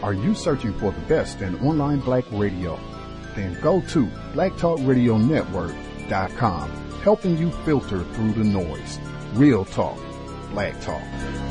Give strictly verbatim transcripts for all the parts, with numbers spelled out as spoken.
Are you searching for the best in online black radio? Then go to black talk radio network dot com, helping you filter through the noise. Real talk, black talk.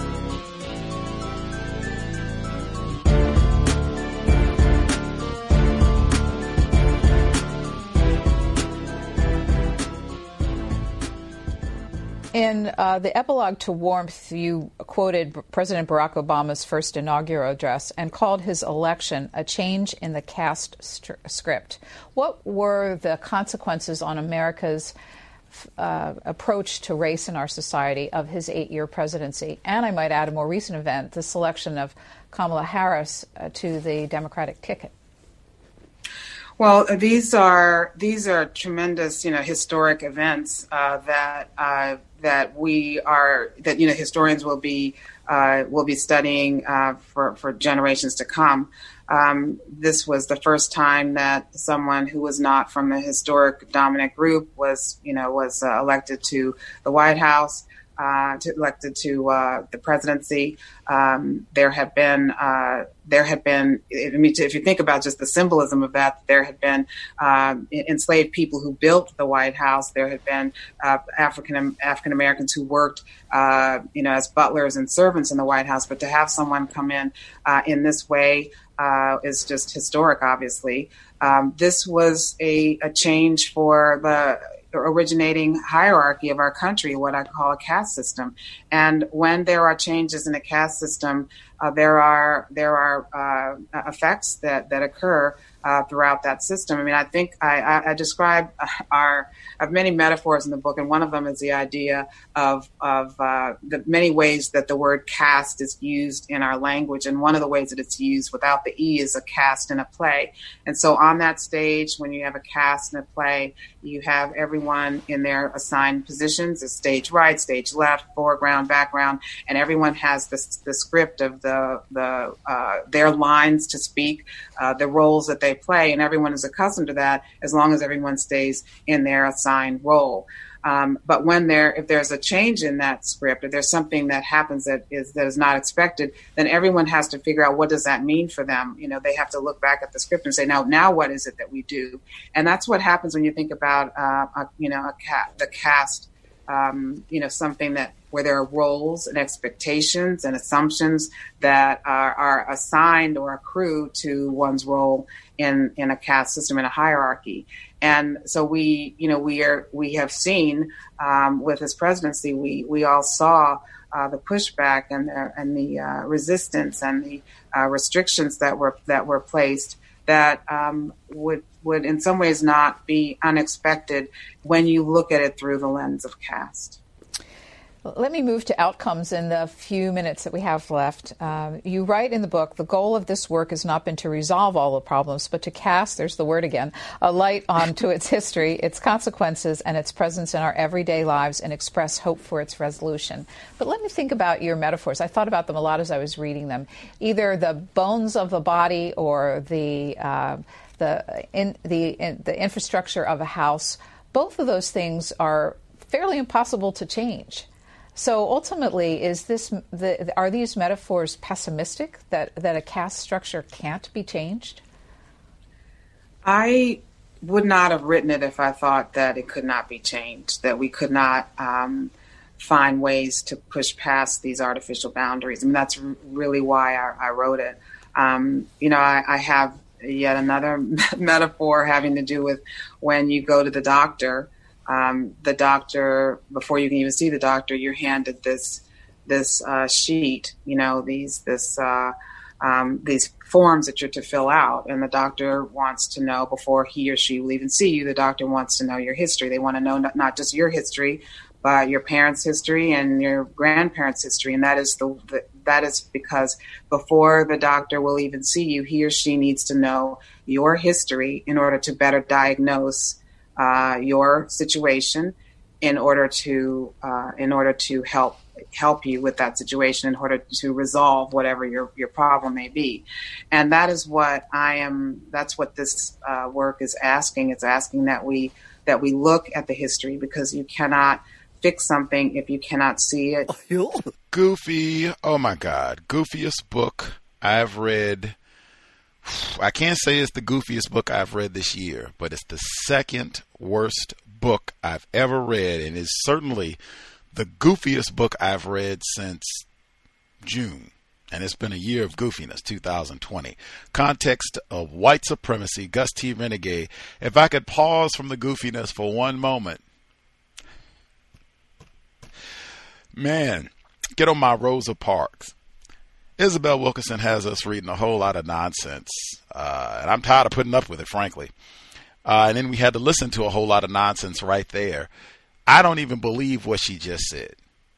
In uh, the epilogue to Warmth, you quoted President Barack Obama's first inaugural address and called his election a change in the caste st- script. What were the consequences on America's uh, approach to race in our society of his eight-year presidency? And I might add a more recent event, the selection of Kamala Harris uh, to the Democratic ticket. Well, these are these are tremendous, you know, historic events uh, that uh, that we are that you know historians will be uh, will be studying uh, for for generations to come. Um, this was the first time that someone who was not from the historic dominant group was, you know, was uh, elected to the White House. Uh, to, elected to uh, the presidency. Um, there had been, uh, there had been. I mean, if you think about just the symbolism of that, there had been um, enslaved people who built the White House. There had been uh, African African Americans who worked, uh, you know, as butlers and servants in the White House. But to have someone come in uh, in this way uh, is just historic. Obviously, um, this was a, a change for the originating hierarchy of our country, what I call a caste system. And when there are changes in a caste system, uh, there are there are uh, effects that that occur uh, throughout that system. I mean, I think I, I, I describe our I have many metaphors in the book, and one of them is the idea of of uh, the many ways that the word caste is used in our language. And one of the ways that it's used without the E is a cast in a play. And so on that stage, when you have a cast in a play, you have everyone in their assigned positions, as stage right, stage left, foreground, background, and everyone has the, the script of the the uh, their lines to speak, uh, the roles that they play, and everyone is accustomed to that as long as everyone stays in their assigned role. Um, but when there, if there's a change in that script, if there's something that happens that is that is not expected, then everyone has to figure out what does that mean for them. You know, they have to look back at the script and say, now, now what is it that we do? And that's what happens when you think about, uh, a, you know, a ca- the cast. Um, you know, something that where there are roles and expectations and assumptions that are, are assigned or accrue to one's role in, in a caste system, in a hierarchy. And so we, you know, we are we have seen um, with his presidency, we we all saw uh, the pushback and the, and the uh, resistance and the uh, restrictions that were that were placed that um, would would in some ways not be unexpected when you look at it through the lens of caste. Let me move to outcomes in the few minutes that we have left. Um, you write in the book, the goal of this work has not been to resolve all the problems, but to cast, there's the word again, a light onto its history, its consequences, and its presence in our everyday lives and express hope for its resolution. But let me think about your metaphors. I thought about them a lot as I was reading them. Either the bones of the body or the uh, the in, the in, the infrastructure of a house. Both of those things are fairly impossible to change. So ultimately, is this the, are these metaphors pessimistic that, that a caste structure can't be changed? I would not have written it if I thought that it could not be changed, that we could not um, find ways to push past these artificial boundaries. I mean, that's r- really why I, I wrote it. Um, you know, I, I have yet another metaphor having to do with when you go to the doctor. Um, the doctor, before you can even see the doctor, you're handed this this uh, sheet, you know, these this uh, um, these forms that you're to fill out, and the doctor wants to know before he or she will even see you. The doctor wants to know your history. They want to know not, not just your history, but your parents' history and your grandparents' history, and that is the, the that is because before the doctor will even see you, he or she needs to know your history in order to better diagnose Uh, your situation, in order to uh, in order to help help you with that situation, in order to resolve whatever your, your problem may be. And that is what I am. That's what this uh, work is asking. It's asking that we that we look at the history, because you cannot fix something if you cannot see it. Goofy! Oh my God, goofiest book I've read I can't say it's the goofiest book I've read this year, but it's the second worst book I've ever read, and it's certainly the goofiest book I've read since June. And it's been a year of goofiness, two thousand twenty. Context of White Supremacy, Gus T. Renegade. If I could pause from the goofiness for one moment. Man, get on my Rosa Parks. Isabel Wilkerson has us reading a whole lot of nonsense. Uh, and I'm tired of putting up with it, frankly. Uh, and then we had to listen to a whole lot of nonsense right there. I don't even believe what she just said.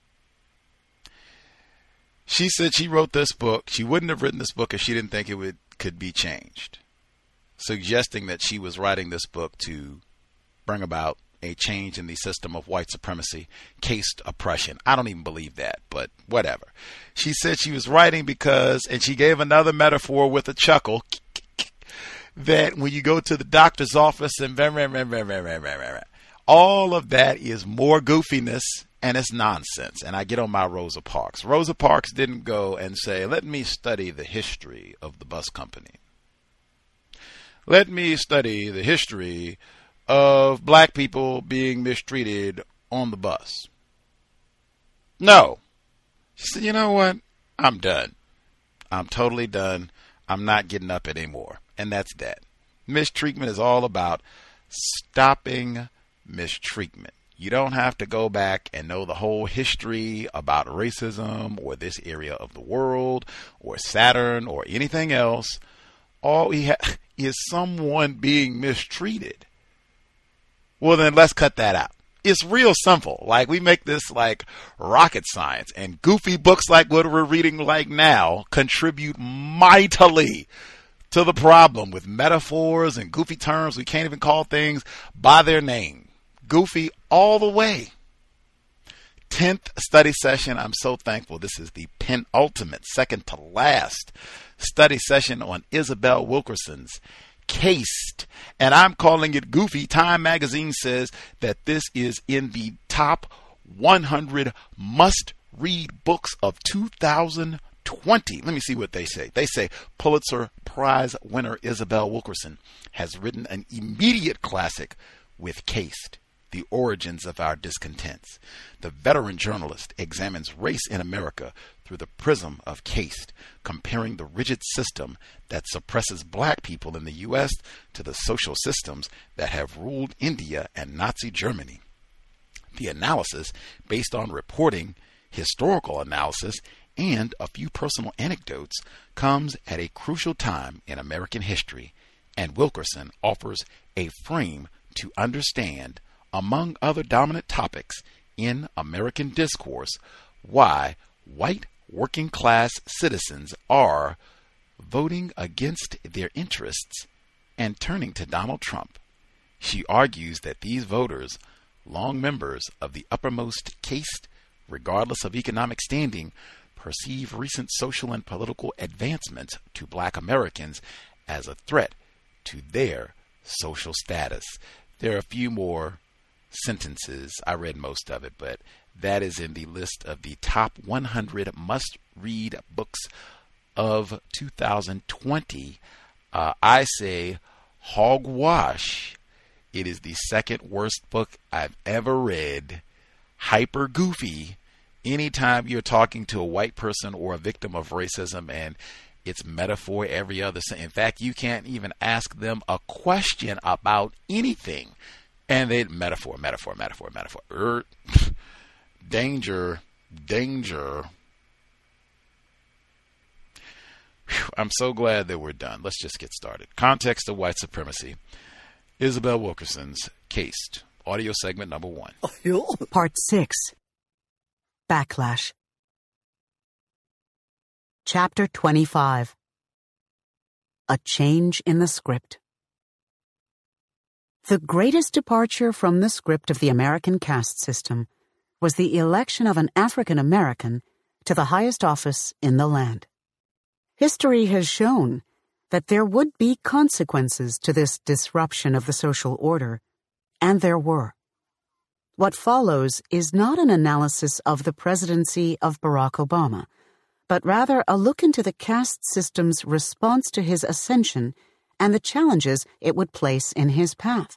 She said she wrote this book. She wouldn't have written this book if she didn't think it would could be changed, suggesting that she was writing this book to bring about a change in the system of white supremacy, caste oppression. I don't even believe that, but whatever. She said she was writing because, and she gave another metaphor with a chuckle, that when you go to the doctor's office and all of that is more goofiness. And it's nonsense. And I get on my Rosa Parks. Rosa Parks didn't go and say, let me study the history of the bus company. Let me study the history of black people being mistreated on the bus. No. She said, you know what? I'm done. I'm totally done. I'm not getting up anymore. And that's that. Mistreatment is all about stopping mistreatment. You don't have to go back and know the whole history about racism or this area of the world or Saturn or anything else. All we have is someone being mistreated. Well, then let's cut that out. It's real simple. Like, we make this like rocket science, and goofy books like what we're reading like now contribute mightily to the problem with metaphors and goofy terms. We can't even call things by their name. Goofy all the way. tenth study session. I'm so thankful. This is the penultimate, second to last study session on Isabel Wilkerson's Cased. And I'm calling it goofy. Time magazine says that this is in the top one hundred must-read books of two thousand twenty. Let me see what they say. They say Pulitzer Prize winner Isabel Wilkerson has written an immediate classic with Cased. The origins of our discontents. The veteran journalist examines race in America through the prism of Cased, comparing the rigid system that suppresses black people in the U S to the social systems that have ruled India and Nazi Germany. The analysis, based on reporting, historical analysis, and a few personal anecdotes, comes at a crucial time in American history, and Wilkerson offers a frame to understand, among other dominant topics in American discourse, why white working class citizens are voting against their interests and turning to Donald Trump. She argues that these voters, long members of the uppermost caste, regardless of economic standing, perceive recent social and political advancements to black Americans as a threat to their social status. There are a few more sentences. I read most of it, but that is in the list of the top one hundred must-read books of two thousand twenty. Uh, I say hogwash. It is the second worst book I've ever read. Hyper goofy. Anytime you're talking to a white person or a victim of racism and it's metaphor every other sentence. In fact, you can't even ask them a question about anything. And they metaphor, metaphor, metaphor, metaphor. Er, danger, danger. Whew, I'm so glad that we're done. Let's just get started. Context of White Supremacy. Isabel Wilkerson's Cased. Audio segment number one. Part six. Backlash. Chapter twenty-five. A change in the script. The greatest departure from the script of the American caste system was the election of an African American to the highest office in the land. History has shown that there would be consequences to this disruption of the social order, and there were. What follows is not an analysis of the presidency of Barack Obama, but rather a look into the caste system's response to his ascension and the challenges it would place in his path.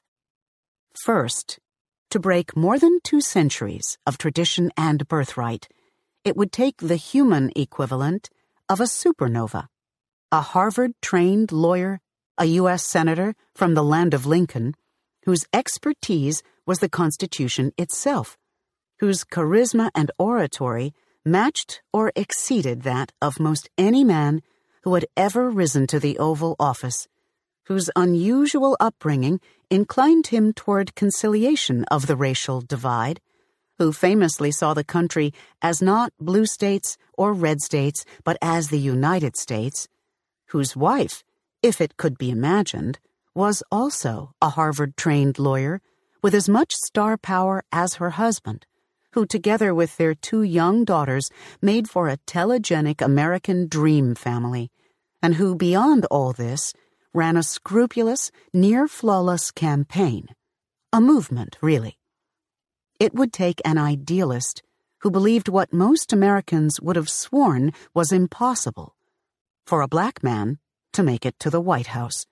First, to break more than two centuries of tradition and birthright, it would take the human equivalent of a supernova, a Harvard-trained lawyer, a U S senator from the land of Lincoln, whose expertise was the Constitution itself, whose charisma and oratory matched or exceeded that of most any man who had ever risen to the Oval Office, whose unusual upbringing inclined him toward conciliation of the racial divide, who famously saw the country as not blue states or red states, but as the United States, whose wife, if it could be imagined, was also a Harvard-trained lawyer with as much star power as her husband, who together with their two young daughters made for a telegenic American dream family, and who, beyond all this, ran a scrupulous, near-flawless campaign. A movement, really. It would take an idealist who believed what most Americans would have sworn was impossible, for a black man to make it to the White House.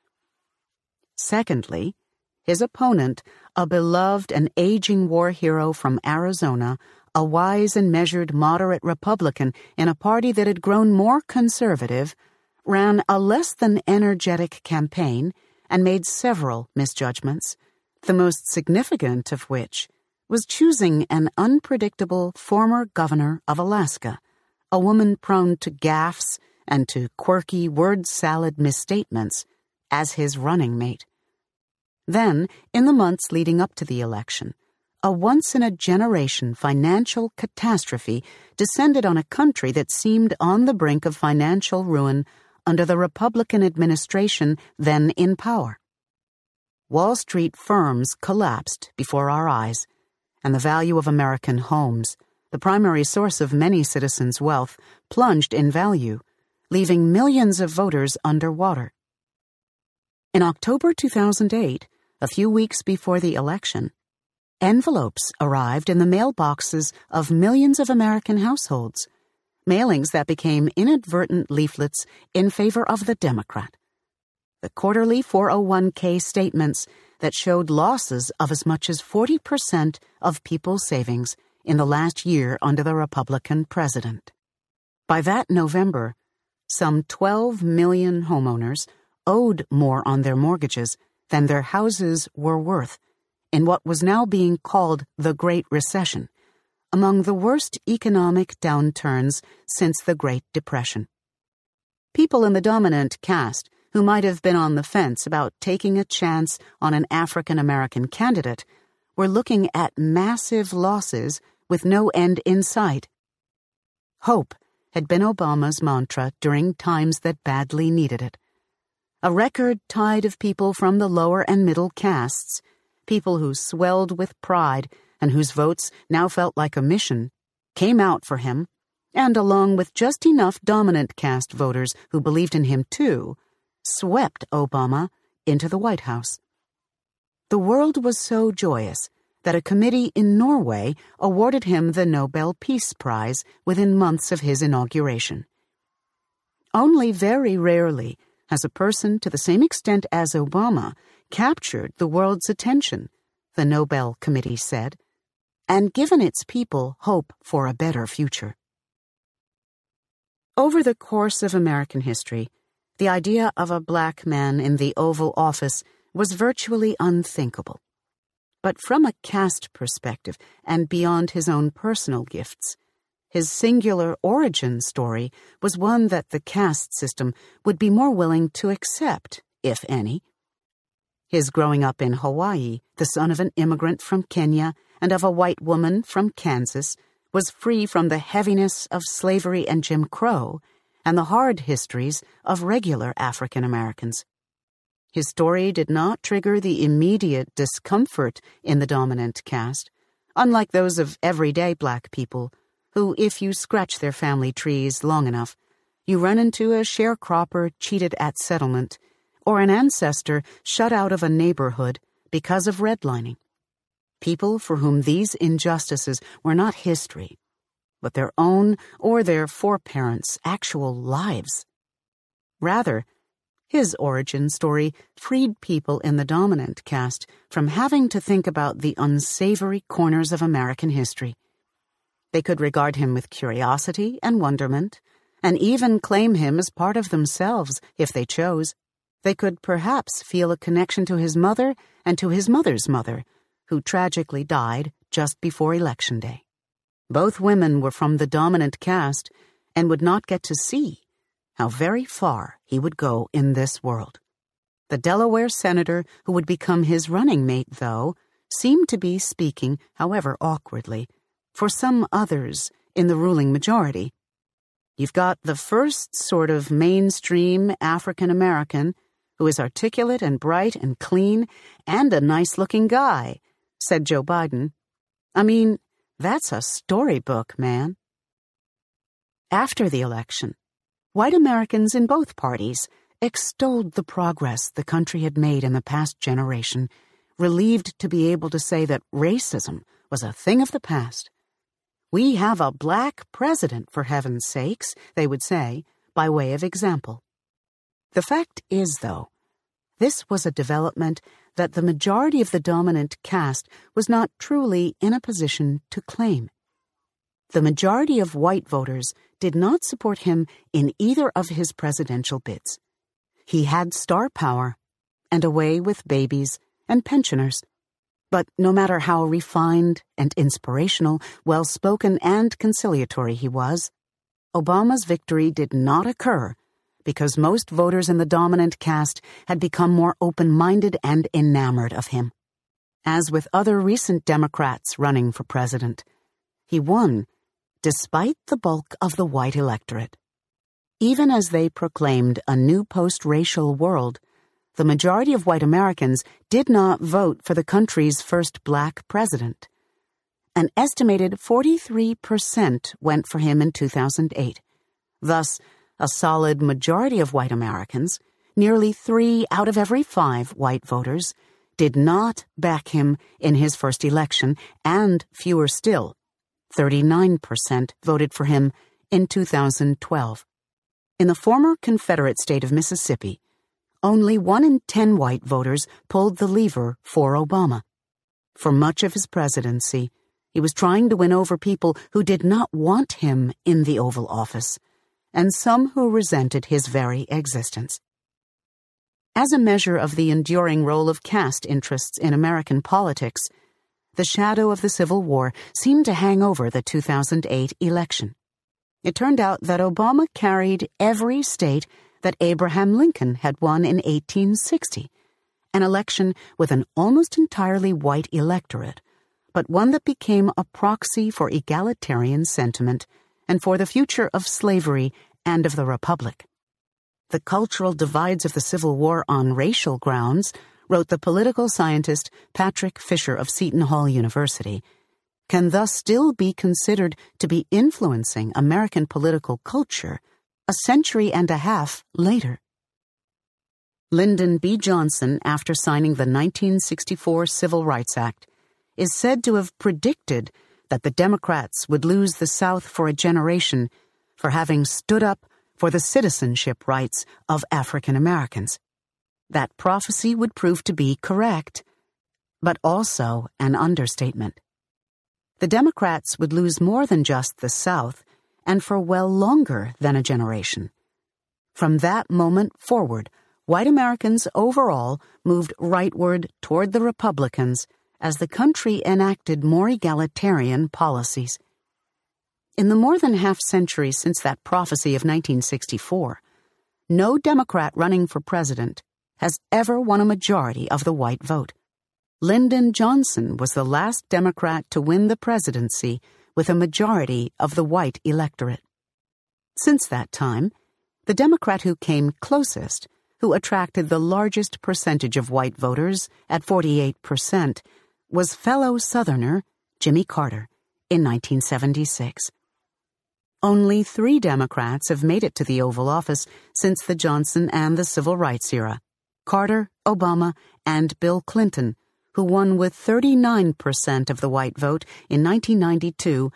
Secondly, his opponent, a beloved and aging war hero from Arizona, a wise and measured moderate Republican in a party that had grown more conservative, ran a less than energetic campaign and made several misjudgments, the most significant of which was choosing an unpredictable former governor of Alaska, a woman prone to gaffes and to quirky word salad misstatements, as his running mate. Then, in the months leading up to the election, a once-in-a-generation financial catastrophe descended on a country that seemed on the brink of financial ruin under the Republican administration then in power. Wall Street firms collapsed before our eyes, and the value of American homes, the primary source of many citizens' wealth, plunged in value, leaving millions of voters underwater. In October two thousand eight, a few weeks before the election, envelopes arrived in the mailboxes of millions of American households, mailings that became inadvertent leaflets in favor of the Democrat. The quarterly four oh one k statements that showed losses of as much as forty percent of people's savings in the last year under the Republican president. By that November, some twelve million homeowners owed more on their mortgages than their houses were worth in what was now being called the Great Recession, among the worst economic downturns since the Great Depression. People in the dominant caste who might have been on the fence about taking a chance on an African-American candidate were looking at massive losses with no end in sight. Hope had been Obama's mantra during times that badly needed it. A record tide of people from the lower and middle castes, people who swelled with pride and whose votes now felt like a mission, came out for him, and along with just enough dominant caste voters who believed in him too, swept Obama into the White House. The world was so joyous that a committee in Norway awarded him the Nobel Peace Prize within months of his inauguration. Only very rarely has a person to the same extent as Obama captured the world's attention, the Nobel Committee said, and given its people hope for a better future. Over the course of American history, the idea of a black man in the Oval Office was virtually unthinkable. But from a caste perspective, and beyond his own personal gifts, his singular origin story was one that the caste system would be more willing to accept, if any. His growing up in Hawaii, the son of an immigrant from Kenya and of a white woman from Kansas, was free from the heaviness of slavery and Jim Crow and the hard histories of regular African Americans. His story did not trigger the immediate discomfort in the dominant caste, unlike those of everyday black people, who, if you scratch their family trees long enough, you run into a sharecropper cheated at settlement, or an ancestor shut out of a neighborhood because of redlining. People for whom these injustices were not history, but their own or their foreparents' actual lives. Rather, his origin story freed people in the dominant caste from having to think about the unsavory corners of American history. They could regard him with curiosity and wonderment, and even claim him as part of themselves if they chose. They could perhaps feel a connection to his mother and to his mother's mother, who tragically died just before Election Day. Both women were from the dominant caste and would not get to see how very far he would go in this world. The Delaware senator who would become his running mate, though, seemed to be speaking, however awkwardly, for some others in the ruling majority. You've got the first sort of mainstream African-American who is articulate and bright and clean and a nice-looking guy, said Joe Biden. I mean, that's a storybook, man. After the election, white Americans in both parties extolled the progress the country had made in the past generation, relieved to be able to say that racism was a thing of the past. We have a black president, for heaven's sakes, they would say, by way of example. The fact is, though, this was a development that the majority of the dominant caste was not truly in a position to claim. The majority of white voters did not support him in either of his presidential bids. He had star power and a way with babies and pensioners. But no matter how refined and inspirational, well-spoken and conciliatory he was, Obama's victory did not occur because most voters in the dominant caste had become more open-minded and enamored of him. As with other recent Democrats running for president, he won despite the bulk of the white electorate. Even as they proclaimed a new post-racial world, the majority of white Americans did not vote for the country's first black president. An estimated forty-three percent went for him in two thousand eight. Thus, a solid majority of white Americans, nearly three out of every five white voters, did not back him in his first election, and fewer still, thirty-nine percent voted for him in two thousand twelve. In the former Confederate state of Mississippi, only one in ten white voters pulled the lever for Obama. For much of his presidency, he was trying to win over people who did not want him in the Oval Office, and some who resented his very existence. As a measure of the enduring role of caste interests in American politics, the shadow of the Civil War seemed to hang over the two thousand eight election. It turned out that Obama carried every state that Abraham Lincoln had won in eighteen sixty, an election with an almost entirely white electorate, but one that became a proxy for egalitarian sentiment and for the future of slavery and of the Republic. The cultural divides of the Civil War on racial grounds, wrote the political scientist Patrick Fisher of Seton Hall University, can thus still be considered to be influencing American political culture a century and a half later. Lyndon B. Johnson, after signing the nineteen sixty-four Civil Rights Act, is said to have predicted that the Democrats would lose the South for a generation for having stood up for the citizenship rights of African Americans. That prophecy would prove to be correct, but also an understatement. The Democrats would lose more than just the South, and for well longer than a generation. From that moment forward, white Americans overall moved rightward toward the Republicans as the country enacted more egalitarian policies. In the more than half century since that prophecy of nineteen sixty-four, no Democrat running for president has ever won a majority of the white vote. Lyndon Johnson was the last Democrat to win the presidency with a majority of the white electorate. Since that time, the Democrat who came closest, who attracted the largest percentage of white voters at forty-eight percent, was fellow Southerner Jimmy Carter in nineteen seventy-six. Only three Democrats have made it to the Oval Office since the Johnson and the Civil Rights era: Carter, Obama, and Bill Clinton, who won with thirty-nine percent of the white vote in nineteen ninety-two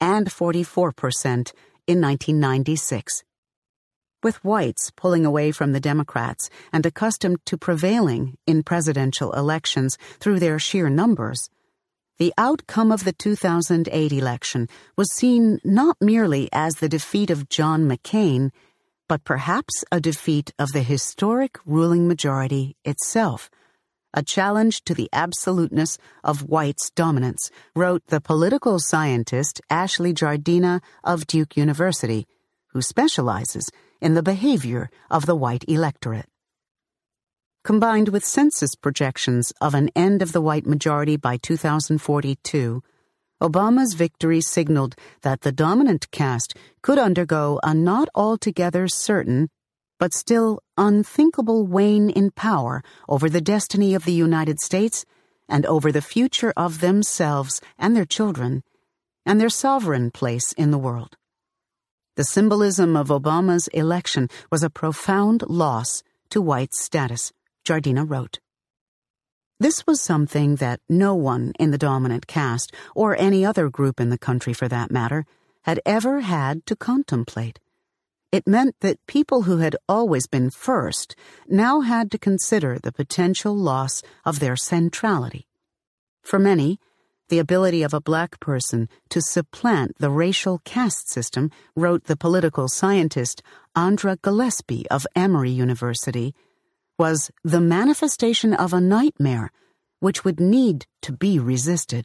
and forty-four percent in nineteen ninety-six. With whites pulling away from the Democrats and accustomed to prevailing in presidential elections through their sheer numbers, the outcome of the two thousand eight election was seen not merely as the defeat of John McCain, but perhaps a defeat of the historic ruling majority itself, a challenge to the absoluteness of whites' dominance, wrote the political scientist Ashley Jardina of Duke University, who specializes in the behavior of the white electorate. Combined with census projections of an end of the white majority by two thousand forty-two, Obama's victory signaled that the dominant caste could undergo a not altogether certain, but still unthinkable wane in power over the destiny of the United States and over the future of themselves and their children, and their sovereign place in the world. The symbolism of Obama's election was a profound loss to white status, Jardina wrote. This was something that no one in the dominant caste, or any other group in the country for that matter, had ever had to contemplate. It meant that people who had always been first now had to consider the potential loss of their centrality. For many, the ability of a black person to supplant the racial caste system, wrote the political scientist Andra Gillespie of Emory University, was the manifestation of a nightmare which would need to be resisted.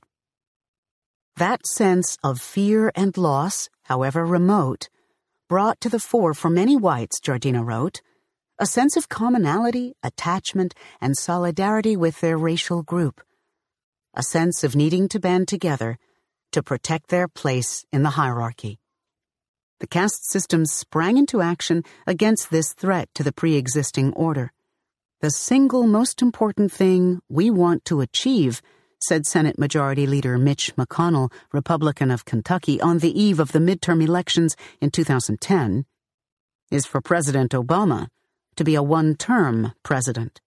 That sense of fear and loss, however remote, brought to the fore for many whites, Jardina wrote, a sense of commonality, attachment, and solidarity with their racial group, a sense of needing to band together to protect their place in the hierarchy. The caste system sprang into action against this threat to the pre-existing order. The single most important thing we want to achieve, said Senate Majority Leader Mitch McConnell, Republican of Kentucky, on the eve of the midterm elections in two thousand ten, is for President Obama to be a one-term president.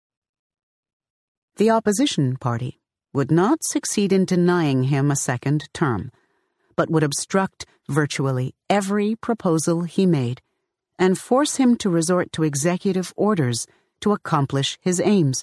The opposition party would not succeed in denying him a second term, but would obstruct virtually every proposal he made and force him to resort to executive orders to accomplish his aims.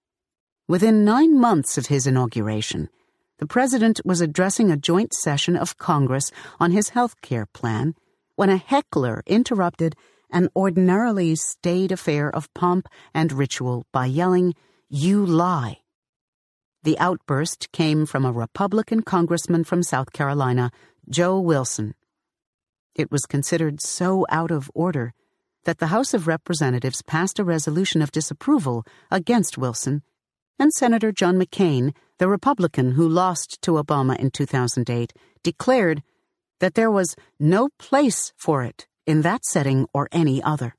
Within nine months of his inauguration, the president was addressing a joint session of Congress on his health care plan when a heckler interrupted an ordinarily staid affair of pomp and ritual by yelling, "You lie." The outburst came from a Republican congressman from South Carolina, Joe Wilson. It was considered so out of order that the House of Representatives passed a resolution of disapproval against Wilson, and Senator John McCain, the Republican who lost to Obama in two thousand eight, declared that there was no place for it in that setting or any other.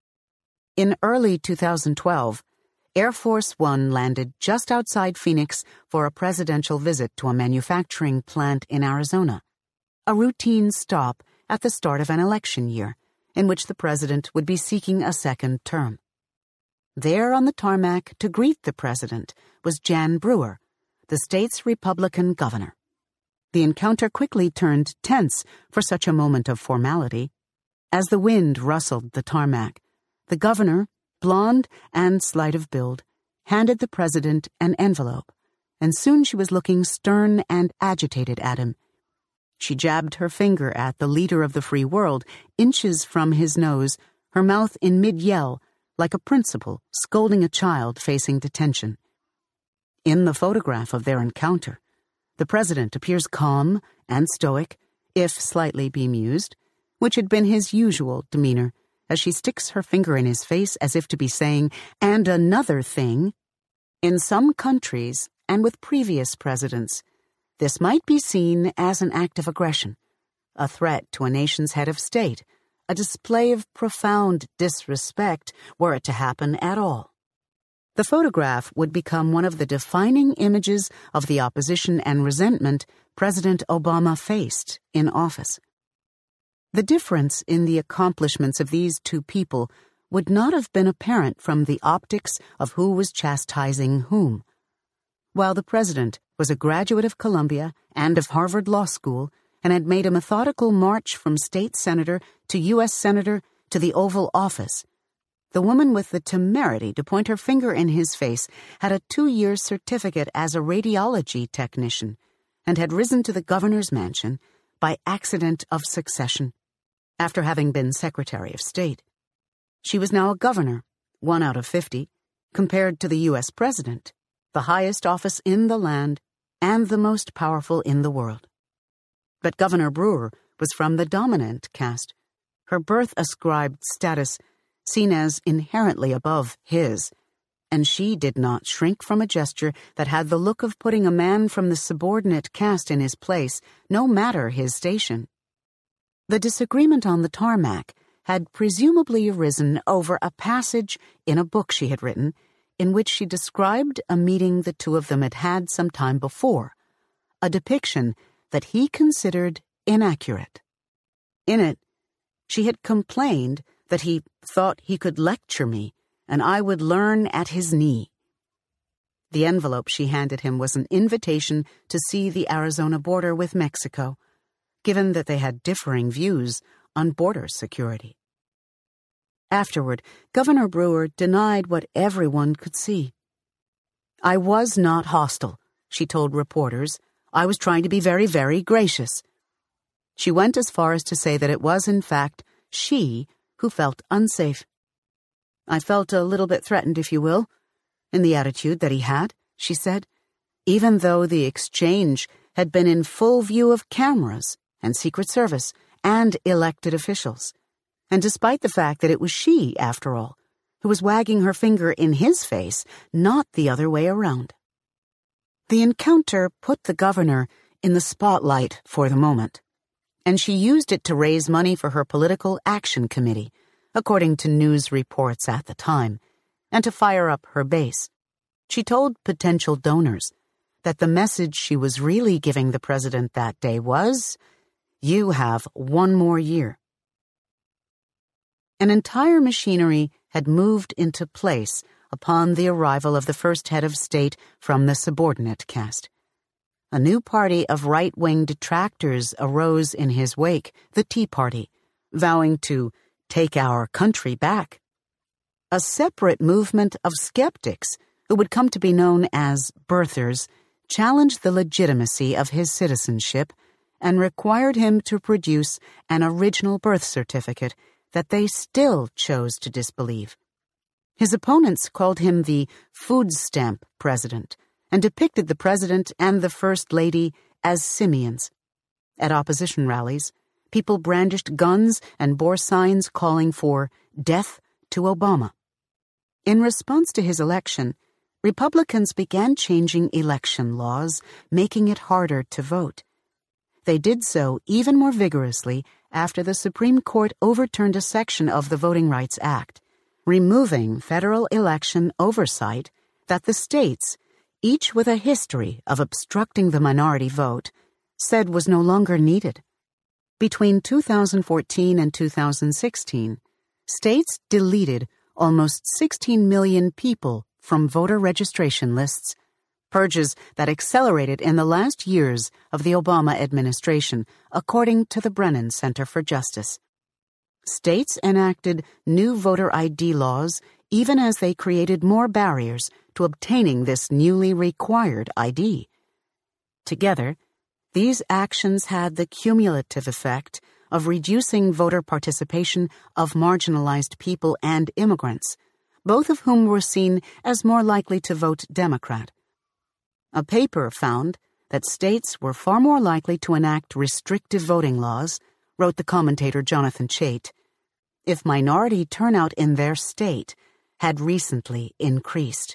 In early two thousand twelve, Air Force One landed just outside Phoenix for a presidential visit to a manufacturing plant in Arizona, a routine stop at the start of an election year in which the president would be seeking a second term. There on the tarmac to greet the president was Jan Brewer, the state's Republican governor. The encounter quickly turned tense for such a moment of formality. As the wind rustled the tarmac, the governor, blonde and slight of build, handed the president an envelope, and soon she was looking stern and agitated at him. She jabbed her finger at the leader of the free world, inches from his nose, her mouth in mid-yell, like a principal scolding a child facing detention. In the photograph of their encounter, the president appears calm and stoic, if slightly bemused, which had been his usual demeanor, as she sticks her finger in his face as if to be saying, "And another thing, in some countries and with previous presidents, this might be seen as an act of aggression, a threat to a nation's head of state, a display of profound disrespect were it to happen at all." The photograph would become one of the defining images of the opposition and resentment President Obama faced in office. The difference in the accomplishments of these two people would not have been apparent from the optics of who was chastising whom. While the president was a graduate of Columbia and of Harvard Law School and had made a methodical march from state senator to U S senator to the Oval Office. The woman with the temerity to point her finger in his face had a two-year certificate as a radiology technician and had risen to the governor's mansion by accident of succession after having been Secretary of State. She was now a governor, one out of fifty, compared to the U S president, the highest office in the land and the most powerful in the world. But Governor Brewer was from the dominant caste, her birth-ascribed status seen as inherently above his, and she did not shrink from a gesture that had the look of putting a man from the subordinate caste in his place, no matter his station. The disagreement on the tarmac had presumably arisen over a passage in a book she had written in which she described a meeting the two of them had had some time before, a depiction that he considered inaccurate. In it, she had complained that he thought he could lecture me and I would learn at his knee. The envelope she handed him was an invitation to see the Arizona border with Mexico, given that they had differing views on border security. Afterward, Governor Brewer denied what everyone could see. "I was not hostile," she told reporters. "I was trying to be very, very gracious." She went as far as to say that it was, in fact, she who felt unsafe. "I felt a little bit threatened, if you will, in the attitude that he had," she said, even though the exchange had been in full view of cameras and Secret Service and elected officials, and despite the fact that it was she, after all, who was wagging her finger in his face, not the other way around. The encounter put the governor in the spotlight for the moment, and she used it to raise money for her political action committee, according to news reports at the time, and to fire up her base. She told potential donors that the message she was really giving the president that day was, "You have one more year." An entire machinery had moved into place upon the arrival of the first head of state from the subordinate caste. A new party of right-wing detractors arose in his wake, the Tea Party, vowing to take our country back. A separate movement of skeptics, who would come to be known as birthers, challenged the legitimacy of his citizenship and required him to produce an original birth certificate that they still chose to disbelieve. His opponents called him the food stamp president and depicted the president and the first lady as simians. At opposition rallies, people brandished guns and bore signs calling for death to Obama. In response to his election, Republicans began changing election laws, making it harder to vote. They did so even more vigorously after the Supreme Court overturned a section of the Voting Rights Act, removing federal election oversight that the states, each with a history of obstructing the minority vote, said was no longer needed. Between two thousand fourteen and two thousand sixteen, states deleted almost sixteen million people from voter registration lists, purges that accelerated in the last years of the Obama administration, according to the Brennan Center for Justice. States enacted new voter I D laws even as they created more barriers to obtaining this newly required I D. Together, these actions had the cumulative effect of reducing voter participation of marginalized people and immigrants, both of whom were seen as more likely to vote Democrat. A paper found that states were far more likely to enact restrictive voting laws, wrote the commentator Jonathan Chait, if minority turnout in their state had recently increased.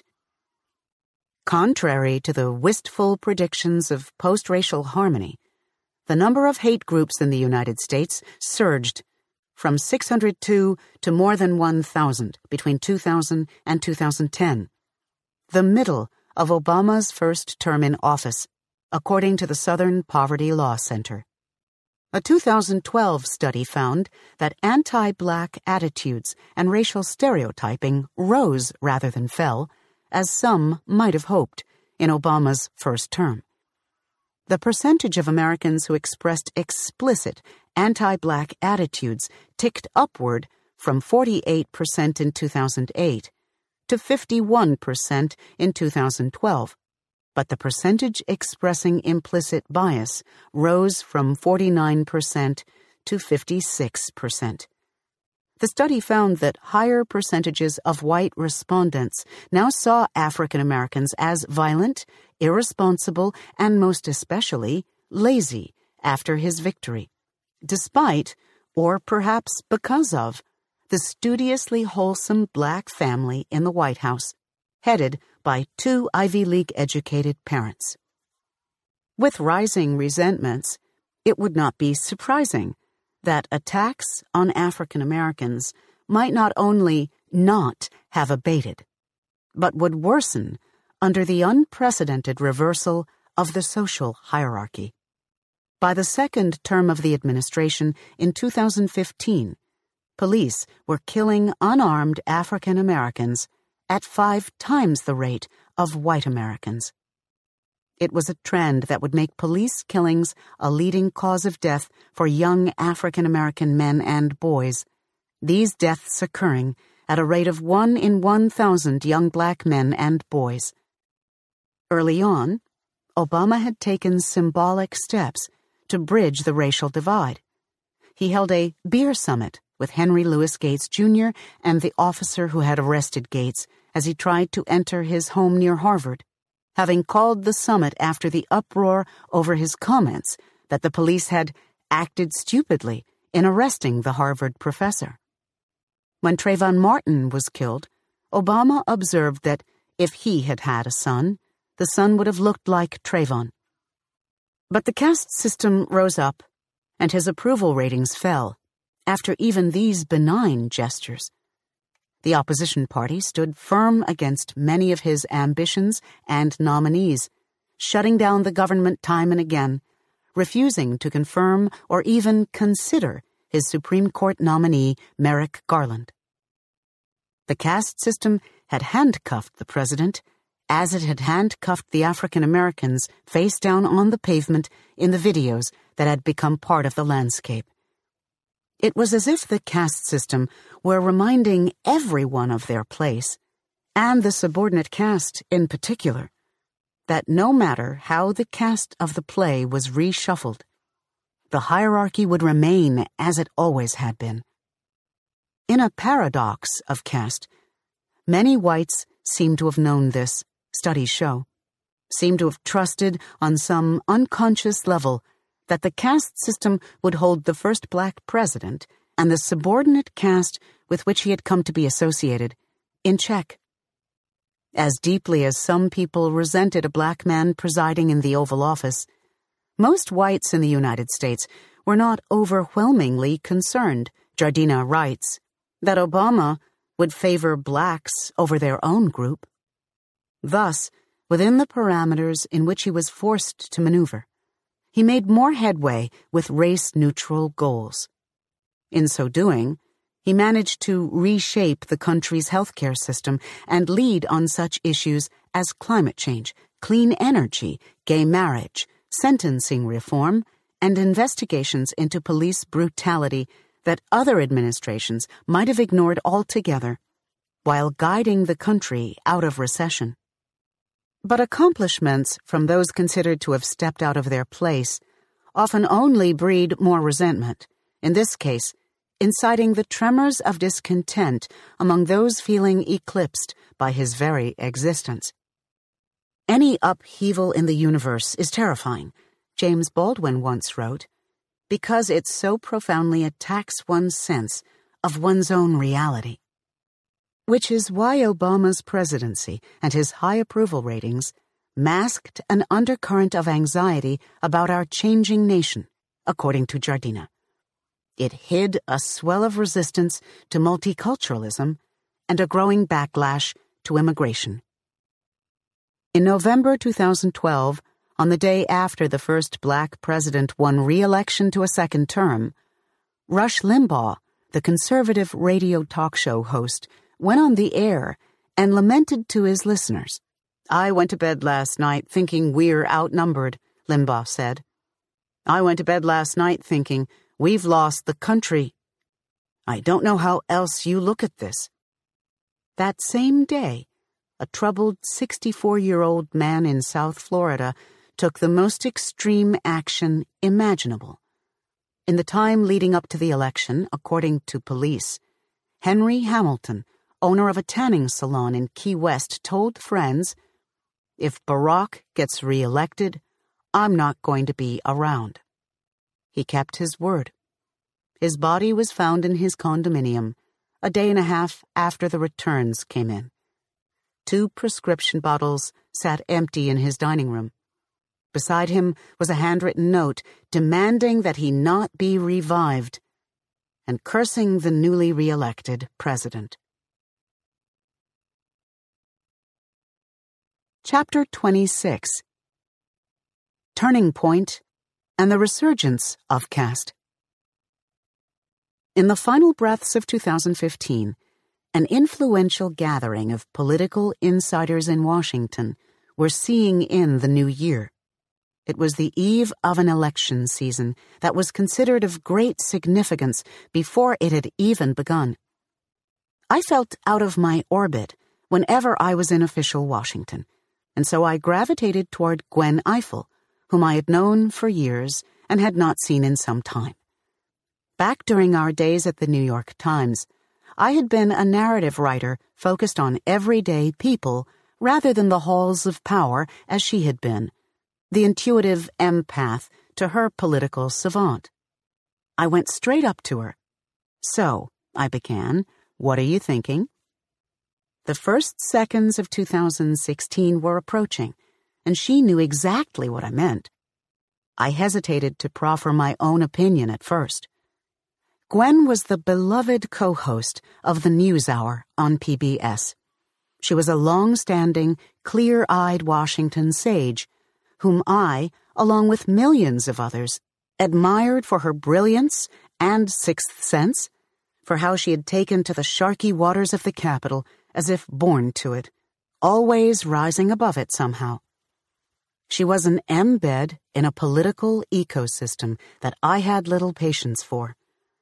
Contrary to the wistful predictions of post-racial harmony, the number of hate groups in the United States surged from six hundred two to more than one thousand between two thousand and two thousand ten, the middle of Obama's first term in office, according to the Southern Poverty Law Center. A two thousand twelve study found that anti-black attitudes and racial stereotyping rose rather than fell, as some might have hoped, in Obama's first term. the percentage of Americans who expressed explicit anti-black attitudes ticked upward from forty-eight percent in two thousand eight to fifty-one percent in two thousand twelve, but the percentage expressing implicit bias rose from forty-nine percent to fifty-six percent. The study found that higher percentages of white respondents now saw African Americans as violent, irresponsible, and most especially lazy after his victory, despite, or perhaps because of, the studiously wholesome black family in the White House, headed by two Ivy League-educated parents. With rising resentments, it would not be surprising that attacks on African Americans might not only not have abated, but would worsen under the unprecedented reversal of the social hierarchy. By the second term of the administration in two thousand fifteen, police were killing unarmed African Americans at five times the rate of white Americans. It was a trend that would make police killings a leading cause of death for young African American men and boys, these deaths occurring at a rate of one in one thousand young black men and boys. Early on, Obama had taken symbolic steps to bridge the racial divide. He held a beer summit with Henry Louis Gates Junior and the officer who had arrested Gates as he tried to enter his home near Harvard, having called the summit after the uproar over his comments that the police had acted stupidly in arresting the Harvard professor. When Trayvon Martin was killed, Obama observed that if he had had a son, the son would have looked like Trayvon. But the caste system rose up, and his approval ratings fell after even these benign gestures. The opposition party stood firm against many of his ambitions and nominees, shutting down the government time and again, refusing to confirm or even consider his Supreme Court nominee, Merrick Garland. The caste system had handcuffed the president as it had handcuffed the African Americans face down on the pavement in the videos that had become part of the landscape. It was as if the caste system were reminding everyone of their place, and the subordinate caste in particular, that no matter how the cast of the play was reshuffled, the hierarchy would remain as it always had been. In a paradox of caste, many whites seem to have known this, studies show, seem to have trusted on some unconscious level that the caste system would hold the first black president and the subordinate caste with which he had come to be associated in check. As deeply as some people resented a black man presiding in the Oval Office, most whites in the United States were not overwhelmingly concerned, Jardina writes, that Obama would favor blacks over their own group. Thus, within the parameters in which he was forced to maneuver, he made more headway with race-neutral goals. In so doing, he managed to reshape the country's healthcare system and lead on such issues as climate change, clean energy, gay marriage, sentencing reform, and investigations into police brutality that other administrations might have ignored altogether, while guiding the country out of recession. But accomplishments from those considered to have stepped out of their place often only breed more resentment, in this case, inciting the tremors of discontent among those feeling eclipsed by his very existence. Any upheaval in the universe is terrifying, James Baldwin once wrote, because it so profoundly attacks one's sense of one's own reality. Which is why Obama's presidency and his high approval ratings masked an undercurrent of anxiety about our changing nation, according to Jardina. It hid a swell of resistance to multiculturalism and a growing backlash to immigration. In November two thousand twelve, on the day after the first black president won re-election to a second term, Rush Limbaugh, the conservative radio talk show host, went on the air and lamented to his listeners, "I went to bed last night thinking we're outnumbered, Limbaugh said. I went to bed last night thinking, we've lost the country. I don't know how else you look at this. That same day, a troubled sixty-four-year-old man in South Florida took the most extreme action imaginable. In the time leading up to the election, according to police, Henry Hamilton, owner of a tanning salon in Key West, told friends, if Barack gets re-elected, I'm not going to be around. He kept his word. His body was found in his condominium a day and a half after the returns came in. Two prescription bottles sat empty in his dining room. Beside him was a handwritten note demanding that he not be revived and cursing the newly re-elected president. Chapter twenty-six. Turning Point and the Resurgence of Caste. In the final breaths of two thousand fifteen, an influential gathering of political insiders in Washington were seeing in the new year. It was the eve of an election season that was considered of great significance before it had even begun. I felt out of my orbit whenever I was in official Washington, and so I gravitated toward Gwen Ifill, whom I had known for years and had not seen in some time. Back during our days at the New York Times, I had been a narrative writer focused on everyday people rather than the halls of power as she had been, the intuitive empath to her political savant. I went straight up to her. So, I began, what are you thinking? The first seconds of two thousand sixteen were approaching, and she knew exactly what I meant. I hesitated to proffer my own opinion at first. Gwen was the beloved co-host of the NewsHour on P B S. She was a long-standing, clear-eyed Washington sage, whom I, along with millions of others, admired for her brilliance and sixth sense, for how she had taken to the sharky waters of the Capitol as if born to it, always rising above it somehow. She was an embed in a political ecosystem that I had little patience for.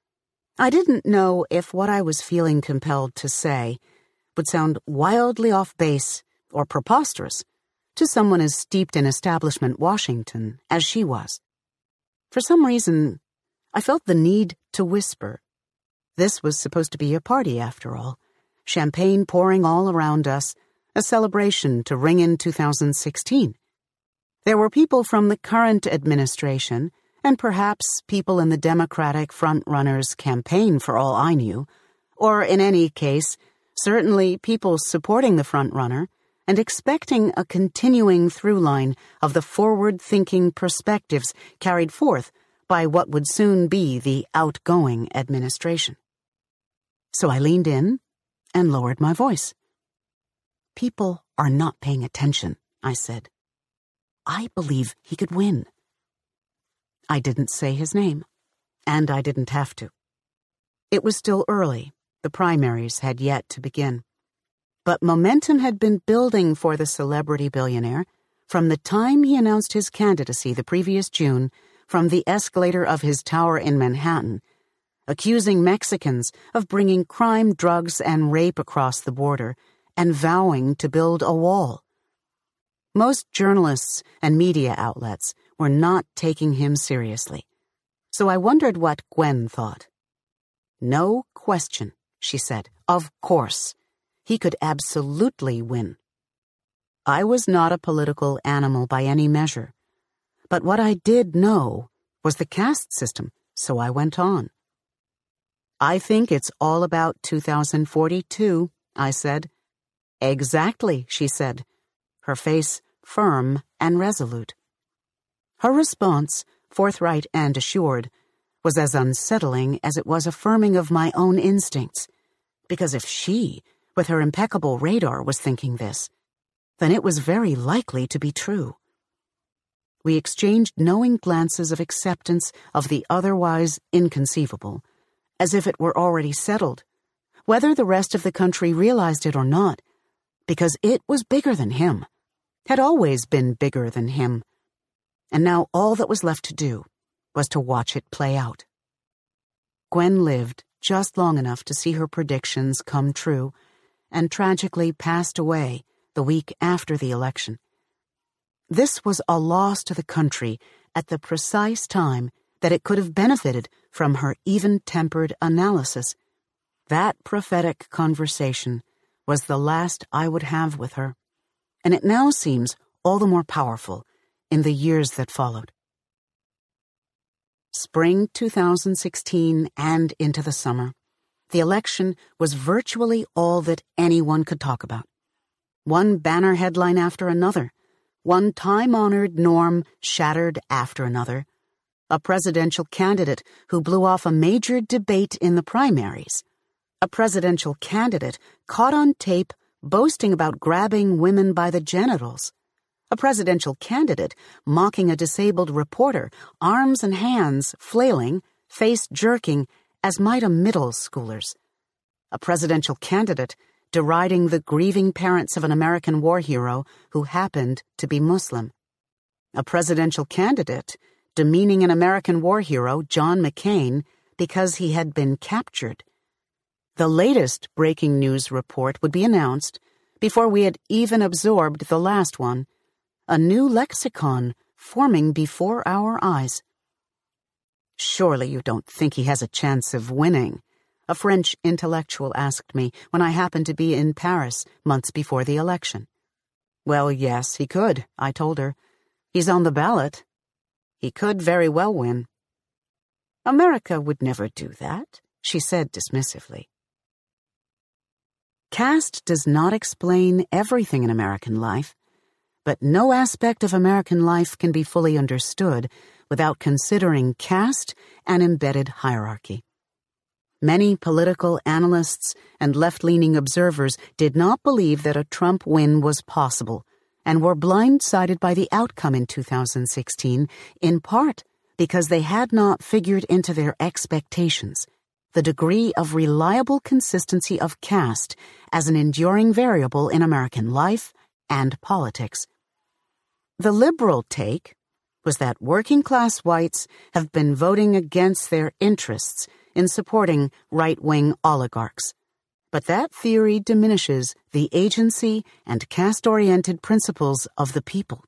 I didn't know if what I was feeling compelled to say would sound wildly off base or preposterous to someone as steeped in establishment Washington as she was. For some reason, I felt the need to whisper. This was supposed to be a party, after all. Champagne pouring all around us, a celebration to ring in two thousand sixteen. There were people from the current administration, and perhaps people in the Democratic frontrunner's campaign for all I knew, or in any case, certainly people supporting the frontrunner and expecting a continuing through line of the forward-thinking perspectives carried forth by what would soon be the outgoing administration. So I leaned in and lowered my voice. People are not paying attention, I said. I believe he could win. I didn't say his name, and I didn't have to. It was still early. The primaries had yet to begin. But momentum had been building for the celebrity billionaire from the time he announced his candidacy the previous June from the escalator of his tower in Manhattan, accusing Mexicans of bringing crime, drugs, and rape across the border and vowing to build a wall. Most journalists and media outlets were not taking him seriously, so I wondered what Gwen thought. No question, she said. Of course. He could absolutely win. I was not a political animal by any measure, but what I did know was the caste system, so I went on. I think it's all about two thousand forty-two, I said. Exactly, she said, her face firm and resolute. Her response, forthright and assured, was as unsettling as it was affirming of my own instincts, because if she, with her impeccable radar, was thinking this, then it was very likely to be true. We exchanged knowing glances of acceptance of the otherwise inconceivable, as if it were already settled, whether the rest of the country realized it or not, because it was bigger than him, had always been bigger than him. and now all that was left to do was to watch it play out. Gwen lived just long enough to see her predictions come true, and tragically passed away the week after the election. This was a loss to the country at the precise time that it could have benefited from her even-tempered analysis. That prophetic conversation was the last I would have with her, and it now seems all the more powerful in the years that followed. Spring two thousand sixteen and into the summer, the election was virtually all that anyone could talk about. One banner headline after another, one time-honored norm shattered after another, a presidential candidate who blew off a major debate in the primaries, a presidential candidate caught on tape boasting about grabbing women by the genitals, a presidential candidate mocking a disabled reporter, arms and hands flailing, face jerking, as might a middle schooler's, a presidential candidate deriding the grieving parents of an American war hero who happened to be Muslim, a presidential candidate demeaning an American war hero, John McCain, because he had been captured. The latest breaking news report would be announced before we had even absorbed the last one, a new lexicon forming before our eyes. "Surely you don't think he has a chance of winning?" a French intellectual asked me when I happened to be in Paris months before the election. "Well, yes, he could," I told her. "He's on the ballot. He could very well win." "America would never do that," she said dismissively. Caste does not explain everything in American life, but no aspect of American life can be fully understood without considering caste and embedded hierarchy. Many political analysts and left-leaning observers did not believe that a Trump win was possible and were blindsided by the outcome in two thousand sixteen, in part because they had not figured into their expectations the degree of reliable consistency of caste as an enduring variable in American life and politics. The liberal take was that working-class whites have been voting against their interests in supporting right-wing oligarchs. But that theory diminishes the agency and caste-oriented principles of the people.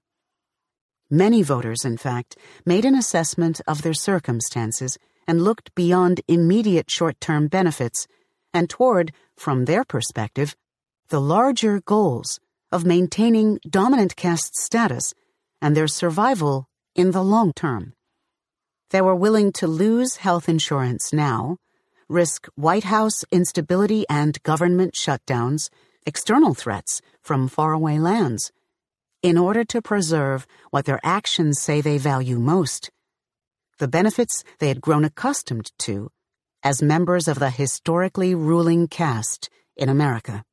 Many voters, in fact, made an assessment of their circumstances and looked beyond immediate short-term benefits and toward, from their perspective, the larger goals of maintaining dominant caste status and their survival in the long term. They were willing to lose health insurance now, risk White House instability and government shutdowns, external threats from faraway lands, in order to preserve what their actions say they value most, the benefits they had grown accustomed to as members of the historically ruling caste in America.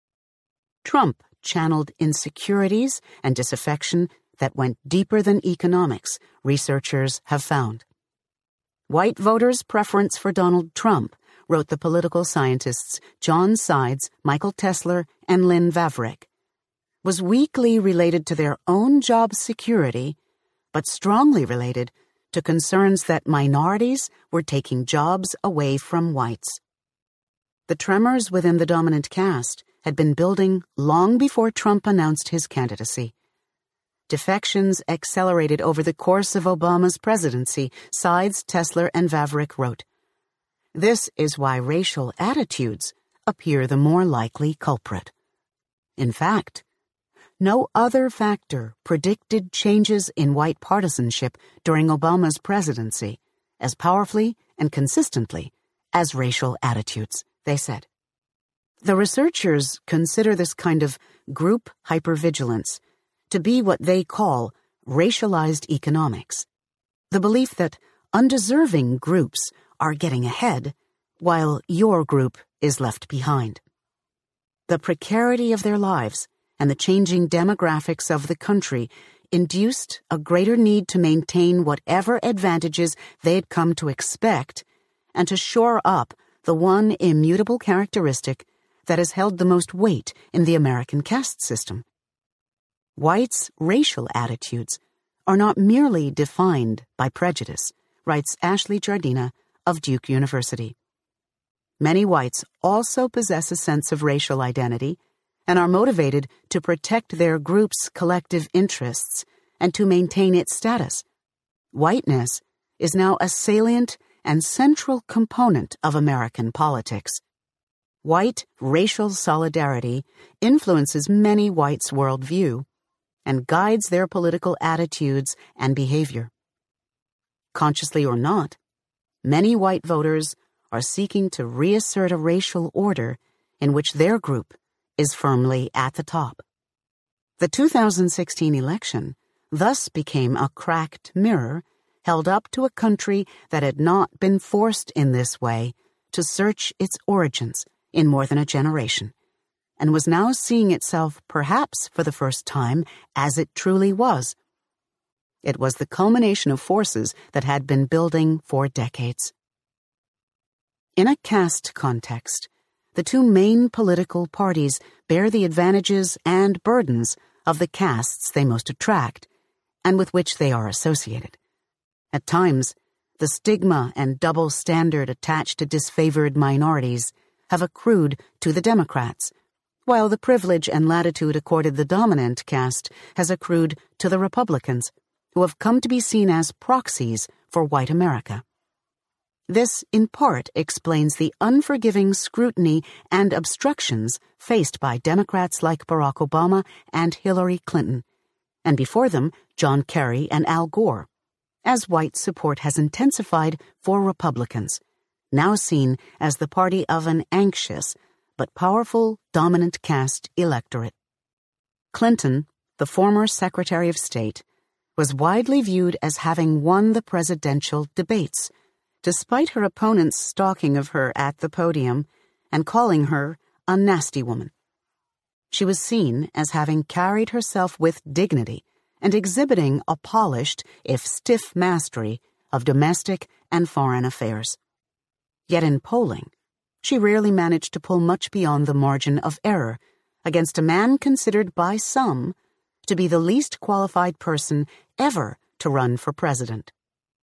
Trump channeled insecurities and disaffection that went deeper than economics, researchers have found. White voters' preference for Donald Trump, wrote the political scientists John Sides, Michael Tesler, and Lynn Vavreck, was weakly related to their own job security, but strongly related to concerns that minorities were taking jobs away from whites. The tremors within the dominant caste had been building long before Trump announced his candidacy. Defections accelerated over the course of Obama's presidency, Sides, Tesler, and Vavreck wrote. This is why racial attitudes appear the more likely culprit. In fact, no other factor predicted changes in white partisanship during Obama's presidency as powerfully and consistently as racial attitudes, they said. The researchers consider this kind of group hypervigilance to be what they call racialized economics, the belief that undeserving groups are getting ahead while your group is left behind. The precarity of their lives and the changing demographics of the country induced a greater need to maintain whatever advantages they had come to expect and to shore up the one immutable characteristic that has held the most weight in the American caste system. Whites' racial attitudes are not merely defined by prejudice, writes Ashley Jardina of Duke University. Many whites also possess a sense of racial identity and are motivated to protect their group's collective interests and to maintain its status. Whiteness is now a salient and central component of American politics. White racial solidarity influences many whites' worldview and guides their political attitudes and behavior. Consciously or not, many white voters are seeking to reassert a racial order in which their group is firmly at the top. The two thousand sixteen election thus became a cracked mirror held up to a country that had not been forced in this way to search its origins in more than a generation, and was now seeing itself perhaps for the first time as it truly was. It was the culmination of forces that had been building for decades. In a caste context, the two main political parties bear the advantages and burdens of the castes they most attract and with which they are associated. At times, the stigma and double standard attached to disfavored minorities have accrued to the Democrats, while the privilege and latitude accorded the dominant caste has accrued to the Republicans, who have come to be seen as proxies for white America. This, in part, explains the unforgiving scrutiny and obstructions faced by Democrats like Barack Obama and Hillary Clinton, and before them, John Kerry and Al Gore, as white support has intensified for Republicans, now seen as the party of an anxious but powerful dominant caste electorate. Clinton, the former Secretary of State, was widely viewed as having won the presidential debates, despite her opponents stalking of her at the podium and calling her a nasty woman. She was seen as having carried herself with dignity and exhibiting a polished, if stiff, mastery of domestic and foreign affairs. Yet in polling, she rarely managed to pull much beyond the margin of error against a man considered by some to be the least qualified person ever to run for president.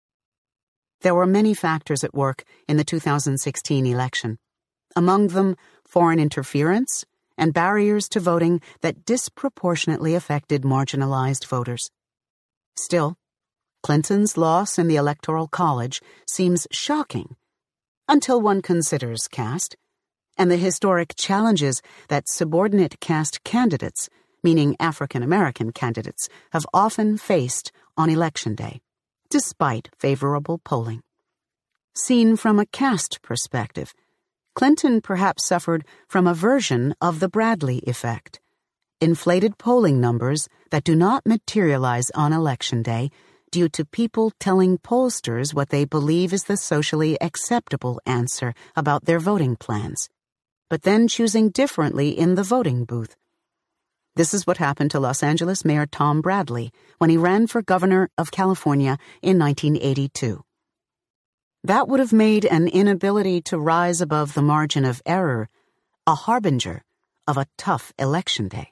There were many factors at work in the two thousand sixteen election, among them foreign interference and barriers to voting that disproportionately affected marginalized voters. Still, Clinton's loss in the Electoral College seems shocking until one considers caste and the historic challenges that subordinate caste candidates, meaning African American candidates, have often faced on Election Day, despite favorable polling. Seen from a caste perspective, Clinton perhaps suffered from a version of the Bradley effect, inflated polling numbers that do not materialize on Election Day due to people telling pollsters what they believe is the socially acceptable answer about their voting plans, but then choosing differently in the voting booth. This is what happened to Los Angeles Mayor Tom Bradley when he ran for governor of California in nineteen eighty-two. That would have made an inability to rise above the margin of error a harbinger of a tough election day.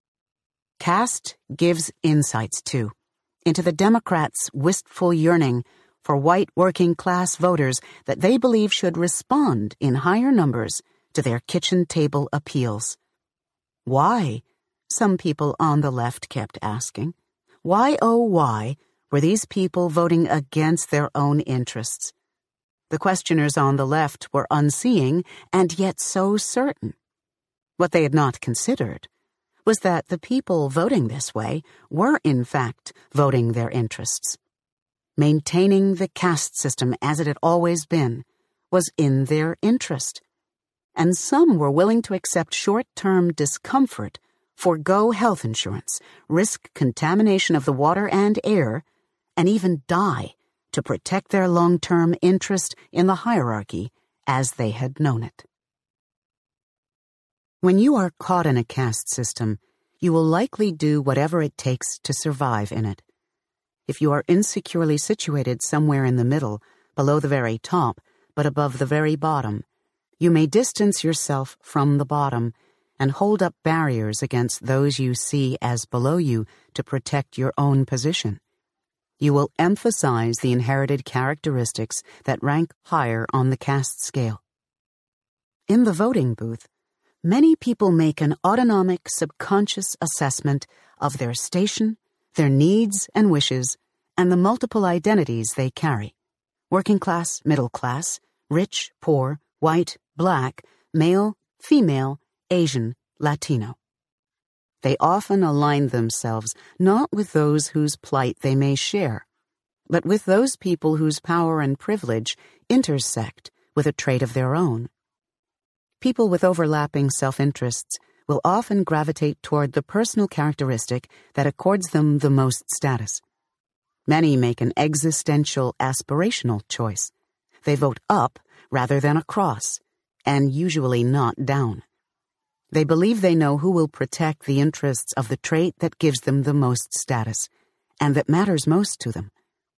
Caste gives insights, too, into the Democrats' wistful yearning for white working-class voters that they believe should respond in higher numbers to their kitchen table appeals. Why? Some people on the left kept asking. Why, oh why, were these people voting against their own interests? The questioners on the left were unseeing and yet so certain. What they had not considered was that the people voting this way were, in fact, voting their interests. Maintaining the caste system as it had always been was in their interest, and some were willing to accept short-term discomfort, forego health insurance, risk contamination of the water and air, and even die to protect their long-term interest in the hierarchy as they had known it. When you are caught in a caste system, you will likely do whatever it takes to survive in it. If you are insecurely situated somewhere in the middle, below the very top, but above the very bottom, you may distance yourself from the bottom and hold up barriers against those you see as below you to protect your own position. you will emphasize the inherited characteristics that rank higher on the caste scale. In the voting booth, many people make an autonomic, subconscious assessment of their station, their needs and wishes, and the multiple identities they carry: working class, middle class, rich, poor, white, black, male, female, Asian, Latino. They often align themselves not with those whose plight they may share, but with those people whose power and privilege intersect with a trait of their own. People with overlapping self-interests will often gravitate toward the personal characteristic that accords them the most status. Many make an existential, aspirational choice. They vote up rather than across, and usually not down. They believe they know who will protect the interests of the trait that gives them the most status, and that matters most to them.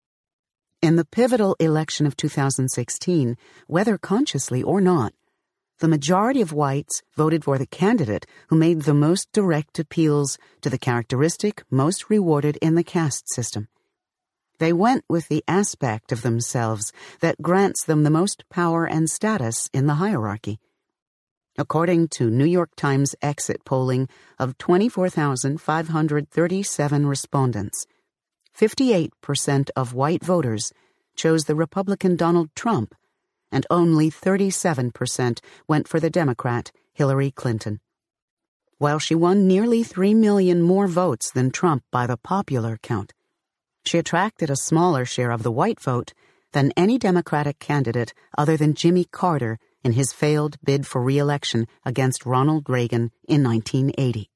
In the pivotal election of two thousand sixteen, whether consciously or not, the majority of whites voted for the candidate who made the most direct appeals to the characteristic most rewarded in the caste system. They went with the aspect of themselves that grants them the most power and status in the hierarchy. According to New York Times exit polling of twenty-four thousand five hundred thirty-seven respondents, fifty-eight percent of white voters chose the Republican Donald Trump, and only thirty-seven percent went for the Democrat Hillary Clinton. While she won nearly three million more votes than Trump by the popular count, she attracted a smaller share of the white vote than any Democratic candidate other than Jimmy Carter in his failed bid for re-election against Ronald Reagan in nineteen eighty.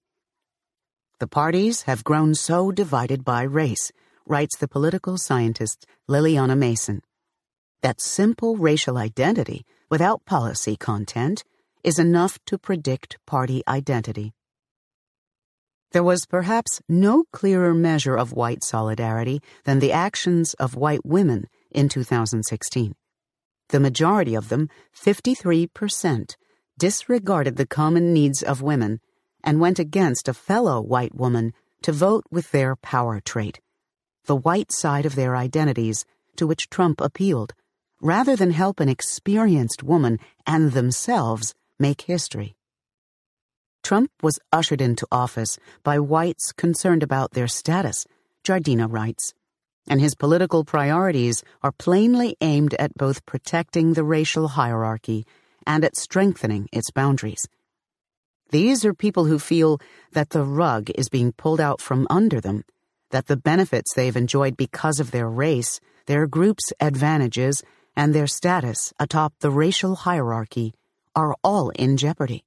The parties have grown so divided by race, writes the political scientist Liliana Mason, that simple racial identity without policy content is enough to predict party identity. There was perhaps no clearer measure of white solidarity than the actions of white women in two thousand sixteen. The majority of them, fifty-three percent, disregarded the common needs of women and went against a fellow white woman to vote with their power trait, the white side of their identities to which Trump appealed, rather than help an experienced woman and themselves make history. Trump was ushered into office by whites concerned about their status, Jardina writes, and his political priorities are plainly aimed at both protecting the racial hierarchy and at strengthening its boundaries. These are people who feel that the rug is being pulled out from under them, that the benefits they've enjoyed because of their race, their group's advantages, and their status atop the racial hierarchy are all in jeopardy.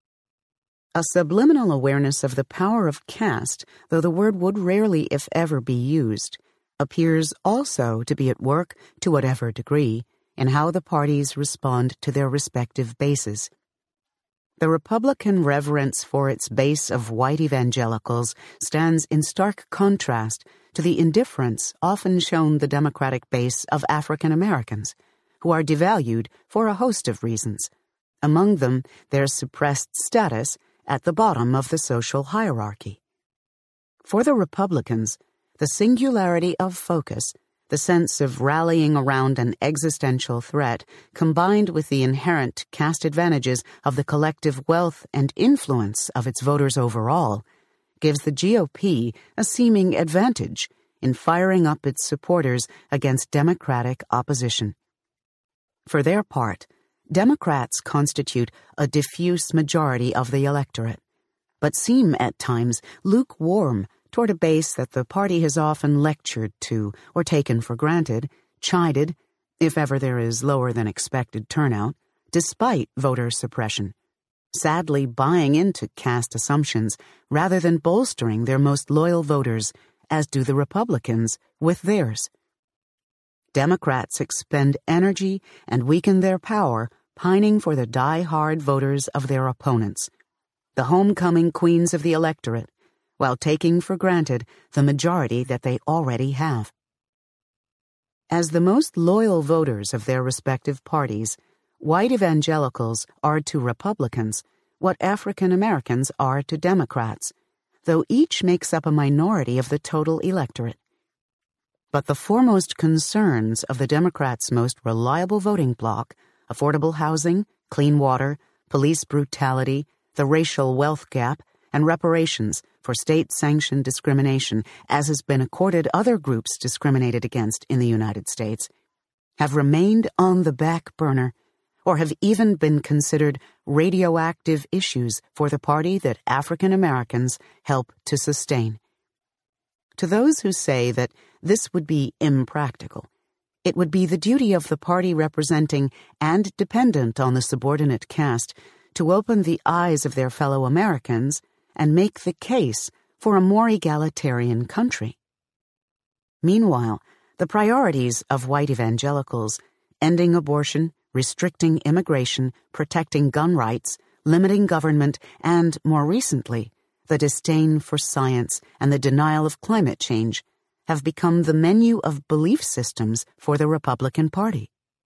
A subliminal awareness of the power of caste, though the word would rarely, if ever, be used, appears also to be at work, to whatever degree, in how the parties respond to their respective bases. The Republican reverence for its base of white evangelicals stands in stark contrast to the indifference often shown the Democratic base of African Americans, who are devalued for a host of reasons, among them their suppressed status at the bottom of the social hierarchy. For the Republicans, the singularity of focus, the sense of rallying around an existential threat, combined with the inherent caste advantages of the collective wealth and influence of its voters overall, gives the G O P a seeming advantage in firing up its supporters against Democratic opposition. For their part, Democrats constitute a diffuse majority of the electorate, but seem at times lukewarm toward a base that the party has often lectured to or taken for granted, chided, if ever there is lower than expected turnout, despite voter suppression, sadly buying into caste assumptions rather than bolstering their most loyal voters, as do the Republicans with theirs. Democrats expend energy and weaken their power pining for the die-hard voters of their opponents, the homecoming queens of the electorate, while taking for granted the majority that they already have. As the most loyal voters of their respective parties, white evangelicals are to Republicans what African Americans are to Democrats, though each makes up a minority of the total electorate. But the foremost concerns of the Democrats' most reliable voting bloc, affordable housing, clean water, police brutality, the racial wealth gap, and reparations for state-sanctioned discrimination, as has been accorded other groups discriminated against in the United States, have remained on the back burner or have even been considered radioactive issues for the party that African Americans help to sustain. To those who say that this would be impractical, it would be the duty of the party representing and dependent on the subordinate caste to open the eyes of their fellow Americans and make the case for a more egalitarian country. Meanwhile, the priorities of white evangelicals, ending abortion, restricting immigration, protecting gun rights, limiting government, and, more recently, the disdain for science and the denial of climate change, have become the menu of belief systems for the Republican Party.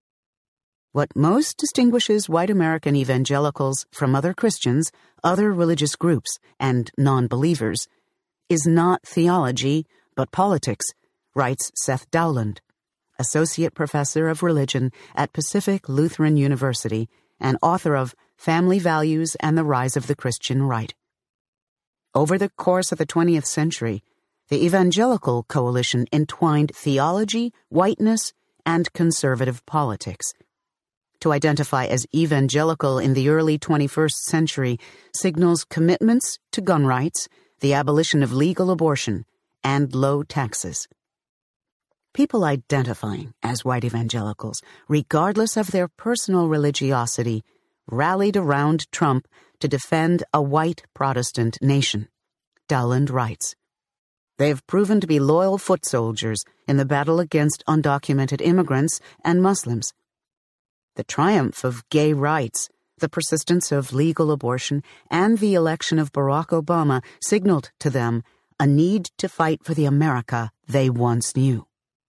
What most distinguishes white American evangelicals from other Christians, other religious groups, and non-believers is not theology, but politics, writes Seth Dowland, Associate Professor of Religion at Pacific Lutheran University and author of Family Values and the Rise of the Christian Right. Over the course of the twentieth century, the Evangelical Coalition entwined theology, whiteness, and conservative politics. To identify as evangelical in the early twenty-first century signals commitments to gun rights, the abolition of legal abortion, and low taxes. People identifying as white evangelicals, regardless of their personal religiosity, rallied around Trump to defend a white Protestant nation. Dowland writes, "They've proven to be loyal foot soldiers in the battle against undocumented immigrants and Muslims. The triumph of gay rights, the persistence of legal abortion, and the election of Barack Obama signaled to them a need to fight for the America they once knew."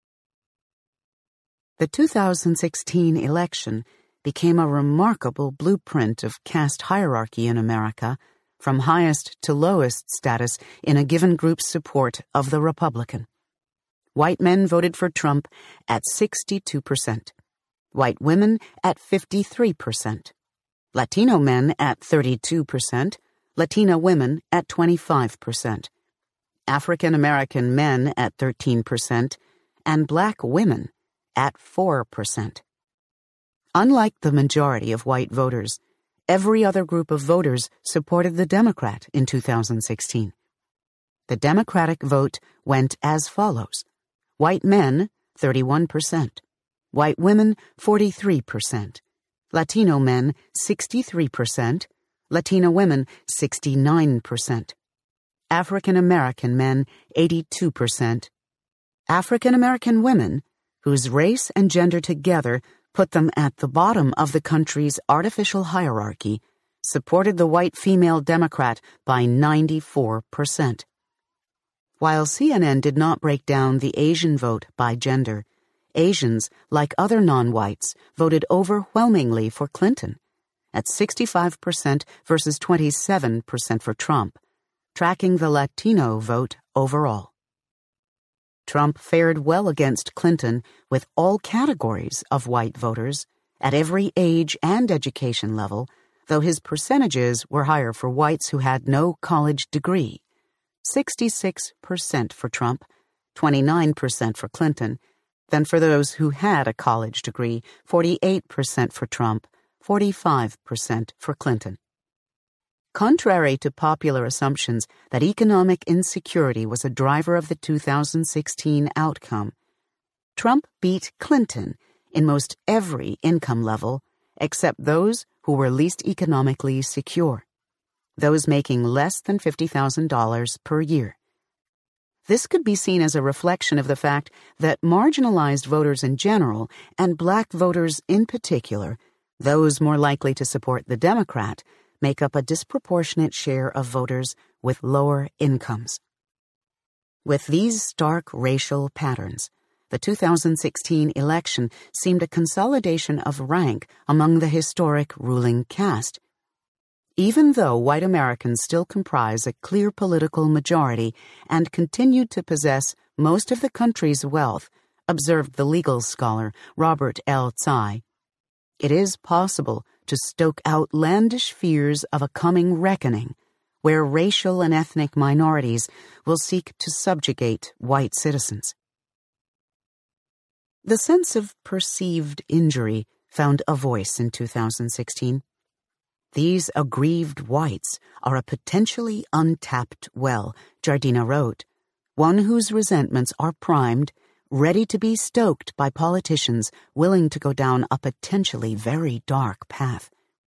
The two thousand sixteen election became a remarkable blueprint of caste hierarchy in America, from highest to lowest status in a given group's support of the Republican. White men voted for Trump at sixty-two percent, white women at fifty-three percent, Latino men at thirty-two percent, Latina women at twenty-five percent, African American men at thirteen percent, and black women at four percent. Unlike the majority of white voters, every other group of voters supported the Democrat in two thousand sixteen. The Democratic vote went as follows: white men, thirty-one percent, white women, forty-three percent, Latino men, sixty-three percent, Latina women, sixty-nine percent, African American men, eighty-two percent, African American women, whose race and gender together put them at the bottom of the country's artificial hierarchy, supported the white female Democrat by ninety-four percent. While C N N did not break down the Asian vote by gender, Asians, like other non-whites, voted overwhelmingly for Clinton, at sixty-five percent versus twenty-seven percent for Trump, tracking the Latino vote overall. Trump fared well against Clinton with all categories of white voters, at every age and education level, though his percentages were higher for whites who had no college degree, sixty-six percent for Trump, twenty-nine percent for Clinton, than for those who had a college degree, forty-eight percent for Trump, forty-five percent for Clinton. Contrary to popular assumptions that economic insecurity was a driver of the two thousand sixteen outcome, Trump beat Clinton in most every income level except those who were least economically secure, those making less than fifty thousand dollars per year. This could be seen as a reflection of the fact that marginalized voters in general, and black voters in particular, those more likely to support the Democrat, make up a disproportionate share of voters with lower incomes. With these stark racial patterns, the two thousand sixteen election seemed a consolidation of rank among the historic ruling caste. Even though white Americans still comprise a clear political majority and continued to possess most of the country's wealth, observed the legal scholar Robert L. Tsai. It is possible to stoke outlandish fears of a coming reckoning where racial and ethnic minorities will seek to subjugate white citizens. The sense of perceived injury found a voice in two thousand sixteen. These aggrieved whites are a potentially untapped well, Jardina wrote, one whose resentments are primed, ready to be stoked by politicians willing to go down a potentially very dark path.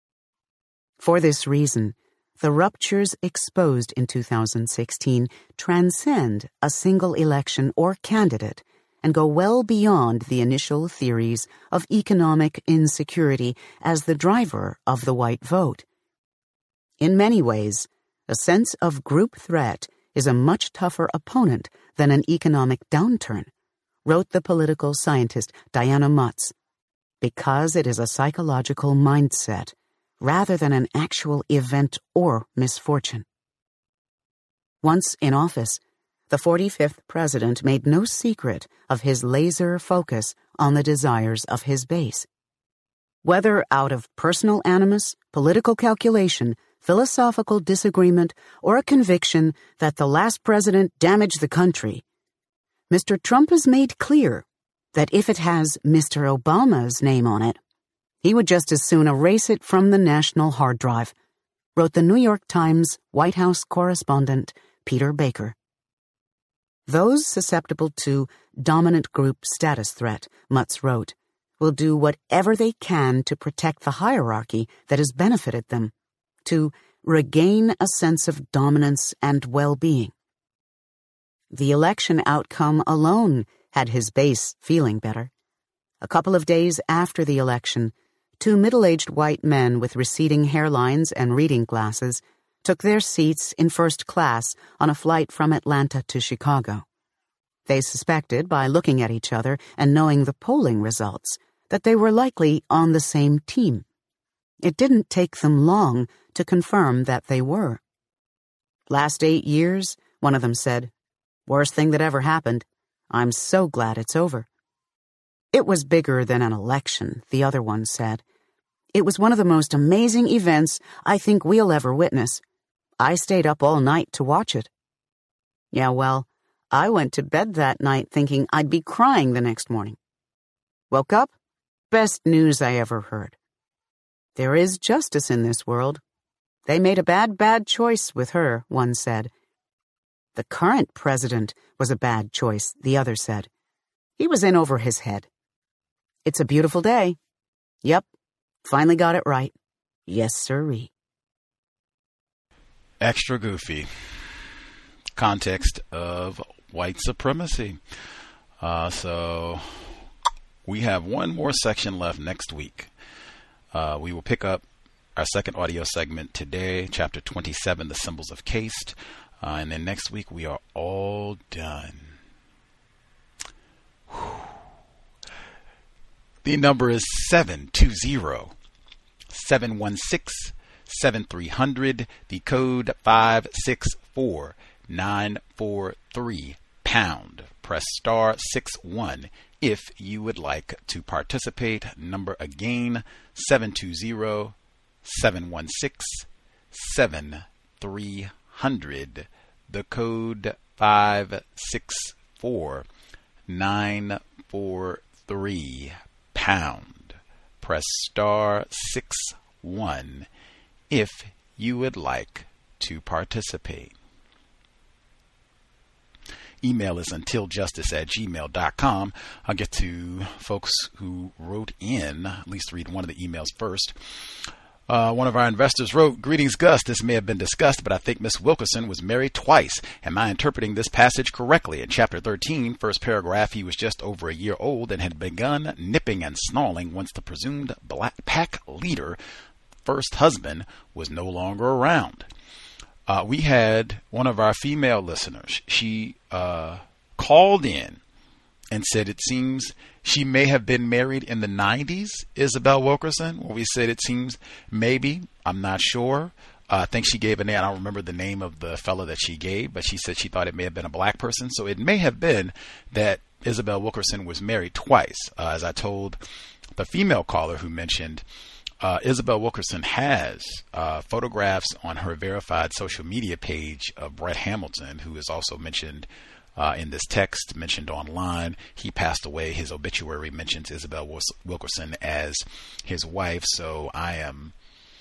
For this reason, the ruptures exposed in two thousand sixteen transcend a single election or candidate and go well beyond the initial theories of economic insecurity as the driver of the white vote. In many ways, a sense of group threat is a much tougher opponent than an economic downturn, wrote the political scientist Diana Mutz, because it is a psychological mindset rather than an actual event or misfortune. Once in office, the forty-fifth president made no secret of his laser focus on the desires of his base. Whether out of personal animus, political calculation, philosophical disagreement, or a conviction that the last president damaged the country, Mister Trump has made clear that if it has Mister Obama's name on it, he would just as soon erase it from the national hard drive, wrote the New York Times White House correspondent Peter Baker. Those susceptible to dominant group status threat, Mutz wrote, will do whatever they can to protect the hierarchy that has benefited them, to regain a sense of dominance and well-being. The election outcome alone had his base feeling better. A couple of days after the election, two middle-aged white men with receding hairlines and reading glasses took their seats in first class on a flight from Atlanta to Chicago. They suspected, by looking at each other and knowing the polling results, that they were likely on the same team. It didn't take them long to confirm that they were. Last eight years, one of them said, worst thing that ever happened. I'm so glad it's over. It was bigger than an election, the other one said. It was one of the most amazing events I think we'll ever witness. I stayed up all night to watch it. Yeah, well, I went to bed that night thinking I'd be crying the next morning. Woke up, best news I ever heard. There is justice in this world. They made a bad, bad choice with her, one said. The current president was a bad choice, the other said. He was in over his head. It's a beautiful day. Yep, finally got it right. Yes, sirree. Extra goofy. Context of white supremacy. Uh, so we have one more section left next week. Uh, we will pick up our second audio segment today, chapter twenty-seven, The Symbols of Caste. Uh, and then next week we are all done. Whew. The number is seven two zero, seven one six, seven three zero zero. The code five six four nine four three pound. Press star six one if you would like to participate. Number again, seven two zero, seven one six, seven three zero zero. The code five six four nine four three pound. Press star six one if you would like to participate. Email is untiljustice at gmail dot com. I'll get to folks who wrote in, at least read one of the emails first. Uh, one of our investors wrote, "Greetings, Gus. This may have been discussed, but I think Miss Wilkerson was married twice. Am I interpreting this passage correctly? In chapter thirteen, first paragraph, he was just over a year old and had begun nipping and snarling once the presumed black pack leader, first husband, was no longer around." Uh, we had one of our female listeners. She uh, called in and said it seems she may have been married in the nineties, Isabel Wilkerson, where we said it seems maybe, I'm not sure. Uh, I think she gave a name. I don't remember the name of the fellow that she gave, but she said she thought it may have been a black person. So it may have been that Isabel Wilkerson was married twice. Uh, as I told the female caller who mentioned, uh, Isabel Wilkerson has uh, photographs on her verified social media page of Brett Hamilton, who is also mentioned uh, in this text, mentioned online. He passed away. His obituary mentions Isabel Wilkerson as his wife. So I am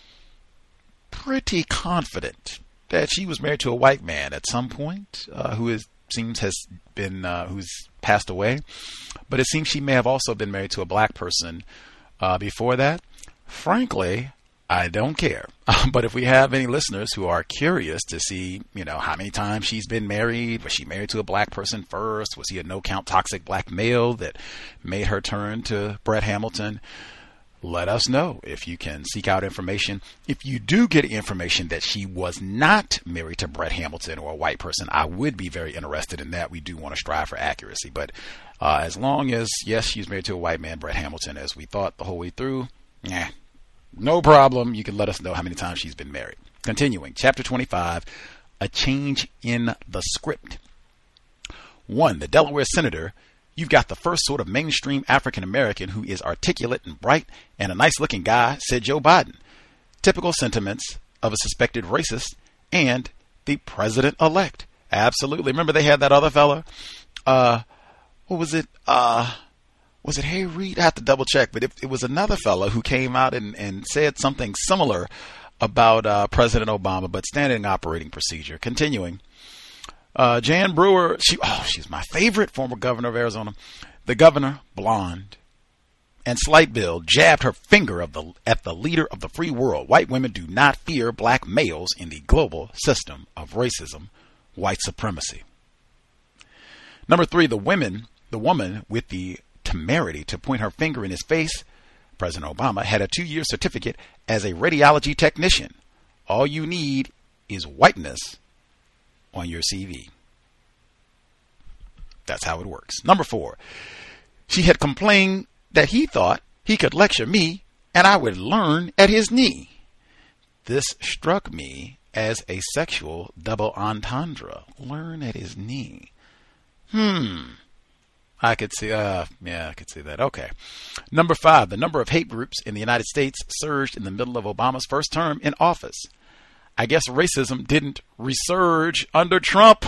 pretty confident that she was married to a white man at some point, uh, who is seems has been uh, who's passed away. But it seems she may have also been married to a black person uh, before that. Frankly, I don't care. But if we have any listeners who are curious to see, you know, how many times she's been married, was she married to a black person first? Was he a no-count toxic black male that made her turn to Brett Hamilton? Let us know if you can seek out information. If you do get information that she was not married to Brett Hamilton or a white person, I would be very interested in that. We do want to strive for accuracy. But uh, as long as, yes, she's married to a white man, Brett Hamilton, as we thought the whole way through, nah, no problem. You can let us know how many times she's been married. Continuing, chapter twenty-five, a change in the script. One, the Delaware senator. You've got the first sort of mainstream African-American who is articulate and bright and a nice-looking guy, said Joe Biden. Typical sentiments of a suspected racist and the president-elect. Absolutely. Remember they had that other fella? Uh, what was it? Uh, was it Harry Reid? I have to double-check, but it, it was another fella who came out and, and said something similar about uh, President Obama, but standard operating procedure. Continuing. Uh, Jan Brewer, she, oh, she's my favorite, former governor of Arizona. The governor, blonde and slight build, jabbed her finger of the, at the leader of the free world. White women do not fear black males in the global system of racism, white supremacy. Number three, the women, the woman with the temerity to point her finger in his face, President Obama, had a two-year certificate as a radiology technician. All you need is whiteness on your C V. That's how it works. Number four, she had complained that he thought he could lecture me and I would learn at his knee. This struck me as a sexual double entendre. Learn at his knee. Hmm. I could see, uh, yeah, I could see that. Okay. Number five, the number of hate groups in the United States surged in the middle of Obama's first term in office. I guess racism didn't resurge under Trump.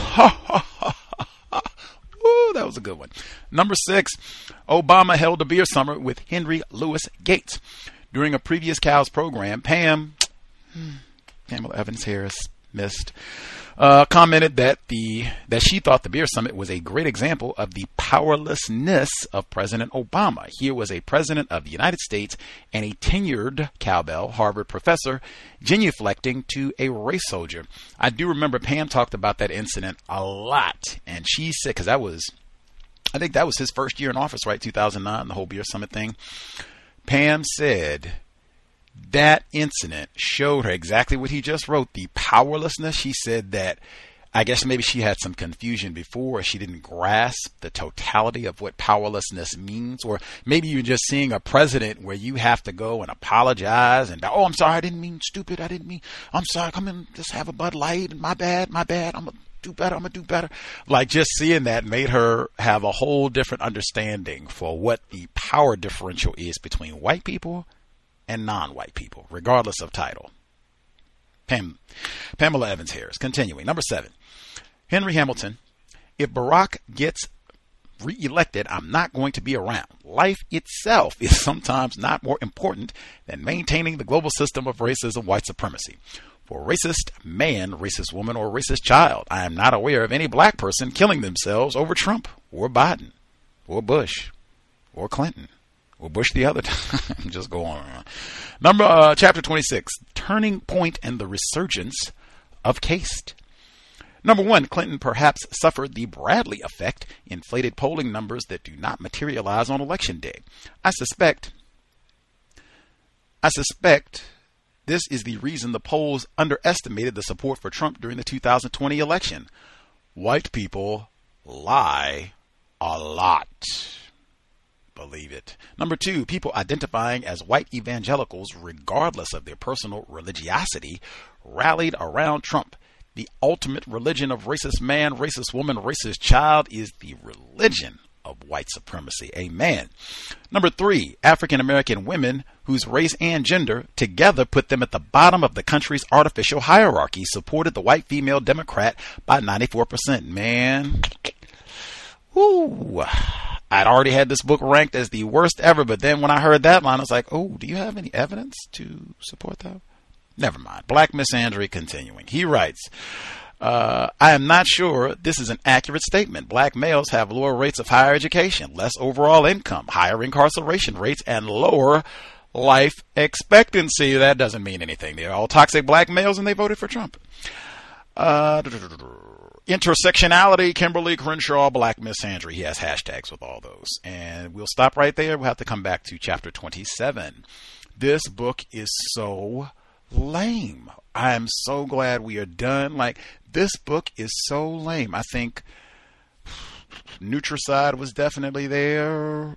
Ooh, that was a good one. Number six, Obama held a beer summit with Henry Louis Gates. During a previous Cows program, Pam, Pamela Evans Harris, missed, uh, commented that the that she thought the beer summit was a great example of the powerlessness of President Obama. Here was a president of the United States and a tenured cowbell Harvard professor genuflecting to a race soldier. I do remember Pam talked about that incident a lot, and she said, because that was, I think that was his first year in office, right? two thousand nine, the whole beer summit thing. Pam said that incident showed her exactly what he just wrote, the powerlessness. She said that I guess maybe she had some confusion before, or she didn't grasp the totality of what powerlessness means, or maybe you're just seeing a president where you have to go and apologize and, oh, I'm sorry, I didn't mean stupid, I didn't mean, I'm sorry, come in, just have a Bud Light, and my bad, my bad, I'm gonna do better, I'm gonna do better. Like, just seeing that made her have a whole different understanding for what the power differential is between white people and non-white people, regardless of title. Pam, Pamela Evans Harris. Continuing. Number seven, Henry Hamilton. If Barack gets reelected, I'm not going to be around. Life itself is sometimes not more important than maintaining the global system of racism, white supremacy. For a racist man, racist woman, or racist child, I am not aware of any black person killing themselves over Trump or Biden or Bush or Clinton. Or Bush the other time. Just go on. Number uh, chapter twenty-six, turning point and the resurgence of caste. Number one, Clinton perhaps suffered the Bradley effect, inflated polling numbers that do not materialize on election day. I suspect, I suspect this is the reason the polls underestimated the support for Trump during the two thousand twenty election. White people lie a lot. believe it. Number two, people identifying as white evangelicals, regardless of their personal religiosity, rallied around Trump. The ultimate religion of racist man, racist woman, racist child is the religion of white supremacy. Amen. Number three, African American women whose race and gender together put them at the bottom of the country's artificial hierarchy supported the white female Democrat by ninety-four percent. Man, whoo. I'd already had this book ranked as the worst ever, but then when I heard that line, I was like, oh, do you have any evidence to support that? Never mind. Black Misandry continuing. He writes, uh, I am not sure this is an accurate statement. Black males have lower rates of higher education, less overall income, higher incarceration rates, and lower life expectancy. That doesn't mean anything. They're all toxic black males, and they voted for Trump. Uh, intersectionality, Kimberly Crenshaw, Black Misandry. He has hashtags with all those. And we'll stop right there. We'll have to come back to chapter twenty-seven. This book is so lame. I'm so glad we are done. Like, this book is so lame. I think Nutricide was definitely there.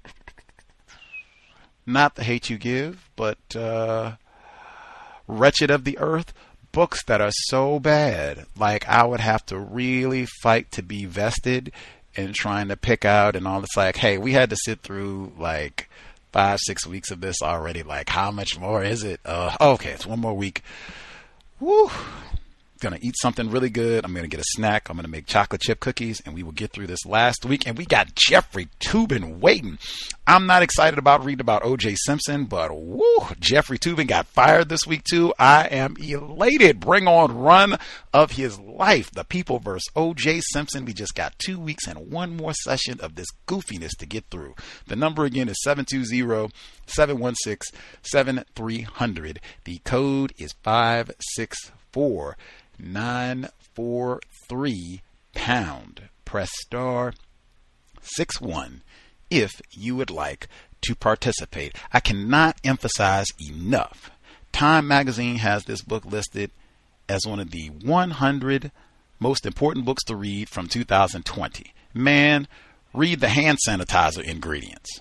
Not The Hate U Give, but uh, Wretched of the Earth. Books that are so bad. Like, I would have to really fight to be vested in trying to pick out and all. It's like, hey, we had to sit through like five, six weeks of this already. Like, how much more is it? Uh, okay, it's one more week. Woo. Gonna eat something really good. I'm gonna get a snack. I'm gonna make chocolate chip cookies, and we will get through this last week. And we got Jeffrey Toobin waiting. I'm not excited about reading about O J Simpson, but woo, Jeffrey Toobin got fired this week too. I am elated. Bring on Run of his life. The People versus O J Simpson. We just got two weeks and one more session of this goofiness to get through. The number again is seven two zero, seven one six, seven three zero zero. The code is five six four nine four three pound. Press star six one if you would like to participate. I cannot emphasize enough. Time magazine has this book listed as one of the one hundred most important books to read from two thousand twenty. Man, read the hand sanitizer ingredients.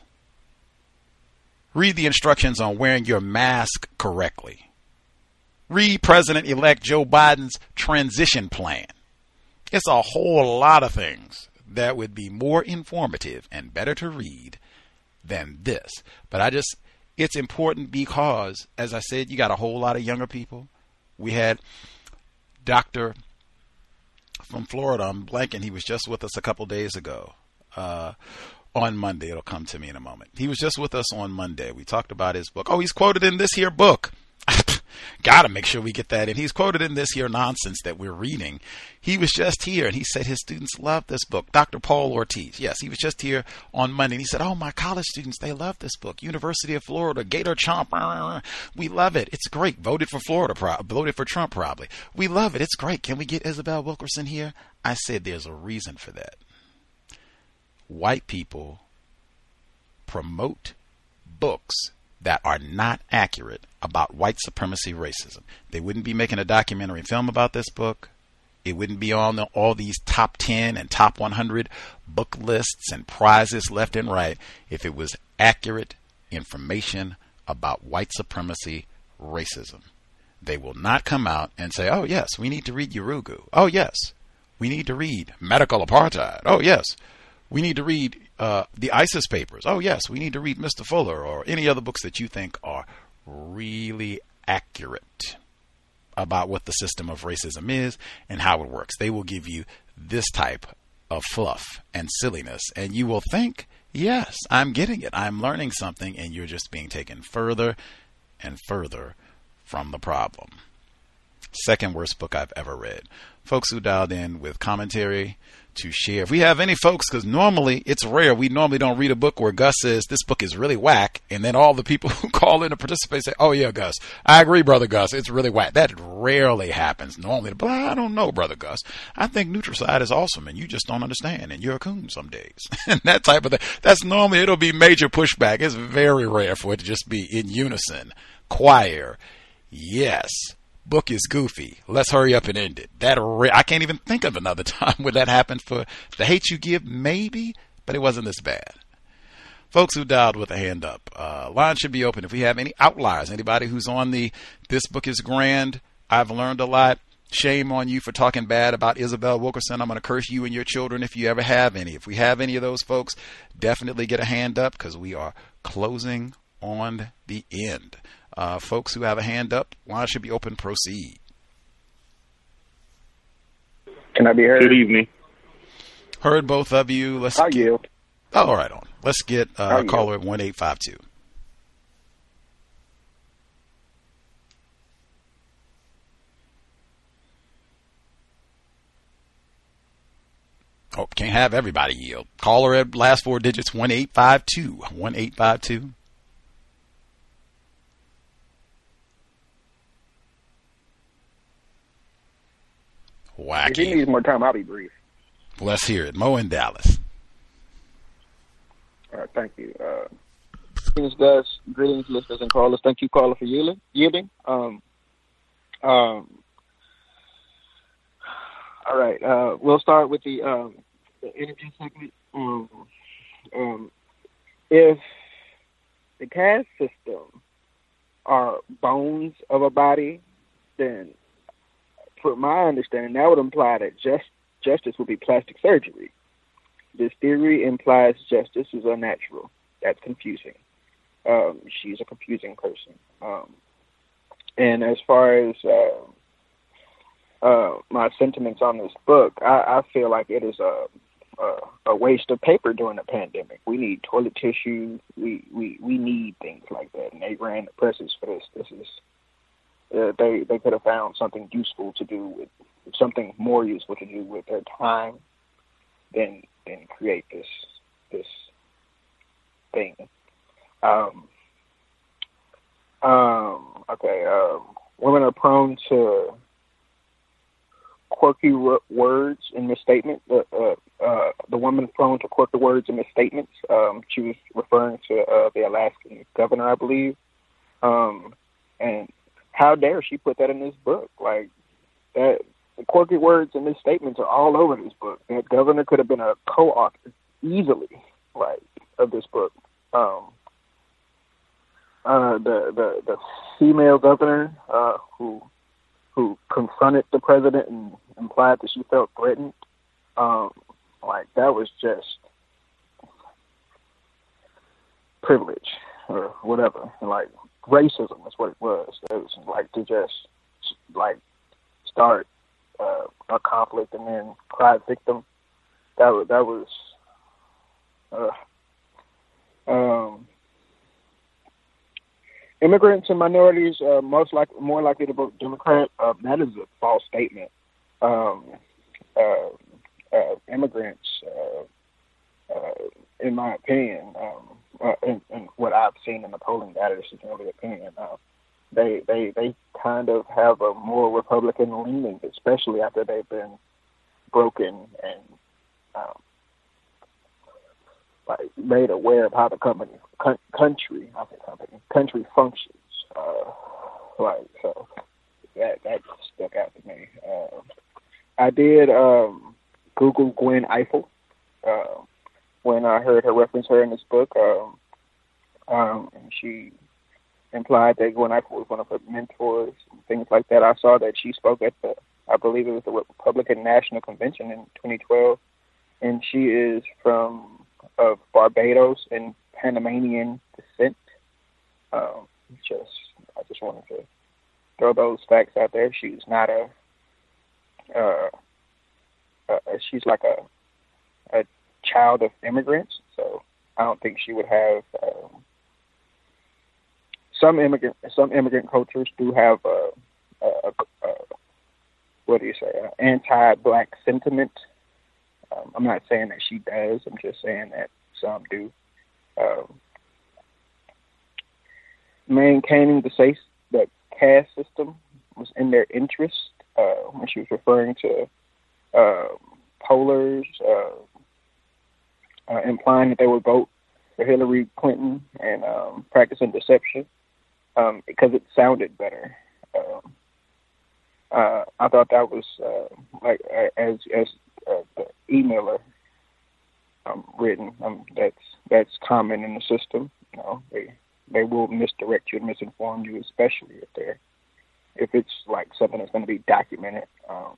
Read the instructions on wearing your mask correctly. Read President-elect Joe Biden's transition plan. It's a whole lot of things that would be more informative and better to read than this. But I just, it's important because, as I said, you got a whole lot of younger people. We had Doctor from Florida, I'm blanking, he was just with us a couple days ago. Uh, on Monday, it'll come to me in a moment. He was just with us on Monday. We talked about his book. Oh, he's quoted in this here book. Gotta make sure we get that in. He's quoted in this here nonsense that we're reading. He was just here and he said his students love this book. Doctor Paul Ortiz. Yes, he was just here on Monday and he said, oh, my college students, they love this book. University of Florida, Gator Chomp. We love it. It's great. Voted for Florida, pro- voted for Trump probably. We love it. It's great. Can we get Isabel Wilkerson here? I said there's a reason for that. White people promote books that are not accurate about white supremacy racism. They wouldn't be making a documentary film about this book. It wouldn't be on the, all these top ten and top one hundred book lists and prizes left and right if it was accurate information about white supremacy racism. They will not come out and say, oh, yes, we need to read Urugu. Oh, yes, we need to read Medical Apartheid. Oh, yes, we need to read uh, the ISIS Papers. Oh, yes, we need to read Mister Fuller or any other books that you think are really accurate about what the system of racism is and how it works. They will give you this type of fluff and silliness, and you will think, yes, I'm getting it. I'm learning something, and you're just being taken further and further from the problem. Second worst book I've ever read. Folks who dialed in with commentary to share. If we have any folks, because normally it's rare, we normally don't read a book where Gus says this book is really whack, and then all the people who call in to participate say, oh yeah, Gus, I agree, Brother Gus, it's really whack. That rarely happens. Normally, but I don't know, Brother Gus. I think Nutricide is awesome, and you just don't understand, and you're a coon some days. And that type of thing. That's normally, it'll be major pushback. It's very rare for it to just be in unison. Choir. Yes. Book is goofy. Let's hurry up and end it. That re- I can't even think of another time where that happened. For The Hate U Give, maybe, but it wasn't this bad. folks who dialed with a hand up. Uh, line should be open. If we have any outliers, anybody who's on the This Book is Grand, I've learned a lot. Shame on you for talking bad about Isabel Wilkerson. I'm going to curse you and your children if you ever have any. If we have any of those folks, definitely get a hand up because we are closing on the end. Uh, folks who have a hand up, line should be open. Proceed. Can I be heard? Good evening. Heard both of you. Let's I'll get, yield. Oh, all right on. Let's get uh, a caller at one eight five two. Oh, can't have everybody yield. Caller at last four digits, one eight five two. one eight five two. Wacky. If he needs more time, I'll be brief. Let's hear it. Mo in Dallas. All right, thank you. Uh, greetings, guys. Greetings, listeners and callers. Thank you, caller, for yielding. yielding. Um, um, all right, uh, we'll start with the, um, the interview segment. Um, um, if the caste system are bones of a body, then from my understanding, that would imply that just, justice would be plastic surgery. This theory implies justice is unnatural. That's confusing. Um, she's a confusing person. Um, and as far as uh, uh, my sentiments on this book, I, I feel like it is a, a a waste of paper during the pandemic. We need toilet tissue. We, we, we need things like that. And they ran the presses for this. This is uh, they they could have found something useful to do with something more useful to do with their time than than create this this thing. Um, um, okay, um, women are prone to quirky w- words and misstatements. Uh, uh, uh, the woman prone to quirky words and misstatements. Um, she was referring to uh, the Alaskan governor, I believe. Um, and how dare she put that in this book? Like, that, the quirky words and misstatements are all over this book. That governor could have been a co-author easily, like, of this book. Um, uh, the, the the female governor uh, who who confronted the president and implied that she felt threatened, um, like, that was just privilege or whatever. And, like, racism is what it was. It was like to just like start uh, a conflict and then cry victim. That was that was. Uh, um, immigrants and minorities are most likely more likely to vote Democrat. Uh, that is a false statement. Um, uh, uh, immigrants, uh, uh, in my opinion, um, uh, and, and what I've seen in the polling data, this is only opinion. Uh, they they they kind of have a more Republican leaning, especially after they've been broken and um, like made aware of how the company con- country, not the company, country functions. Uh, like so, that that stuck out to me. Uh, I did um, Google Gwen Ifill uh, when I heard her reference her in this book. Um, um, and she implied that Gwen Ifill was one of her mentors and things like that. I saw that she spoke at the, I believe it was the Republican National Convention in twenty twelve, and she is from of Barbados and Panamanian descent. Um, just, I just wanted to throw those facts out there. She's not a, uh, uh, she's like a, a child of immigrants, so I don't think she would have. Um, some immigrant, some immigrant cultures do have a, a, a, a what do you say, an anti-black sentiment. Um, I'm not saying that she does. I'm just saying that some do. Um, maintaining the safe, the caste system was in their interest uh, when she was referring to uh, pollers, uh, uh, implying that they would vote for Hillary Clinton and um, practicing deception um, because it sounded better. Um, uh, I thought that was uh, like as as Uh, the emailer um, written. Um, that's that's common in the system. You know, they they will misdirect you and misinform you, especially if they're if it's like something that's going to be documented. Um,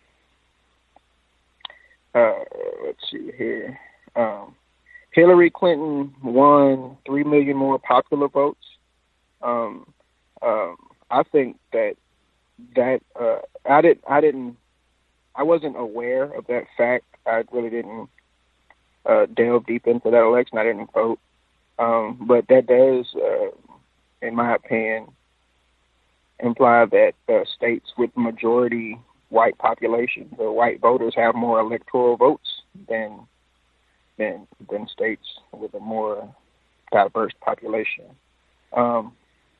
uh, let's see here. Um, Hillary Clinton won three million more popular votes. Um, um, I think that that uh, I did I didn't I wasn't aware of that fact. I really didn't uh, delve deep into that election. I didn't vote, um, but that does, uh, in my opinion, imply that uh, states with majority white populations or white voters have more electoral votes than than than states with a more diverse population. Um,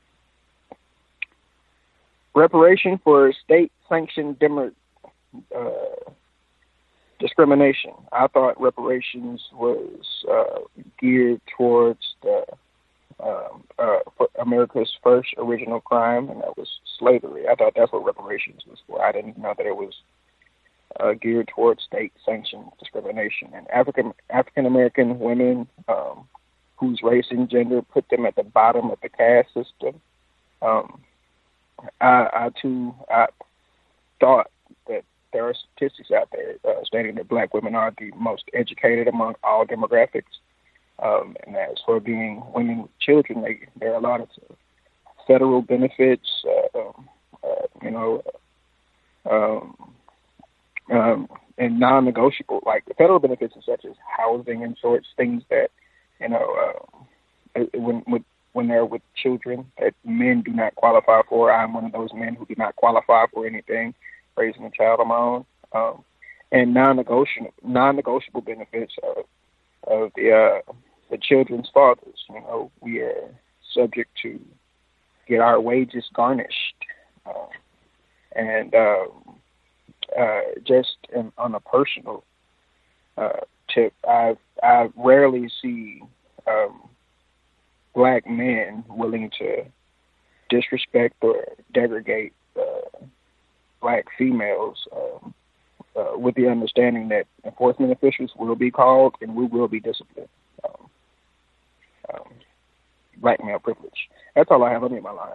reparation for state-sanctioned demo, uh, discrimination. I thought reparations was uh, geared towards the um, uh, America's first original crime, and that was slavery. I thought that's what reparations was for. I didn't know that it was uh, geared towards state-sanctioned discrimination. And African African American women um, whose race and gender put them at the bottom of the caste system. Um, I, I too, I thought that there are statistics out there uh, stating that black women are the most educated among all demographics. Um, and as for being women with children, they, there are a lot of federal benefits, uh, um, uh, you know, um, um, and non-negotiable, like the federal benefits such as housing and sorts, things that, you know, uh, when, when, when they're with children that men do not qualify for. I'm one of those men who do not qualify for anything, raising a child of my own. Um, and non-negotiable, non-negotiable benefits of, of the uh, the children's fathers. You know, we are subject to get our wages garnished. Uh, and uh, uh, just in, on a personal uh, tip, I I rarely see um, black men willing to disrespect or degrade uh, black females um, uh, with the understanding that enforcement officials will be called and we will be disciplined. Um, um, black male privilege. That's all I have. Let me in my line.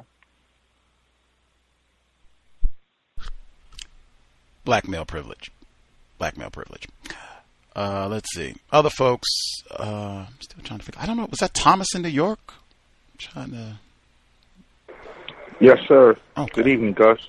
Black male privilege. Black male privilege. Uh, let's see. Other folks, uh, I'm still trying to figure. I don't know. Was that Thomas in New York? I'm trying to. Yes, sir. Okay. Good evening, Gus.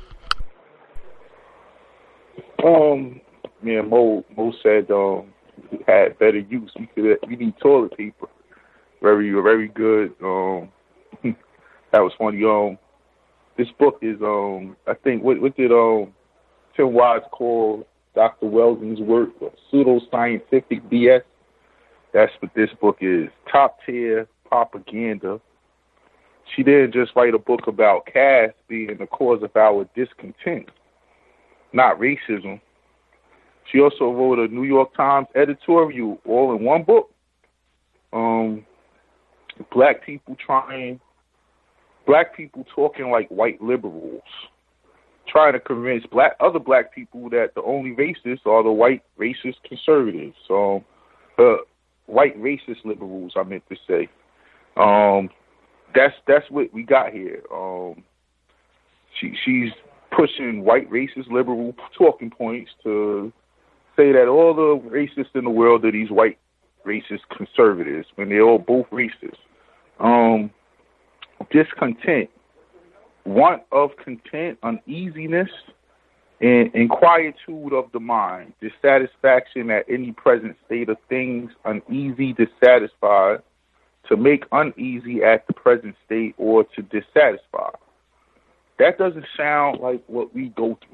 Um, me and Mo, Mo said um, we had better use. We could, we need toilet paper. Very, very good. Um, that was funny. Um, this book is um, I think what what did um, Tim Wise call Doctor Weldon's work pseudoscientific B S? That's what this book is. Top tier propaganda. She didn't just write a book about caste being the cause of our discontent, not racism. She also wrote a New York Times editorial all in one book. Um, black people trying, black people talking like white liberals, trying to convince black other black people that the only racists are the white racist conservatives. So, uh, white racist liberals, I meant to say. Um, that's that's what we got here. Um, she she's pushing white racist liberal talking points to say that all the racists in the world are these white racist conservatives when they're all both racist. Um, discontent, want of content, uneasiness, and inquietude of the mind, dissatisfaction at any present state of things, uneasy, dissatisfied, to make uneasy at the present state or to dissatisfy. That doesn't sound like what we go through.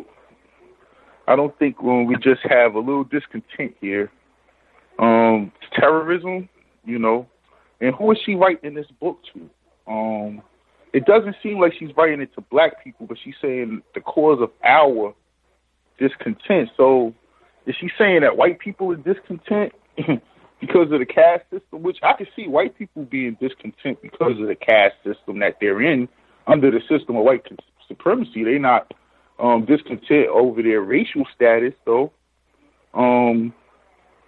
I don't think when we just have a little discontent here, um, terrorism, you know, and who is she writing this book to? Um, it doesn't seem like she's writing it to black people, but she's saying the cause of our discontent. So is she saying that white people are discontent because of the caste system, which I can see white people being discontent because of the caste system that they're in under the system of white supremacy. They're not um, discontent over their racial status, though. Um,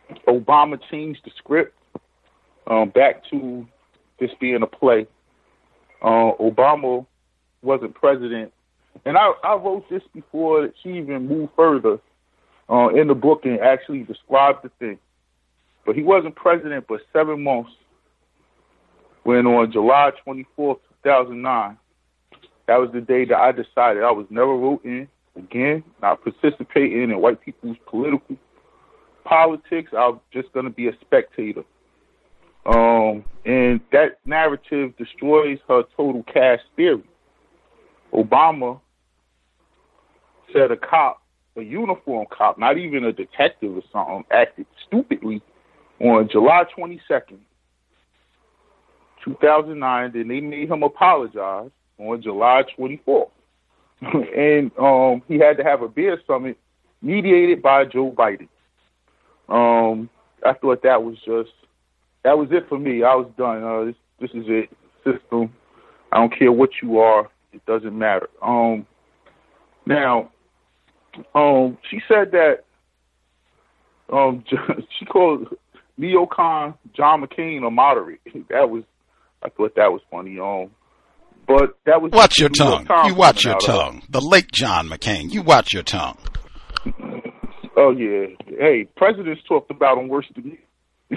Obama changed the script um, back to this being a play. Uh, Obama wasn't president. And I, I wrote this before she even moved further uh, in the book and actually described the thing. But he wasn't president but seven months when on July twenty-fourth, two thousand nine, that was the day that I decided I was never voting again, not participating in white people's political politics. I was just going to be a spectator. Um, and that narrative destroys her total caste theory. Obama said a cop, a uniform cop, not even a detective or something, acted stupidly on July twenty-second, two thousand nine. Then they made him apologize on July twenty-fourth. And um, he had to have a beer summit mediated by Joe Biden. Um, I thought that was just, that was it for me. I was done. Uh, this, this is it. System. I don't care what you are. It doesn't matter. Um, now, um, she said that um, she called neocon John McCain a moderate. That was, I thought that was funny. Um, but that was watch your tongue. You watch your tongue. The late John McCain. You watch your tongue. Oh yeah. Hey, presidents talked about him worse than me.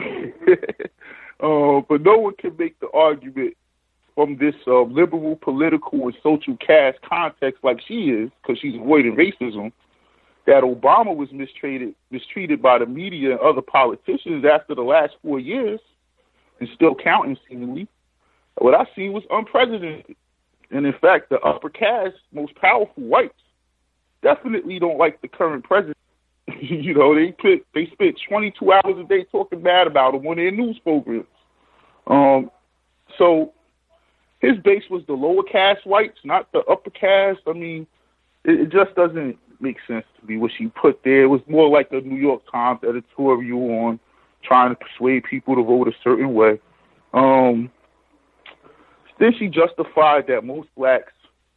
uh, but no one can make the argument from this uh, liberal, political, and social caste context like she is, because she's avoiding racism, that Obama was mistreated, mistreated by the media and other politicians after the last four years, and still counting seemingly. What I seen was unprecedented. And in fact, the upper caste, most powerful whites, definitely don't like the current president. You know, they put, they spent twenty-two hours a day talking bad about him on their news programs. Um, so his base was the lower caste whites, not the upper caste. I mean, it, it just doesn't make sense to me what she put there. It was more like a New York Times editorial on trying to persuade people to vote a certain way. Um, then she justified that most blacks,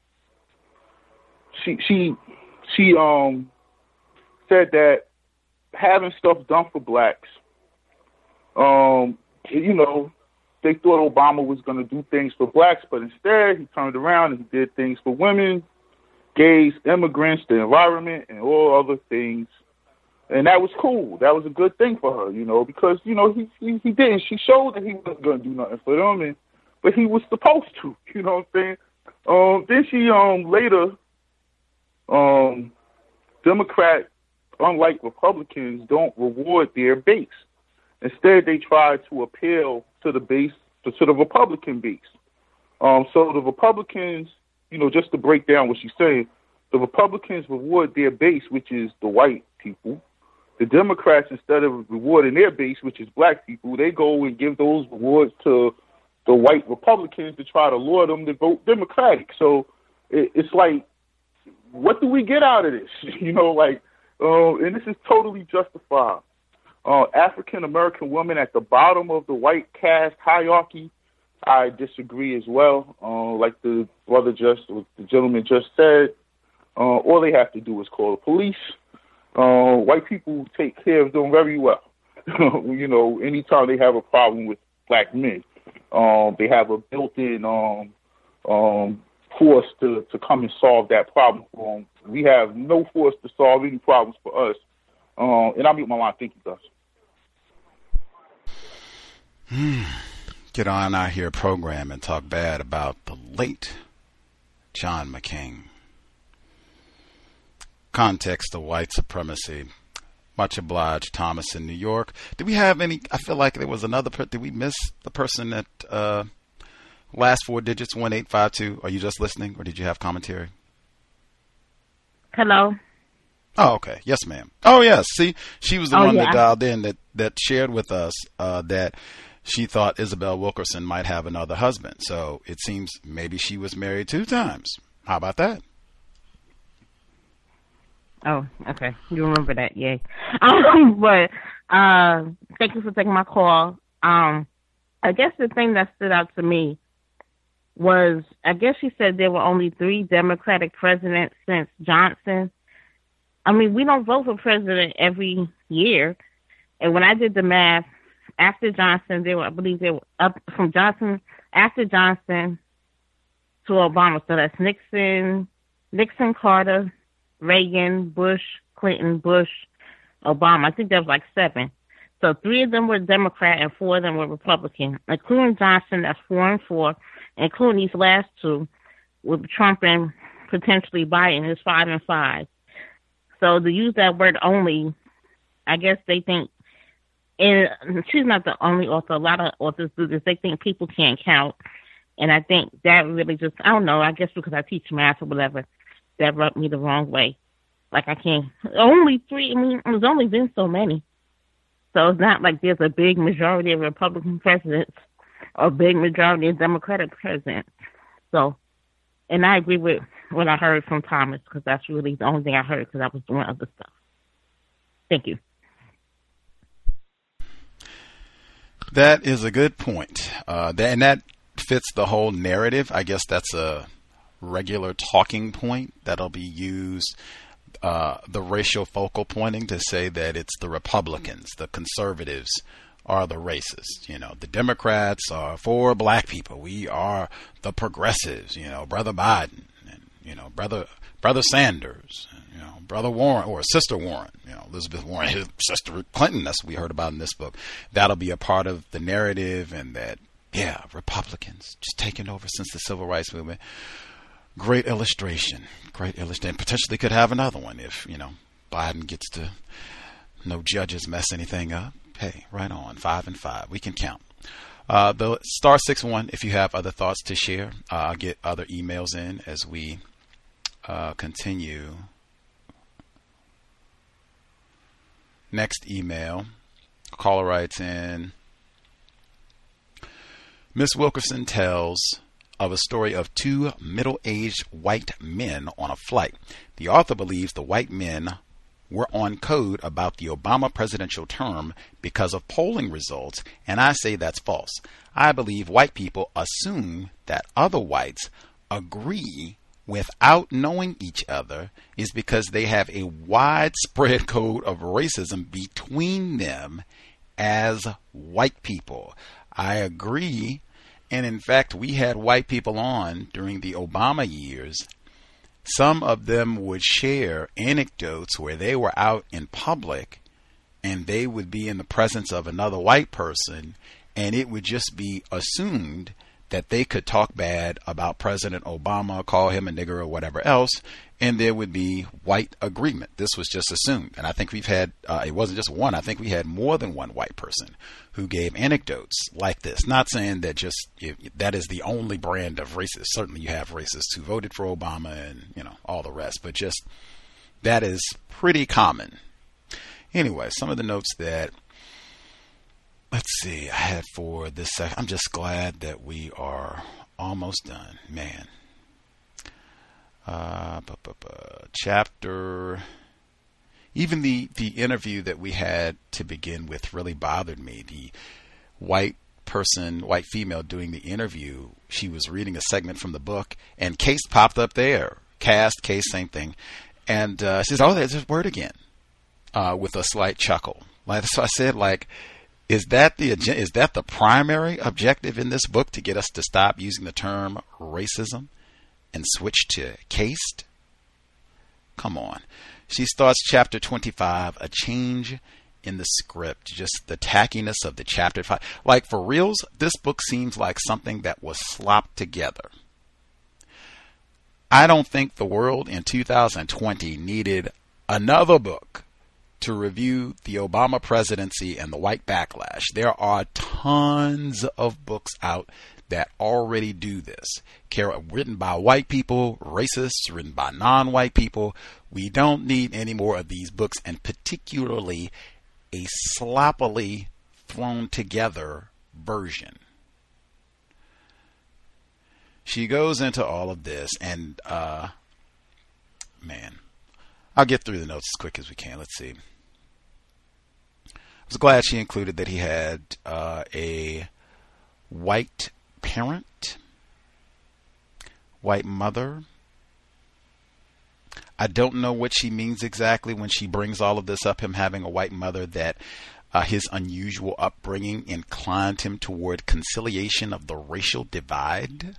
she she she um said that having stuff done for blacks, um, you know, they thought Obama was going to do things for blacks, but instead he turned around and he did things for women, gays, immigrants, the environment, and all other things. And that was cool. That was a good thing for her, you know, because, you know, he he, he didn't. She showed that he wasn't going to do nothing for them, and but he was supposed to, you know what I'm saying? Um, then she um later, um, Democrat, unlike Republicans, don't reward their base. Instead, they try to appeal to the base, to, to the Republican base. Um, so the Republicans, you know, just to break down what she's saying, the Republicans reward their base, which is the white people. The Democrats, instead of rewarding their base, which is black people, they go and give those rewards to the white Republicans to try to lure them to vote Democratic. So it, it's like, what do we get out of this? You know, like, uh, and this is totally justified. Uh, African-American women at the bottom of the white caste hierarchy, I disagree as well. Uh, like the brother just, the gentleman just said, uh, all they have to do is call the police. Uh, white people take care of them very well. You know, anytime they have a problem with black men, um, they have a built-in um, um, force to, to come and solve that problem for them. We have no force to solve any problems for us. Uh, and I'll mute my line. Thank you, guys. Get on out here program and talk bad about the late John McCain. Context of white supremacy. Much obliged, Thomas in New York. Did we have any? I feel like there was another. Did we miss the person that uh, last four digits one eight five two? Are you just listening, or did you have commentary? Hello. Oh, okay. Yes, ma'am. Oh, yes. See, she was the oh, one yeah. that dialed in that that shared with us uh, that she thought Isabel Wilkerson might have another husband. So it seems maybe she was married two times. How about that? Oh, okay. You remember that, yay. Um, but uh, thank you for taking my call. Um, I guess the thing that stood out to me was, I guess she said there were only three Democratic presidents since Johnson. I mean, we don't vote for president every year. And when I did the math, after Johnson, they were, I believe they were up from Johnson, after Johnson to Obama. So that's Nixon, Nixon, Carter, Reagan, Bush, Clinton, Bush, Obama. I think there was like seven. So three of them were Democrat and four of them were Republican, including Johnson, that's four and four, including these last two with Trump and potentially Biden is five and five. So to use that word only, I guess they think, and she's not the only author. A lot of authors do this. They think people can't count. And I think that really just, I don't know, I guess because I teach math or whatever, that rubbed me the wrong way. Like I can't, only three, I mean, there's only been so many. So it's not like there's a big majority of Republican presidents or a big majority of Democratic presidents. So, and I agree with what I heard from Thomas, because that's really the only thing I heard because I was doing other stuff. Thank you. That is a good point. Uh, that, and that fits the whole narrative. I guess that's a regular talking point that'll be used, uh, the racial focal pointing, to say that it's the Republicans, the conservatives are the racists. You know, the Democrats are for black people. We are the progressives, you know, Brother Biden and, you know, Brother, Brother Sanders, you know, Brother Warren or Sister Warren, you know, Elizabeth Warren, his sister Clinton, that's what we heard about in this book. That'll be a part of the narrative, and that, yeah, Republicans just taking over since the Civil Rights Movement. Great illustration, great illustration. Potentially could have another one if, you know, Biden gets to, no judges mess anything up. Hey, right on, five and five. We can count. Uh, the star six one, if you have other thoughts to share, uh, I'll get other emails in as we uh, continue. Next email, caller writes in, Miss Wilkerson tells of a story of two middle-aged white men on a flight. The author believes the white men were on code about the Obama presidential term because of polling results, and I say that's false. I believe white people assume that other whites agree without knowing each other is because they have a widespread code of racism between them as white people. I agree. And in fact, we had white people on during the Obama years. Some of them would share anecdotes where they were out in public and they would be in the presence of another white person, and it would just be assumed that they could talk bad about President Obama, call him a nigger or whatever else, and there would be white agreement. This was just assumed. And I think we've had, uh, it wasn't just one, I think we had more than one white person who gave anecdotes like this. Not saying that just, if, that is the only brand of racists. Certainly you have racists who voted for Obama and, you know, all the rest, but just that is pretty common. Anyway, some of the notes that, let's see, I had for this second. I'm just glad that we are almost done, man. Uh, bu- bu- bu- chapter, even the, the interview that we had to begin with really bothered me. The white person, white female doing the interview, she was reading a segment from the book, and Case popped up there. Cast, Case, same thing. And uh, she says, oh, there's this word again, uh, with a slight chuckle. Like, so I said, like, Is that the is that the primary objective in this book, to get us to stop using the term racism and switch to caste? Come on. She starts chapter twenty-five, a change in the script, just the tackiness of the chapter five. Like, for reals, this book seems like something that was slopped together. I don't think the world in two thousand twenty needed another book to review the Obama presidency and the white backlash. There are tons of books out that already do this. Written by white people, racists, written by non-white people. We don't need any more of these books, and particularly a sloppily thrown together version. She goes into all of this, and uh, man, I'll get through the notes as quick as we can. Let's see. I was glad she included that he had uh, a white parent, white mother. I don't know what she means exactly when she brings all of this up, him having a white mother, that Uh, his unusual upbringing inclined him toward conciliation of the racial divide.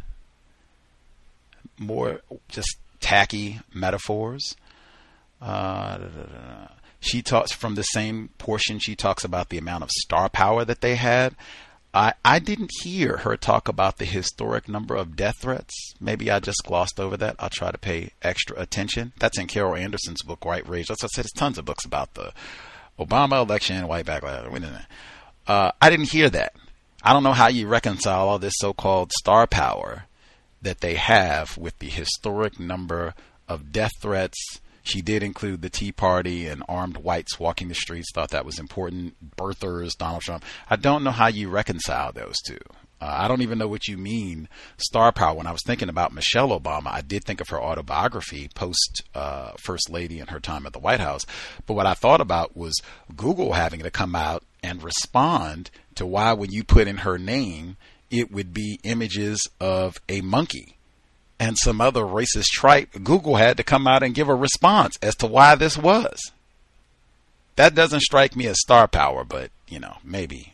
More just tacky metaphors. Uh, da, da, da. She talks from the same portion. She talks about the amount of star power that they had. I, I didn't hear her talk about the historic number of death threats. Maybe I just glossed over that. I'll try to pay extra attention. That's in Carol Anderson's book, White Rage. As I said, there's tons of books about the Obama election, white backlash. Uh, I didn't hear that. I don't know how you reconcile all this so-called star power that they have with the historic number of death threats. She did include the Tea Party and armed whites walking the streets, thought that was important. Birthers, Donald Trump. I don't know how you reconcile those two. Uh, I don't even know what you mean, star power. When I was thinking about Michelle Obama, I did think of her autobiography, post uh, First Lady and her time at the White House. But what I thought about was Google having to come out and respond to why when you put in her name, it would be images of a monkey and some other racist tripe. Google had to come out and give a response as to why this was. That doesn't strike me as star power, but, you know, maybe.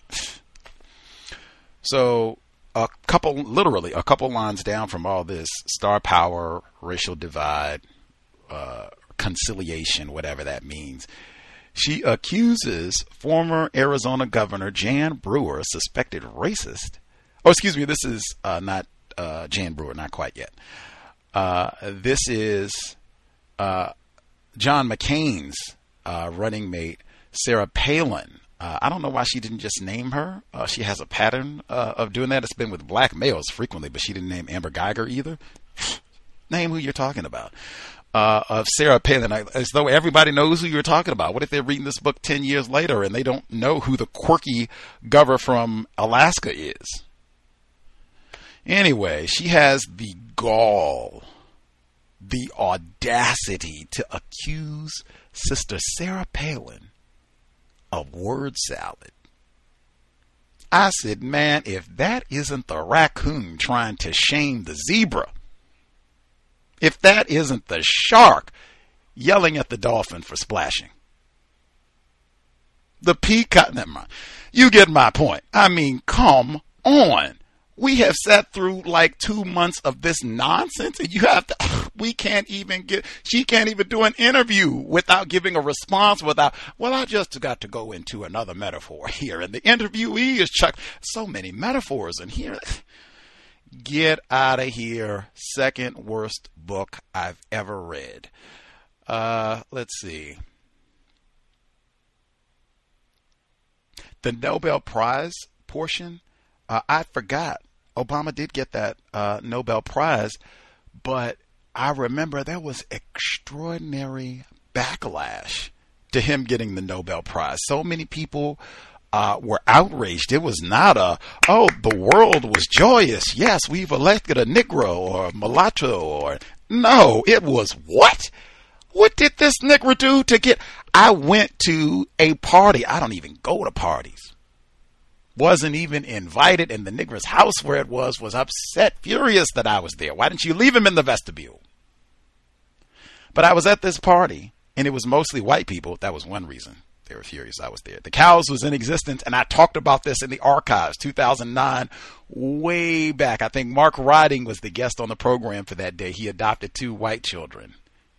So a couple, literally a couple lines down from all this, star power, racial divide, uh, conciliation, whatever that means. She accuses former Arizona Governor Jan Brewer, suspected racist. Oh, excuse me, this is uh, not Uh, Jan Brewer, not quite yet. Uh, this is uh, John McCain's uh, running mate, Sarah Palin. Uh, I don't know why she didn't just name her. Uh, she has a pattern uh, of doing that. It's been with black males frequently, but she didn't name Amber Geiger either. Name who you're talking about. Uh, of Sarah Palin, as though everybody knows who you're talking about. What if they're reading this book ten years later and they don't know who the quirky governor from Alaska is? Anyway, she has the gall, the audacity to accuse Sister Sarah Palin of word salad. I said, man, if that isn't the raccoon trying to shame the zebra, if that isn't the shark yelling at the dolphin for splashing, the peacock, never mind. You get my point. I mean, come on. We have sat through like two months of this nonsense, and you have to, we can't even get, she can't even do an interview without giving a response without, well, I just got to go into another metaphor here. And the interviewee is Chuck. So many metaphors in here. Get out of here. Second worst book I've ever read. Uh, let's see. The Nobel Prize portion. Uh, I forgot. Obama did get that uh, Nobel Prize, but I remember there was extraordinary backlash to him getting the Nobel Prize. So many people uh, were outraged. It was not a, oh, the world was joyous. Yes, we've elected a Negro or a mulatto. Or no, it was what? What did this Negro do to get? I went to a party. I don't even go to parties. Wasn't even invited, and the Negro's house where it was was upset, furious that I was there. Why didn't you leave him in the vestibule? But I was at this party, and it was mostly white people. That was one reason they were furious I was there. The Cows was in existence, and I talked about this in the archives, two thousand nine, way back. I think Mark Riding was the guest on the program for that day. He adopted two white children.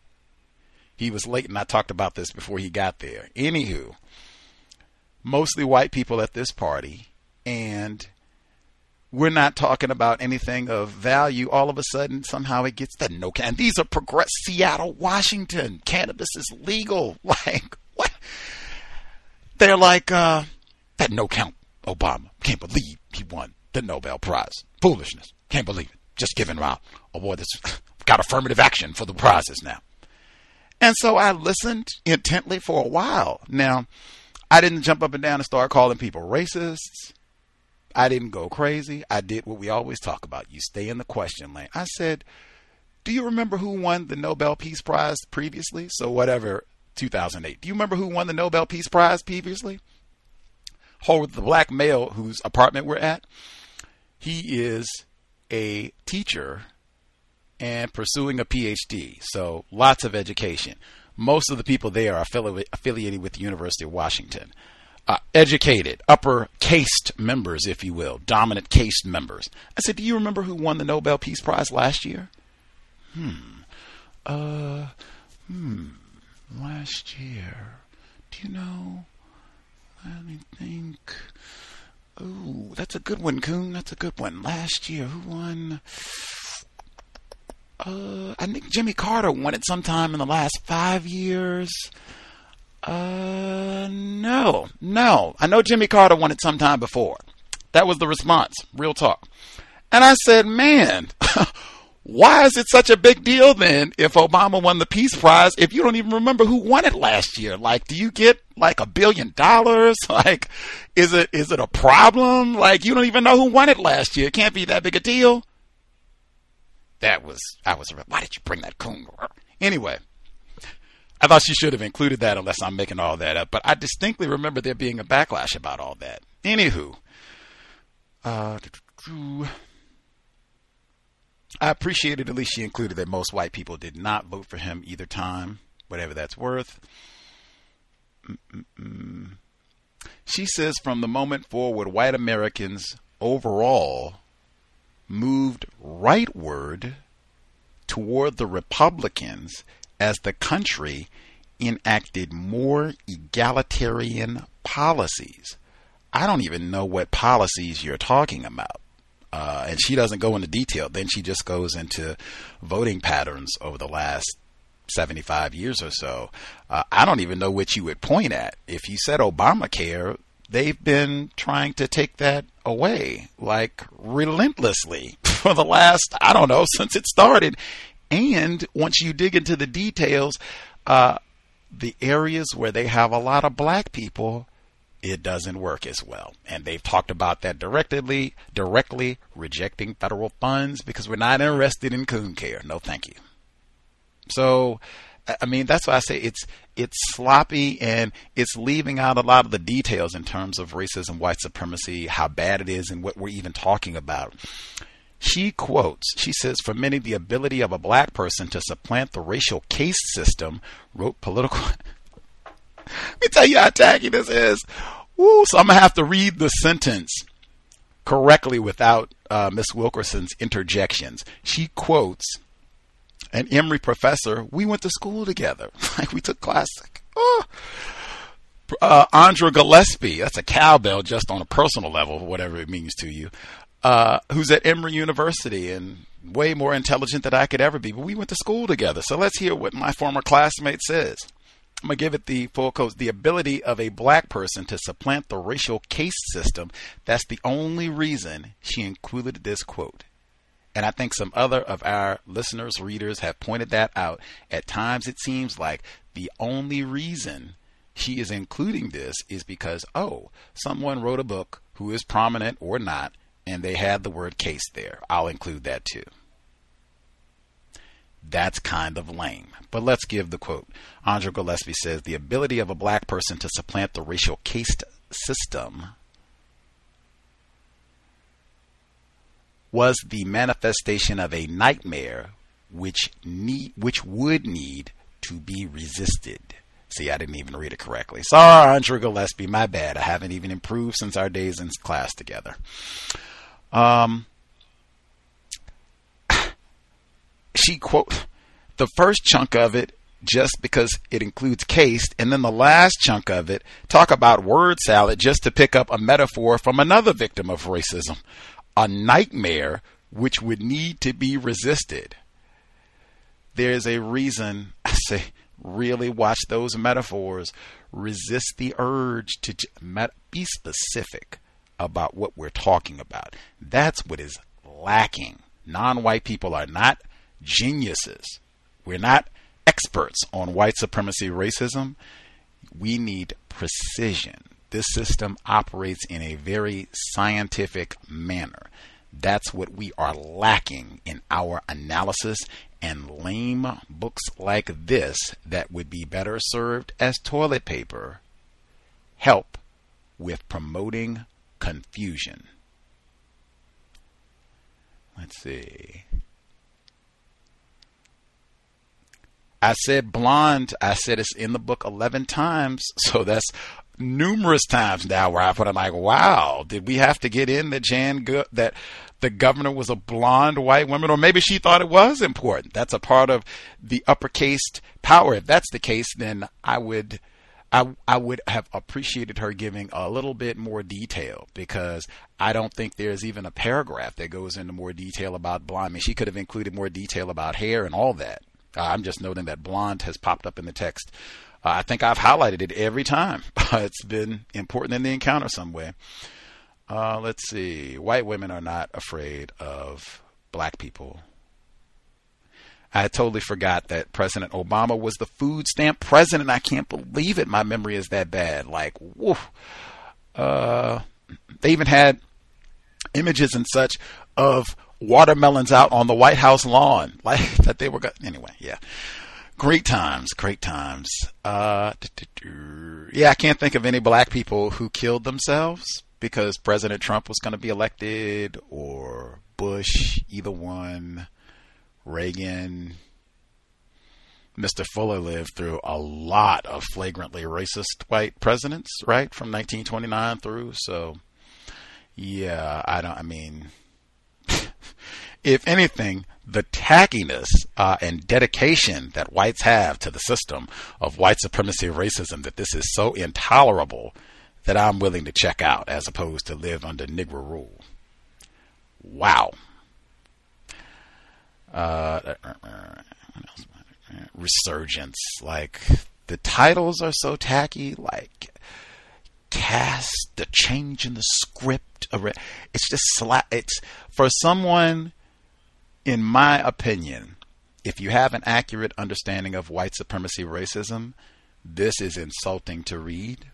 He was late, and I talked about this before he got there. Anywho, mostly white people at this party, and we're not talking about anything of value. All of a sudden, somehow it gets the no can. And these are progress. Seattle, Washington, cannabis is legal. Like, what? They're like, uh, that no count Obama. Can't believe he won the Nobel Prize. Foolishness. Can't believe it. Just giving out award that's got affirmative action for the prizes now. And so I listened intently for a while. Now, I didn't jump up and down and start calling people racists. I didn't go crazy. I did what we always talk about. You stay in the question lane. I said, do you remember who won the Nobel Peace Prize previously? So whatever, two thousand eight. Do you remember who won the Nobel Peace Prize previously? Hold the black male whose apartment we're at. He is a teacher and pursuing a P H D. So lots of education. Most of the people there are affili- affiliated with the University of Washington. uh, educated, upper caste members, if you will, dominant caste members. I said, do you remember who won the Nobel Peace Prize last year? Hmm. Uh, hmm. Last year. Do you know? Let me think. Ooh, that's a good one, Coon. That's a good one. Last year, who won? Uh, I think Jimmy Carter won it sometime in the last five years. Uh, no, no. I know Jimmy Carter won it sometime before. That was the response. Real talk. And I said, man, why is it such a big deal then if Obama won the Peace Prize if you don't even remember who won it last year? Like, do you get like a billion dollars? Like, is it is it a problem? Like, you don't even know who won it last year. It can't be that big a deal. That was, I was, why did you bring that Coon? Anyway, I thought she should have included that unless I'm making all that up. But I distinctly remember there being a backlash about all that. Anywho, uh, I appreciated at least she included that most white people did not vote for him either time, whatever that's worth. Mm-mm-mm. She says from the moment forward, white Americans overall moved rightward toward the Republicans as the country enacted more egalitarian policies. I don't even know what policies you're talking about. Uh, and she doesn't go into detail. Then she just goes into voting patterns over the last seventy-five years or so. Uh, I don't even know what you would point at. If you said Obamacare, they've been trying to take that away, like relentlessly for the last, I don't know, since it started. And once you dig into the details, uh, the areas where they have a lot of black people, it doesn't work as well. And they've talked about that directly, directly rejecting federal funds because we're not interested in coon care. No, thank you. So, I mean, that's why I say it's it's sloppy and it's leaving out a lot of the details in terms of racism, white supremacy, how bad it is, and what we're even talking about. She quotes, she says, for many, the ability of a black person to supplant the racial caste system, wrote political... Let me tell you how tacky this is. Woo, so I'm going to have to read the sentence correctly without uh, Miss Wilkerson's interjections. She quotes an Emory professor. We went to school together. Like, we took class. Oh. Uh, Andra Gillespie, that's a cowbell just on a personal level, whatever it means to you, uh, who's at Emory University and way more intelligent than I could ever be. But we went to school together. So let's hear what my former classmate says. I'm going to give it the full quote. The ability of a black person to supplant the racial caste system. That's the only reason she included this quote. And I think some other of our listeners, readers have pointed that out. At times it seems like the only reason she is including this is because, oh, someone wrote a book who is prominent or not, and they had the word caste there. I'll include that too. That's kind of lame. But let's give the quote. Andra Gillespie says, the ability of a black person to supplant the racial caste system was the manifestation of a nightmare which need, which would need to be resisted. See, I didn't even read it correctly. Sorry, Andra Gillespie, my bad. I haven't even improved since our days in class together. Um... She quote the first chunk of it just because it includes caste, and then the last chunk of it talk about word salad just to pick up a metaphor from another victim of racism, a nightmare which would need to be resisted. There's a reason I say really watch those metaphors. Resist the urge to be specific about what we're talking about. That's what is lacking. Non-white people are not geniuses. We're not experts on white supremacy racism. We need precision. This system operates in a very scientific manner. That's what we are lacking in our analysis, and lame books like this that would be better served as toilet paper help with promoting confusion. Let's see. I said blonde. I said it's in the book eleven times. So that's numerous times now where I put, I'm like, wow, did we have to get in that Jan Go- that the governor was a blonde white woman, or maybe she thought it was important. That's a part of the uppercase power. If that's the case, then I would, I, I would have appreciated her giving a little bit more detail, because I don't think there's even a paragraph that goes into more detail about blonde. I mean, she could have included more detail about hair and all that. Uh, I'm just noting that blonde has popped up in the text. Uh, I think I've highlighted it every time. It's been important in the encounter some way. Uh, let's see. White women are not afraid of black people. I totally forgot that President Obama was the food stamp president. I can't believe it. My memory is that bad. Like, woof. Uh, they even had images and such of watermelons out on the White House lawn. Like that they were go- anyway, yeah. Great times, great times. Uh, yeah, I can't think of any black people who killed themselves because President Trump was going to be elected, or Bush, either one, Reagan. Mister Fuller lived through a lot of flagrantly racist white presidents, right, from nineteen twenty-nine through. So, yeah, I don't, I mean, if anything, the tackiness uh, and dedication that whites have to the system of white supremacy and racism, that this is so intolerable that I'm willing to check out as opposed to live under Negro rule. Wow. Uh, resurgence. Like, the titles are so tacky, like cast, the change in the script. It's just, sla- it's for someone, in my opinion, if you have an accurate understanding of white supremacy racism, this is insulting to read.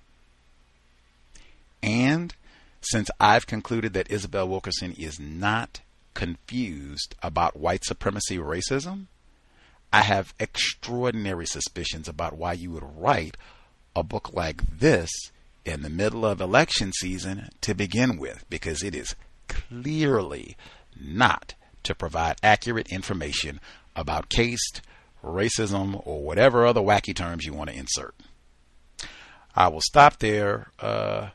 And since I've concluded that Isabel Wilkerson is not confused about white supremacy racism, I have extraordinary suspicions about why you would write a book like this in the middle of election season to begin with, because it is clearly not to provide accurate information about caste, racism, or whatever other wacky terms you want to insert. I will stop there. Uh,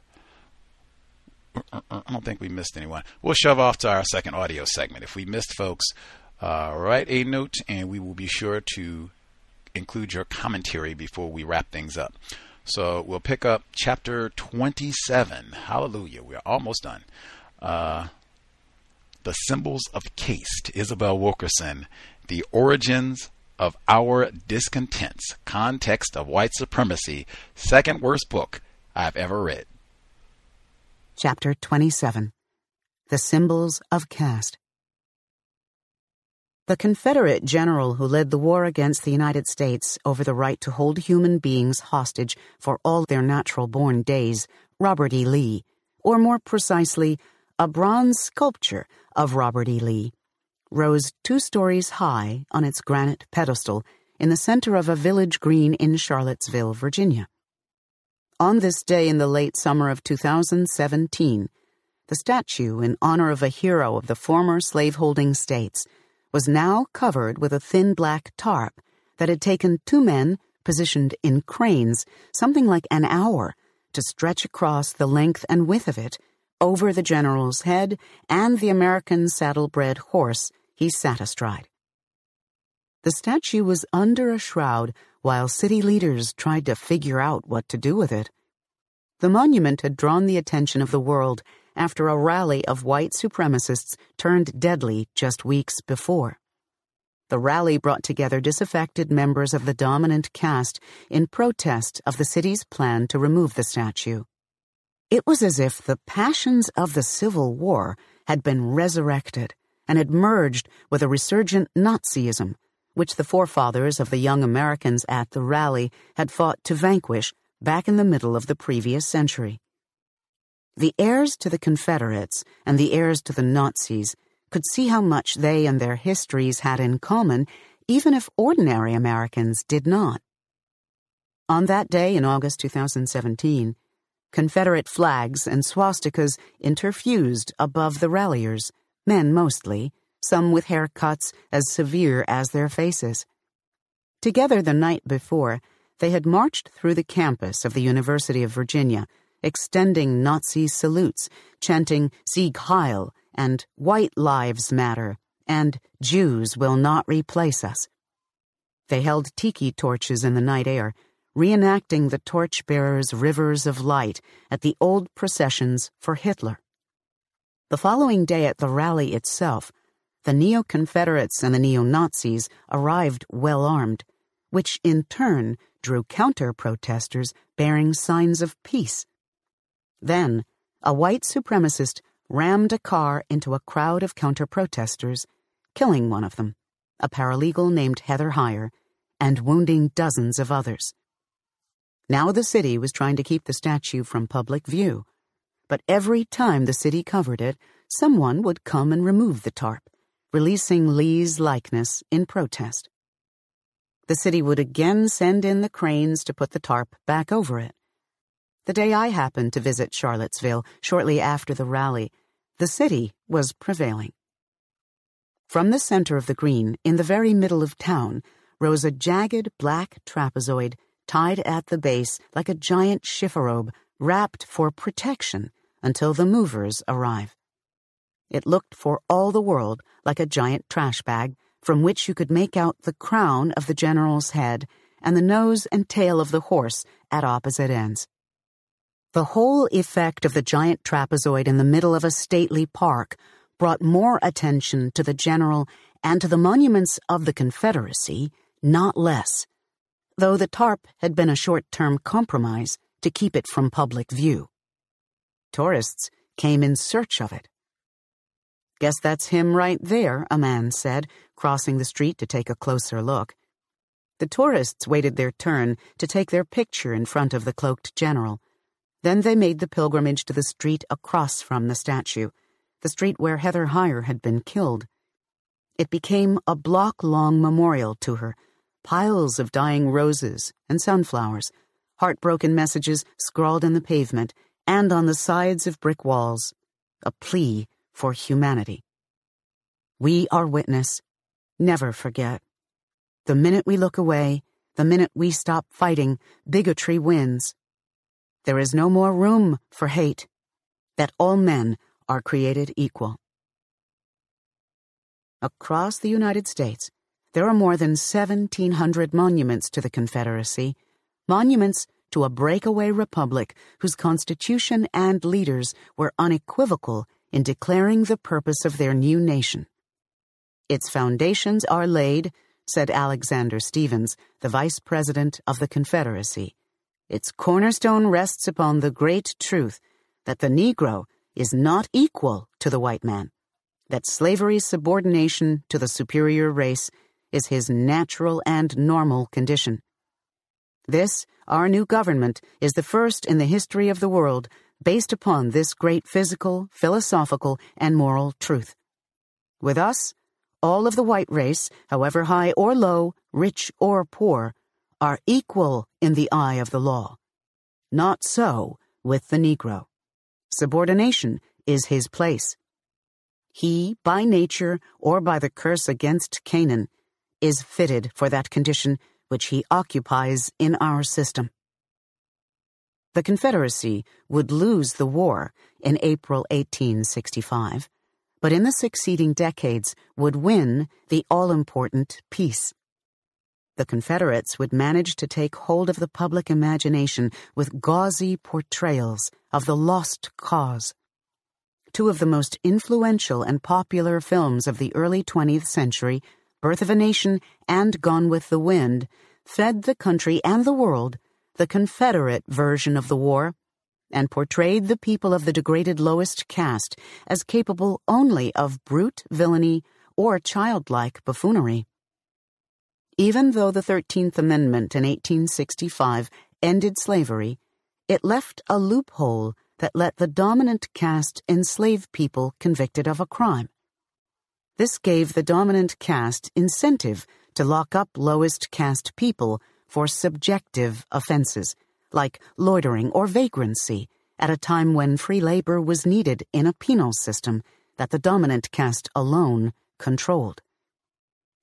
I don't think we missed anyone. We'll shove off to our second audio segment. If we missed folks, uh, write a note and we will be sure to include your commentary before we wrap things up. So we'll pick up chapter twenty-seven. Hallelujah. We're almost done. Uh, the Symbols of Caste, Isabel Wilkerson, The Origins of Our Discontents, Context of White Supremacy, second worst book I've ever read. Chapter twenty-seven. The Symbols of Caste. The Confederate general who led the war against the United States over the right to hold human beings hostage for all their natural-born days, Robert E. Lee, or more precisely, a bronze sculpture of Robert E. Lee, rose two stories high on its granite pedestal in the center of a village green in Charlottesville, Virginia. On this day in the late summer of two thousand seventeen, the statue in honor of a hero of the former slaveholding states was now covered with a thin black tarp that had taken two men, positioned in cranes, something like an hour, to stretch across the length and width of it over the general's head and the American saddle-bred horse he sat astride. The statue was under a shroud while city leaders tried to figure out what to do with it. The monument had drawn the attention of the world after a rally of white supremacists turned deadly just weeks before. The rally brought together disaffected members of the dominant caste in protest of the city's plan to remove the statue. It was as if the passions of the Civil War had been resurrected and had merged with a resurgent Nazism, which the forefathers of the young Americans at the rally had fought to vanquish back in the middle of the previous century. The heirs to the Confederates and the heirs to the Nazis could see how much they and their histories had in common, even if ordinary Americans did not. On that day in August two thousand seventeen, Confederate flags and swastikas interfused above the ralliers, men mostly, some with haircuts as severe as their faces. Together the night before, they had marched through the campus of the University of Virginia, extending Nazi salutes, chanting Sieg Heil and White Lives Matter and Jews will not replace us. They held tiki torches in the night air, reenacting the torchbearers' rivers of light at the old processions for Hitler. The following day at the rally itself, the neo-Confederates and the neo-Nazis arrived well-armed, which in turn drew counter-protesters bearing signs of peace. Then, a white supremacist rammed a car into a crowd of counter-protesters, killing one of them, a paralegal named Heather Heyer, and wounding dozens of others. Now the city was trying to keep the statue from public view, but every time the city covered it, someone would come and remove the tarp, releasing Lee's likeness in protest. The city would again send in the cranes to put the tarp back over it. The day I happened to visit Charlottesville, shortly after the rally, the city was prevailing. From the center of the green, in the very middle of town, rose a jagged black trapezoid tied at the base like a giant chifforobe wrapped for protection until the movers arrive. It looked for all the world like a giant trash bag from which you could make out the crown of the general's head and the nose and tail of the horse at opposite ends. The whole effect of the giant trapezoid in the middle of a stately park brought more attention to the general and to the monuments of the Confederacy, not less, though the tarp had been a short-term compromise to keep it from public view. Tourists came in search of it. "Guess that's him right there," a man said, crossing the street to take a closer look. The tourists waited their turn to take their picture in front of the cloaked general. Then they made the pilgrimage to the street across from the statue, the street where Heather Heyer had been killed. It became a block-long memorial to her, piles of dying roses and sunflowers, heartbroken messages scrawled in the pavement and on the sides of brick walls, a plea for humanity. We are witness. Never forget. The minute we look away, the minute we stop fighting, bigotry wins. There is no more room for hate, that all men are created equal. Across the United States, there are more than seventeen hundred monuments to the Confederacy, monuments to a breakaway republic whose constitution and leaders were unequivocal in declaring the purpose of their new nation. Its foundations are laid, said Alexander Stephens, the Vice President of the Confederacy. Its cornerstone rests upon the great truth that the Negro is not equal to the white man, that slavery's subordination to the superior race is his natural and normal condition. This, our new government, is the first in the history of the world based upon this great physical, philosophical, and moral truth. With us, all of the white race, however high or low, rich or poor, are equal in the eye of the law. Not so with the Negro. Subordination is his place. He, by nature or by the curse against Canaan, is fitted for that condition which he occupies in our system. The Confederacy would lose the war in April eighteen sixty-five, but in the succeeding decades would win the all-important peace. The Confederates would manage to take hold of the public imagination with gauzy portrayals of the lost cause. Two of the most influential and popular films of the early twentieth century, Birth of a Nation and Gone with the Wind, fed the country and the world the Confederate version of the war and portrayed the people of the degraded lowest caste as capable only of brute villainy or childlike buffoonery. Even though the thirteenth Amendment in eighteen sixty-five ended slavery, it left a loophole that let the dominant caste enslave people convicted of a crime. This gave the dominant caste incentive to lock up lowest caste people for subjective offenses, like loitering or vagrancy, at a time when free labor was needed in a penal system that the dominant caste alone controlled.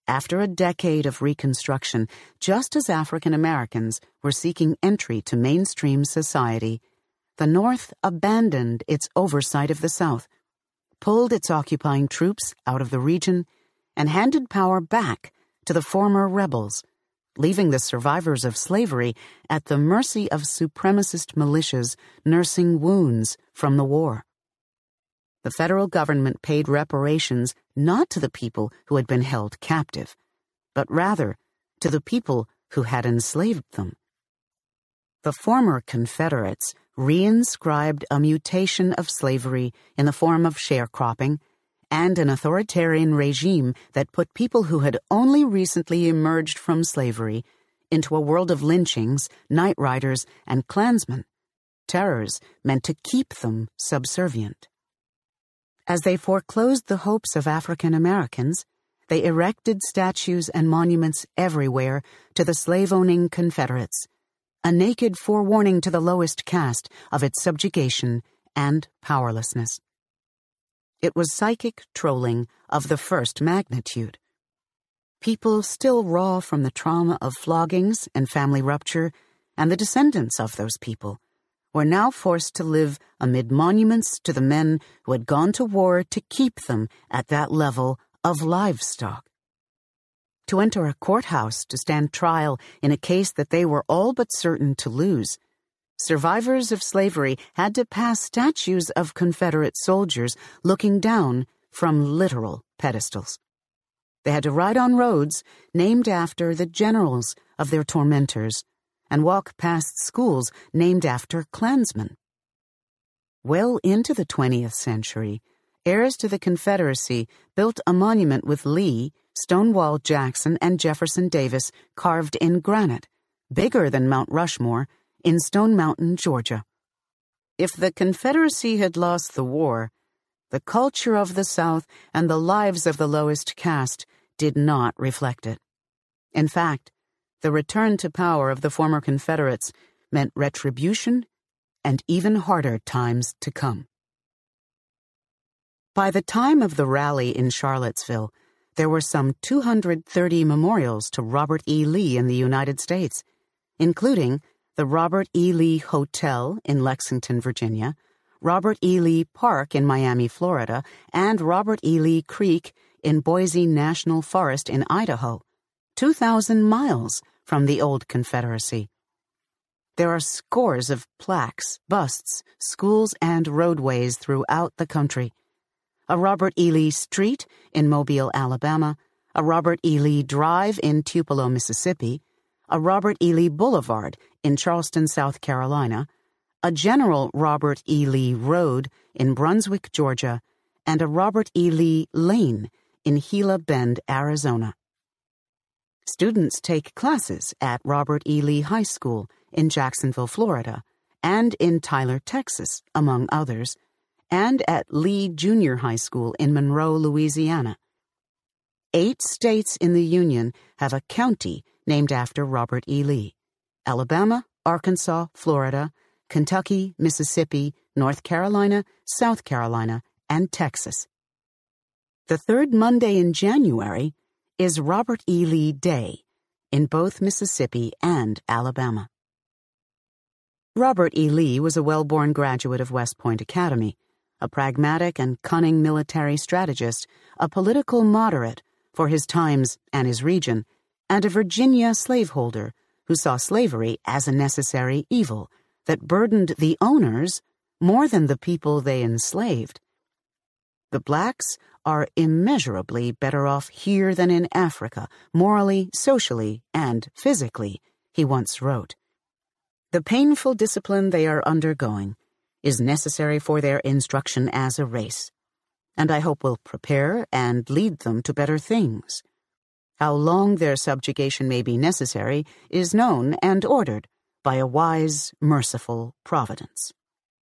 after a decade of Reconstruction, just as African Americans were seeking entry to mainstream society, the North abandoned its oversight of the South, pulled its occupying troops out of the region, and handed power back to the former rebels, leaving the survivors of slavery at the mercy of supremacist militias nursing wounds from the war. The federal government paid reparations not to the people who had been held captive, but rather to the people who had enslaved them. The former Confederates reinscribed a mutation of slavery in the form of sharecropping and an authoritarian regime that put people who had only recently emerged from slavery into a world of lynchings, night riders, and Klansmen, terrors meant to keep them subservient. As they foreclosed the hopes of African Americans, they erected statues and monuments everywhere to the slave-owning Confederates, a naked forewarning to the lowest caste of its subjugation and powerlessness. It was psychic trolling of the first magnitude. People still raw from the trauma of floggings and family rupture, and the descendants of those people, were now forced to live amid monuments to the men who had gone to war to keep them at that level of livestock. To enter a courthouse to stand trial in a case that they were all but certain to lose, survivors of slavery had to pass statues of Confederate soldiers looking down from literal pedestals. They had to ride on roads named after the generals of their tormentors and walk past schools named after Klansmen. Well into the twentieth century, heirs to the Confederacy built a monument with Lee, Stonewall Jackson, and Jefferson Davis carved in granite, bigger than Mount Rushmore, in Stone Mountain, Georgia. If the Confederacy had lost the war, the culture of the South and the lives of the lowest caste did not reflect it. In fact, the return to power of the former Confederates meant retribution and even harder times to come. By the time of the rally in Charlottesville, there were some two hundred thirty memorials to Robert E. Lee in the United States, including the Robert E. Lee Hotel in Lexington, Virginia, Robert E. Lee Park in Miami, Florida, and Robert E. Lee Creek in Boise National Forest in Idaho, two thousand miles from the old Confederacy. There are scores of plaques, busts, schools, and roadways throughout the country. A Robert E. Lee Street in Mobile, Alabama, a Robert E. Lee Drive in Tupelo, Mississippi, a Robert E. Lee Boulevard in Charleston, South Carolina, a General Robert E. Lee Road in Brunswick, Georgia, and a Robert E. Lee Lane in Gila Bend, Arizona. Students take classes at Robert E. Lee High School in Jacksonville, Florida, and in Tyler, Texas, among others, and at Lee Junior High School in Monroe, Louisiana. Eight states in the Union have a county named after Robert E. Lee: Alabama, Arkansas, Florida, Kentucky, Mississippi, North Carolina, South Carolina, and Texas. The third Monday in January is Robert E. Lee Day in both Mississippi and Alabama. Robert E. Lee was a well-born graduate of West Point Academy, a pragmatic and cunning military strategist, a political moderate for his times and his region, and a Virginia slaveholder who saw slavery as a necessary evil that burdened the owners more than the people they enslaved. The blacks are immeasurably better off here than in Africa, morally, socially, and physically, he once wrote. The painful discipline they are undergoing is necessary for their instruction as a race, and I hope will prepare and lead them to better things. How long their subjugation may be necessary is known and ordered by a wise, merciful providence.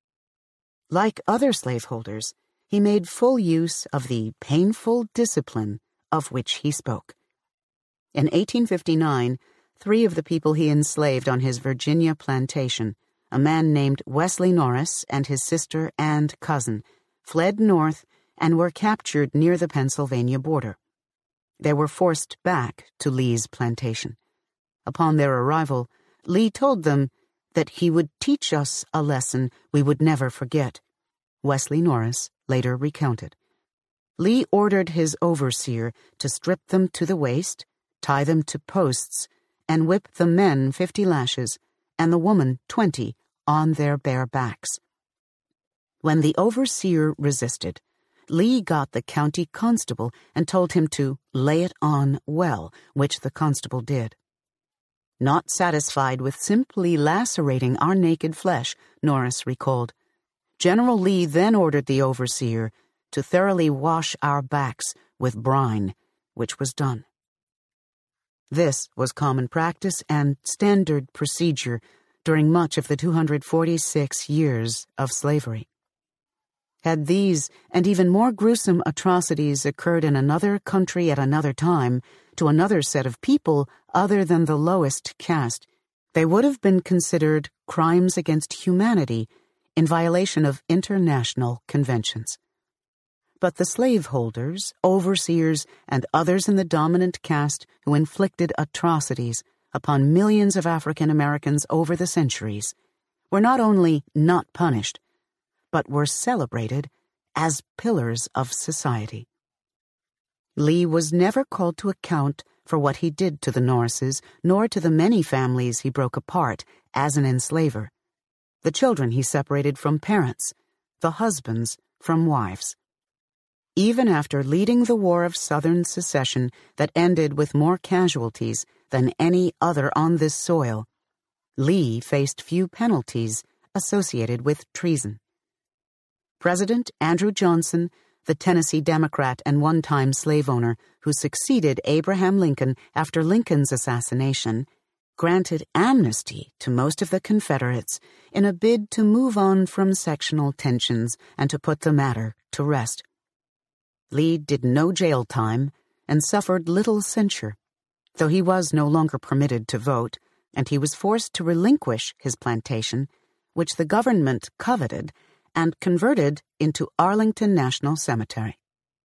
Like other slaveholders, he made full use of the painful discipline of which he spoke. In eighteen fifty-nine, three of the people he enslaved on his Virginia plantation, a man named Wesley Norris and his sister and cousin, fled north and were captured near the Pennsylvania border. They were forced back to Lee's plantation. Upon their arrival, Lee told them that he would teach us a lesson we would never forget. Wesley Norris later recounted. Lee ordered his overseer to strip them to the waist, tie them to posts, and whip the men fifty lashes, and the woman twenty, on their bare backs. When the overseer resisted, Lee got the county constable and told him to lay it on well, which the constable did. Not satisfied with simply lacerating our naked flesh, Norris recalled, General Lee then ordered the overseer to thoroughly wash our backs with brine, which was done. This was common practice and standard procedure during much of the two hundred forty-six years of slavery. Had these and even more gruesome atrocities occurred in another country at another time, to another set of people other than the lowest caste, they would have been considered crimes against humanity in violation of international conventions. But the slaveholders, overseers, and others in the dominant caste who inflicted atrocities upon millions of African Americans over the centuries were not only not punished, but were celebrated as pillars of society. Lee was never called to account for what he did to the Norrises, nor to the many families he broke apart as an enslaver, the children he separated from parents, the husbands from wives. Even after leading the War of Southern Secession that ended with more casualties than any other on this soil, Lee faced few penalties associated with treason. President Andrew Johnson, the Tennessee Democrat and one-time slave owner who succeeded Abraham Lincoln after Lincoln's assassination, granted amnesty to most of the Confederates in a bid to move on from sectional tensions and to put the matter to rest. Lee did no jail time and suffered little censure, though he was no longer permitted to vote, and he was forced to relinquish his plantation, which the government coveted and converted into Arlington National Cemetery.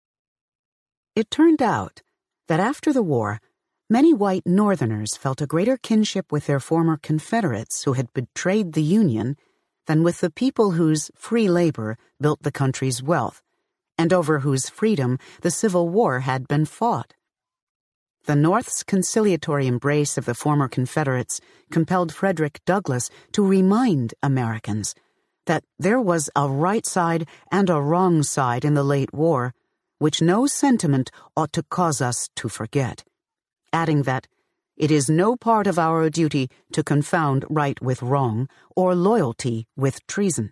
It turned out that after the war, many white Northerners felt a greater kinship with their former Confederates who had betrayed the Union than with the people whose free labor built the country's wealth, and over whose freedom the Civil War had been fought. The North's conciliatory embrace of the former Confederates compelled Frederick Douglass to remind Americans that there was a right side and a wrong side in the late war, which no sentiment ought to cause us to forget, adding that it is no part of our duty to confound right with wrong or loyalty with treason.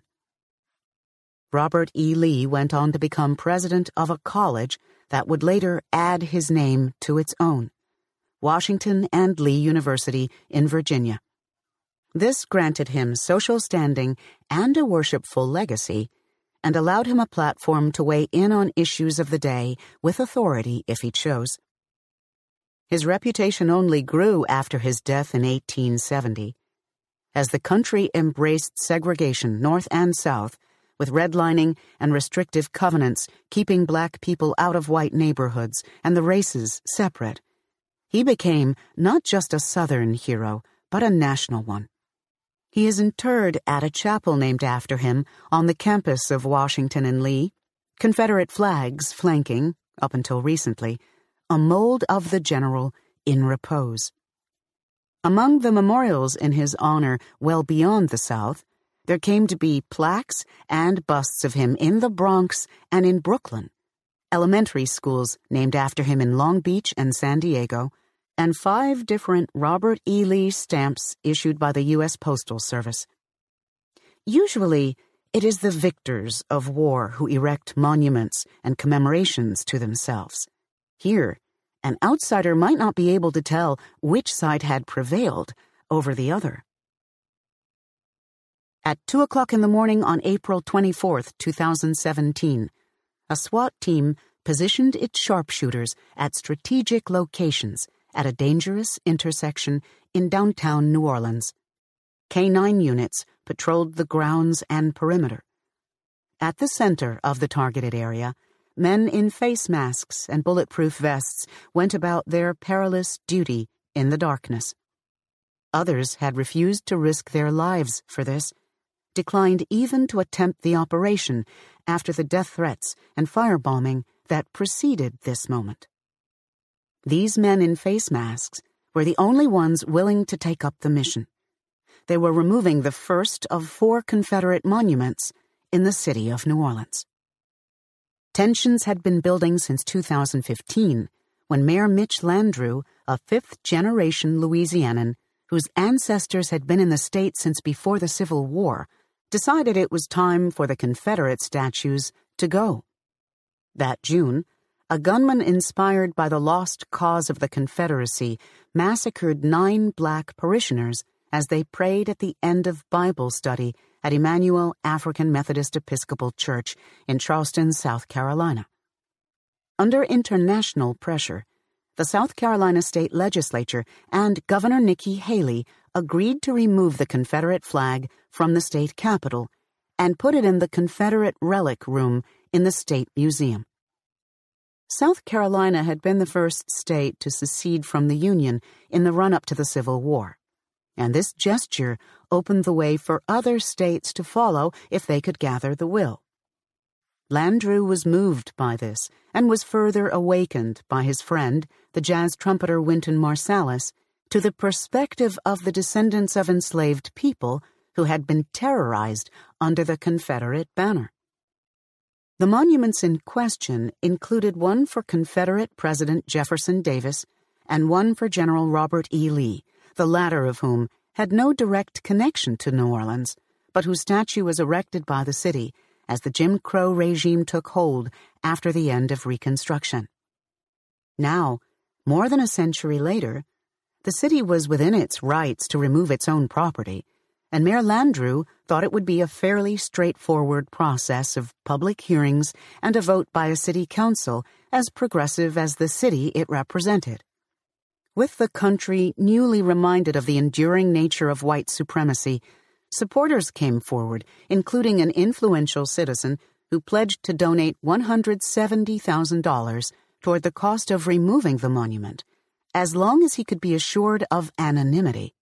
Robert E. Lee went on to become president of a college that would later add his name to its own, Washington and Lee University in Virginia. This granted him social standing and a worshipful legacy, and allowed him a platform to weigh in on issues of the day with authority if he chose. His reputation only grew after his death in eighteen seventy. As the country embraced segregation north and south, with redlining and restrictive covenants keeping black people out of white neighborhoods and the races separate, he became not just a Southern hero, but a national one. He is interred at a chapel named after him on the campus of Washington and Lee, Confederate flags flanking, up until recently, a mold of the general in repose. Among the memorials in his honor well beyond the South, there came to be plaques and busts of him in the Bronx and in Brooklyn, elementary schools named after him in Long Beach and San Diego, and five different Robert E. Lee stamps issued by the U S Postal Service. Usually, it is the victors of war who erect monuments and commemorations to themselves. Here, an outsider might not be able to tell which side had prevailed over the other. At two o'clock in the morning on April twenty-fourth, two thousand seventeen, a SWAT team positioned its sharpshooters at strategic locations at a dangerous intersection in downtown New Orleans. K nine units patrolled the grounds and perimeter. At the center of the targeted area, men in face masks and bulletproof vests went about their perilous duty in the darkness. Others had refused to risk their lives for this, declined even to attempt the operation after the death threats and firebombing that preceded this moment. These men in face masks were the only ones willing to take up the mission. They were removing the first of four Confederate monuments in the city of New Orleans. Tensions had been building since two thousand fifteen, when Mayor Mitch Landrieu, a fifth-generation Louisianan whose ancestors had been in the state since before the Civil War, decided it was time for the Confederate statues to go. That June, a gunman inspired by the lost cause of the Confederacy massacred nine black parishioners as they prayed at the end of Bible study at Emmanuel African Methodist Episcopal Church in Charleston, South Carolina. Under international pressure, the South Carolina State Legislature and Governor Nikki Haley agreed to remove the Confederate flag from the state capitol and put it in the Confederate Relic Room in the State Museum. South Carolina had been the first state to secede from the Union in the run-up to the Civil War, and this gesture opened the way for other states to follow if they could gather the will. Landrieu was moved by this and was further awakened by his friend, the jazz trumpeter Wynton Marsalis, to the perspective of the descendants of enslaved people who had been terrorized under the Confederate banner. The monuments in question included one for Confederate President Jefferson Davis and one for General Robert E. Lee, the latter of whom had no direct connection to New Orleans, but whose statue was erected by the city as the Jim Crow regime took hold after the end of Reconstruction. Now, more than a century later, the city was within its rights to remove its own property, and Mayor Landrieu thought it would be a fairly straightforward process of public hearings and a vote by a city council as progressive as the city it represented. With the country newly reminded of the enduring nature of white supremacy, supporters came forward, including an influential citizen who pledged to donate one hundred seventy thousand dollars toward the cost of removing the monument, as long as he could be assured of anonymity.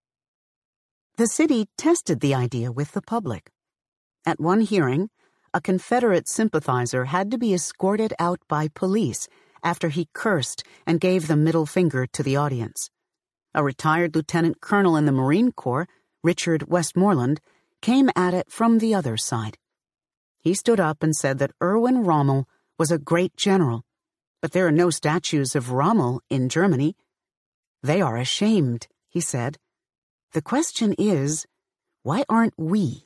The city tested the idea with the public. At one hearing, a Confederate sympathizer had to be escorted out by police after he cursed and gave the middle finger to the audience. A retired lieutenant colonel in the Marine Corps, Richard Westmoreland, came at it from the other side. He stood up and said that Erwin Rommel was a great general, but there are no statues of Rommel in Germany. They are ashamed, he said. The question is, why aren't we?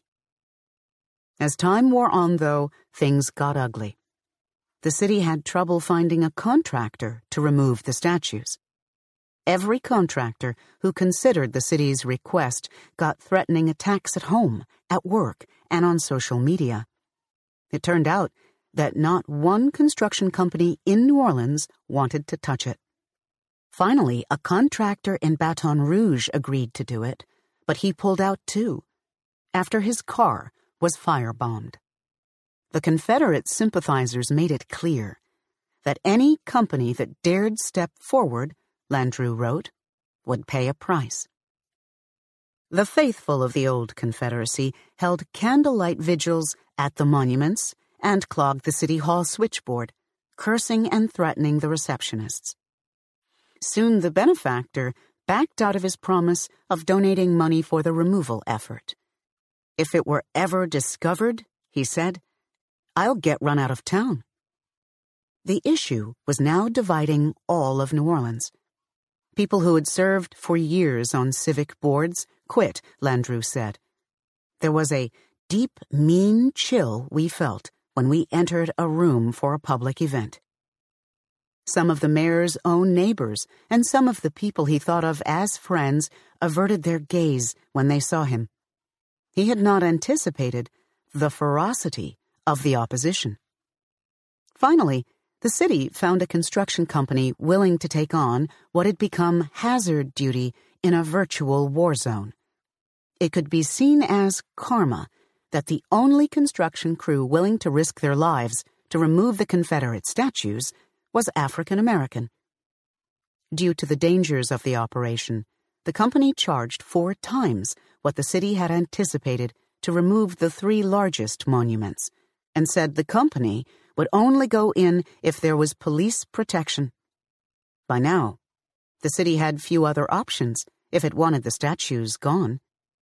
As time wore on, though, things got ugly. The city had trouble finding a contractor to remove the statues. Every contractor who considered the city's request got threatening attacks at home, at work, and on social media. It turned out that not one construction company in New Orleans wanted to touch it. Finally, a contractor in Baton Rouge agreed to do it, but he pulled out too, after his car was firebombed. The Confederate sympathizers made it clear that any company that dared step forward, Landrieu wrote, would pay a price. The faithful of the old Confederacy held candlelight vigils at the monuments and clogged the City Hall switchboard, cursing and threatening the receptionists. Soon the benefactor backed out of his promise of donating money for the removal effort. If it were ever discovered, he said, I'll get run out of town. The issue was now dividing all of New Orleans. People who had served for years on civic boards quit, Landrieu said. There was a deep, mean chill we felt when we entered a room for a public event. Some of the mayor's own neighbors and some of the people he thought of as friends averted their gaze when they saw him. He had not anticipated the ferocity of the opposition. Finally, the city found a construction company willing to take on what had become hazard duty in a virtual war zone. It could be seen as karma that the only construction crew willing to risk their lives to remove the Confederate statues was African American. Due to the dangers of the operation, the company charged four times what the city had anticipated to remove the three largest monuments, and said the company would only go in if there was police protection. By now, the city had few other options if it wanted the statues gone.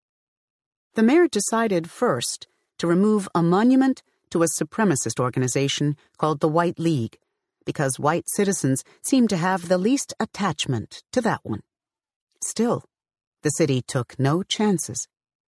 The mayor decided first to remove a monument to a supremacist organization called the White League, because white citizens seemed to have the least attachment to that one. Still, the city took no chances.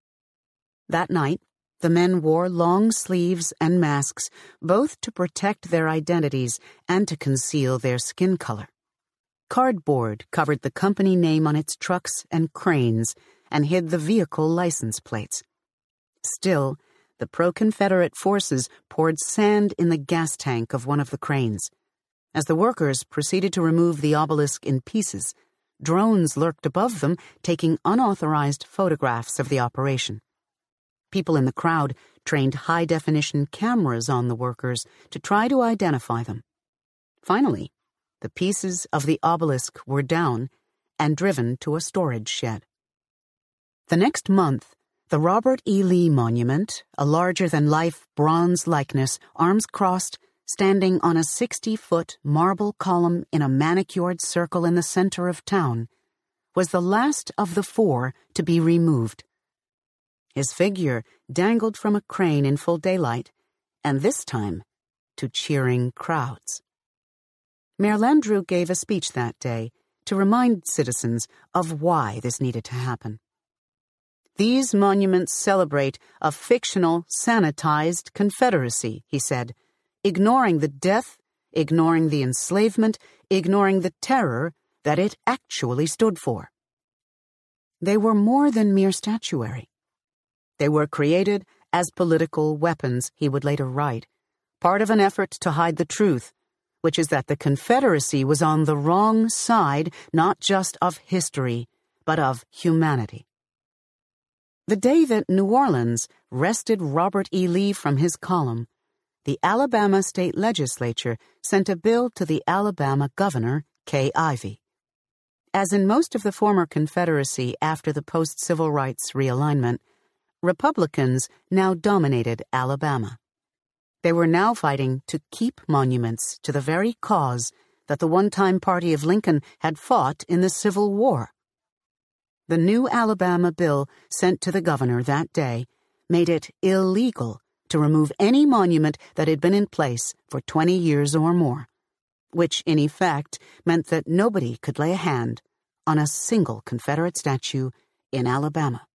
That night, the men wore long sleeves and masks, both to protect their identities and to conceal their skin color. Cardboard covered the company name on its trucks and cranes and hid the vehicle license plates. Still, the pro-Confederate forces poured sand in the gas tank of one of the cranes. As the workers proceeded to remove the obelisk in pieces, drones lurked above them, taking unauthorized photographs of the operation. People in the crowd trained high-definition cameras on the workers to try to identify them. Finally, the pieces of the obelisk were down and driven to a storage shed. The next month, the Robert E. Lee Monument, a larger-than-life bronze likeness, arms crossed, standing on a sixty-foot marble column in a manicured circle in the center of town, was the last of the four to be removed. His figure dangled from a crane in full daylight, and this time to cheering crowds. Mayor Landrieu gave a speech that day to remind citizens of why this needed to happen. These monuments celebrate a fictional, sanitized Confederacy, he said, ignoring the death, ignoring the enslavement, ignoring the terror that it actually stood for. They were more than mere statuary. They were created as political weapons, he would later write, part of an effort to hide the truth, which is that the Confederacy was on the wrong side not just of history, but of humanity. The day that New Orleans wrested Robert E. Lee from his column, the Alabama State Legislature sent a bill to the Alabama Governor, Kay Ivey. As in most of the former Confederacy after the post-civil rights realignment, Republicans now dominated Alabama. They were now fighting to keep monuments to the very cause that the one-time party of Lincoln had fought in the Civil War. The new Alabama bill sent to the governor that day made it illegal to remove any monument that had been in place for twenty years or more, which in effect meant that nobody could lay a hand on a single Confederate statue in Alabama.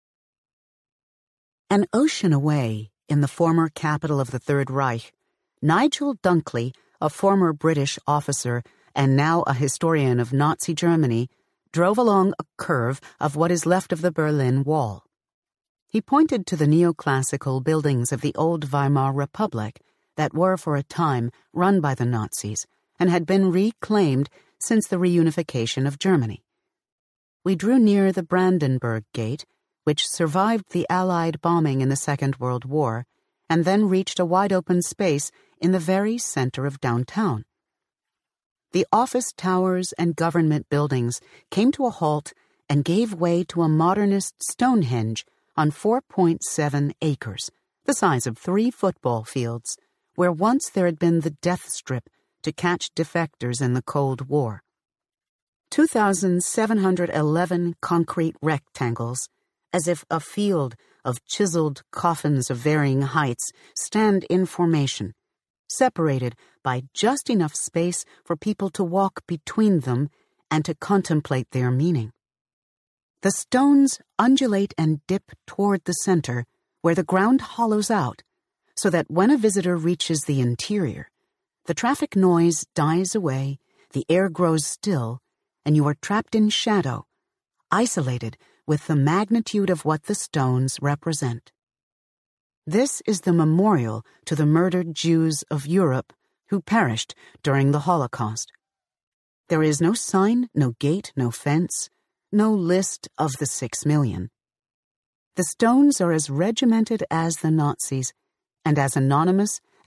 An ocean away, in the former capital of the Third Reich, Nigel Dunkley, a former British officer and now a historian of Nazi Germany, drove along a curve of what is left of the Berlin Wall. He pointed to the neoclassical buildings of the old Weimar Republic that were for a time run by the Nazis and had been reclaimed since the reunification of Germany. We drew near the Brandenburg Gate, which survived the Allied bombing in the Second World War, and then reached a wide-open space in the very center of downtown. The office towers and government buildings came to a halt and gave way to a modernist Stonehenge on four point seven acres, the size of three football fields, where once there had been the death strip to catch defectors in the Cold War. two thousand seven hundred eleven concrete rectangles, as if a field of chiseled coffins of varying heights, stand in formation, separated by just enough space for people to walk between them and to contemplate their meaning. The stones undulate and dip toward the center, where the ground hollows out, so that when a visitor reaches the interior, the traffic noise dies away, the air grows still, and you are trapped in shadow, isolated with the magnitude of what the stones represent. This is the memorial to the murdered Jews of Europe who perished during the Holocaust. There is no sign, no gate, no fence, no list of the six million. The stones are as regimented as the Nazis and as anonymous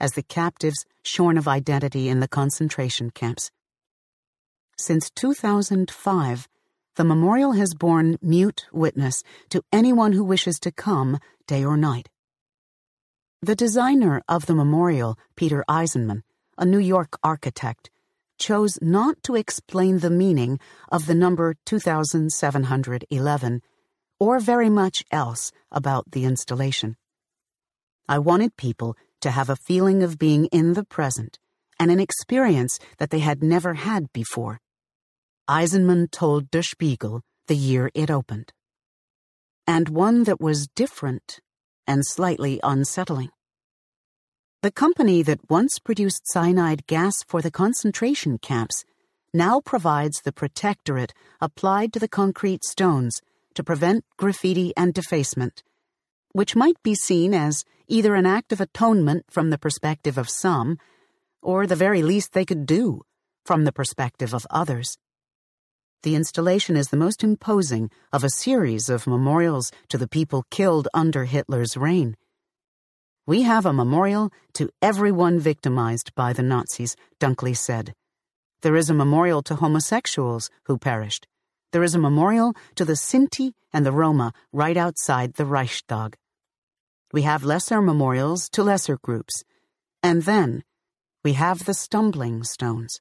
as the captives shorn of identity in the concentration camps. Since two thousand five, the memorial has borne mute witness to anyone who wishes to come, day or night. The designer of the memorial, Peter Eisenman, a New York architect, chose not to explain the meaning of the number two thousand seven hundred eleven or very much else about the installation. I wanted people to have a feeling of being in the present and an experience that they had never had before. Eisenman told Der Spiegel the year it opened. And one that was different and slightly unsettling. The company that once produced cyanide gas for the concentration camps now provides the protectorate applied to the concrete stones to prevent graffiti and defacement, which might be seen as either an act of atonement from the perspective of some, or the very least they could do from the perspective of others. The installation is the most imposing of a series of memorials to the people killed under Hitler's reign. We have a memorial to everyone victimized by the Nazis, Dunkley said. There is a memorial to homosexuals who perished. There is a memorial to the Sinti and the Roma right outside the Reichstag. We have lesser memorials to lesser groups. And then we have the stumbling stones.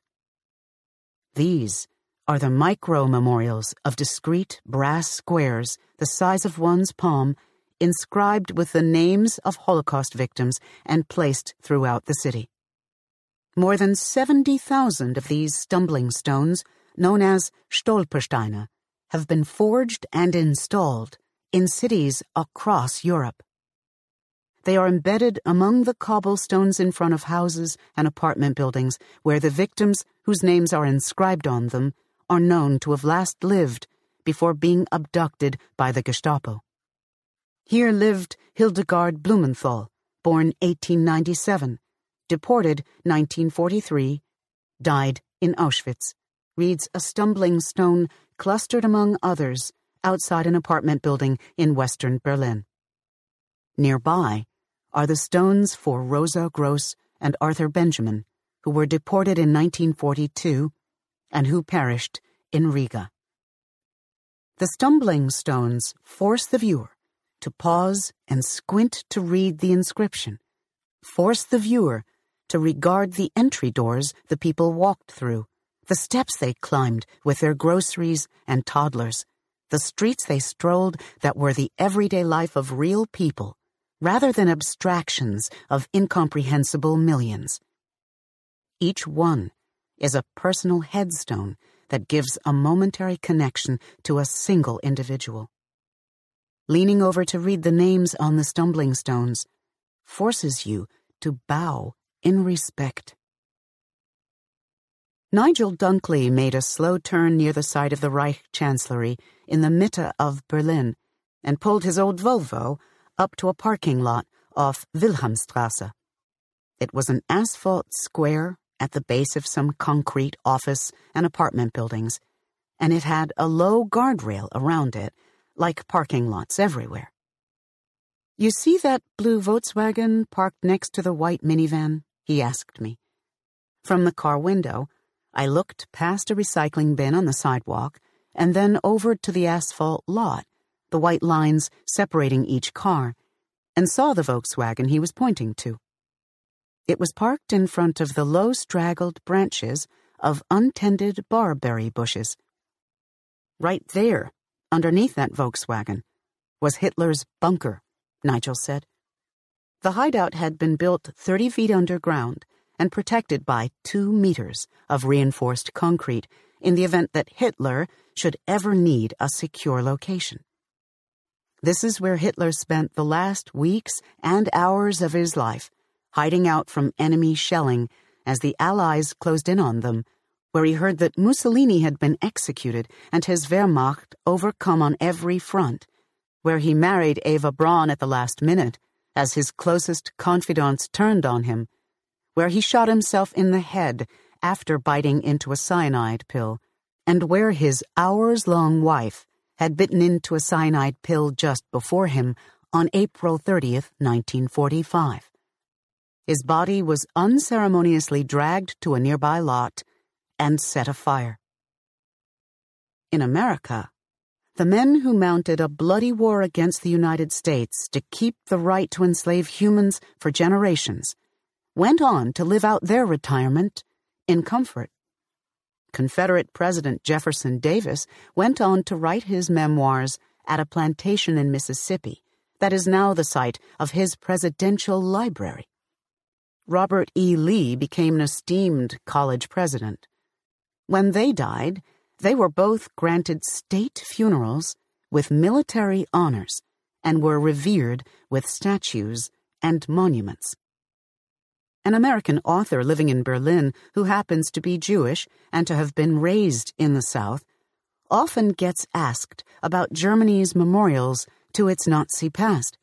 These are the micro-memorials of discrete brass squares the size of one's palm, inscribed with the names of Holocaust victims and placed throughout the city. More than seventy thousand of these stumbling stones, known as Stolpersteine, have been forged and installed in cities across Europe. They are embedded among the cobblestones in front of houses and apartment buildings where the victims whose names are inscribed on them are known to have last lived before being abducted by the Gestapo. Here lived Hildegard Blumenthal, born eighteen ninety-seven, deported nineteen forty-three, died in Auschwitz, reads a stumbling stone clustered among others outside an apartment building in western Berlin. Nearby are the stones for Rosa Gross and Arthur Benjamin, who were deported in nineteen forty-two and who perished in Riga. The stumbling stones force the viewer to pause and squint to read the inscription, force the viewer to regard the entry doors the people walked through, the steps they climbed with their groceries and toddlers, the streets they strolled that were the everyday life of real people, rather than abstractions of incomprehensible millions. Each one is a personal headstone that gives a momentary connection to a single individual. Leaning over to read the names on the stumbling stones forces you to bow in respect. Nigel Dunkley made a slow turn near the site of the Reich Chancellery in the Mitte of Berlin and pulled his old Volvo up to a parking lot off Wilhelmstrasse. It was an asphalt square at the base of some concrete office and apartment buildings, and it had a low guardrail around it, like parking lots everywhere. "You see that blue Volkswagen parked next to the white minivan?" he asked me. From the car window, I looked past a recycling bin on the sidewalk and then over to the asphalt lot, the white lines separating each car, and saw the Volkswagen he was pointing to. It was parked in front of the low straggled branches of untended barberry bushes. Right there, underneath that Volkswagen, was Hitler's bunker, Nigel said. The hideout had been built thirty feet underground and protected by two meters of reinforced concrete in the event that Hitler should ever need a secure location. This is where Hitler spent the last weeks and hours of his life, hiding out from enemy shelling as the Allies closed in on them, where he heard that Mussolini had been executed and his Wehrmacht overcome on every front, where he married Eva Braun at the last minute as his closest confidants turned on him, where he shot himself in the head after biting into a cyanide pill, and where his hours-long wife had bitten into a cyanide pill just before him on April thirtieth, nineteen forty-five. his body was unceremoniously dragged to a nearby lot and set afire. In America, the men who mounted a bloody war against the United States to keep the right to enslave humans for generations went on to live out their retirement in comfort. Confederate President Jefferson Davis went on to write his memoirs at a plantation in Mississippi that is now the site of his presidential library. Robert E. Lee became an esteemed college president. When they died, they were both granted state funerals with military honors and were revered with statues and monuments. An American author living in Berlin who happens to be Jewish and to have been raised in the South often gets asked about Germany's memorials to its Nazi past.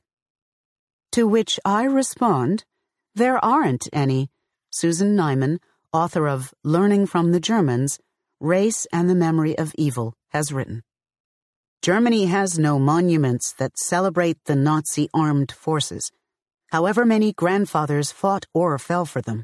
To which I respond, there aren't any. Susan Neiman, author of Learning from the Germans, Race and the Memory of Evil, has written, Germany has no monuments that celebrate the Nazi armed forces, however many grandfathers fought or fell for them.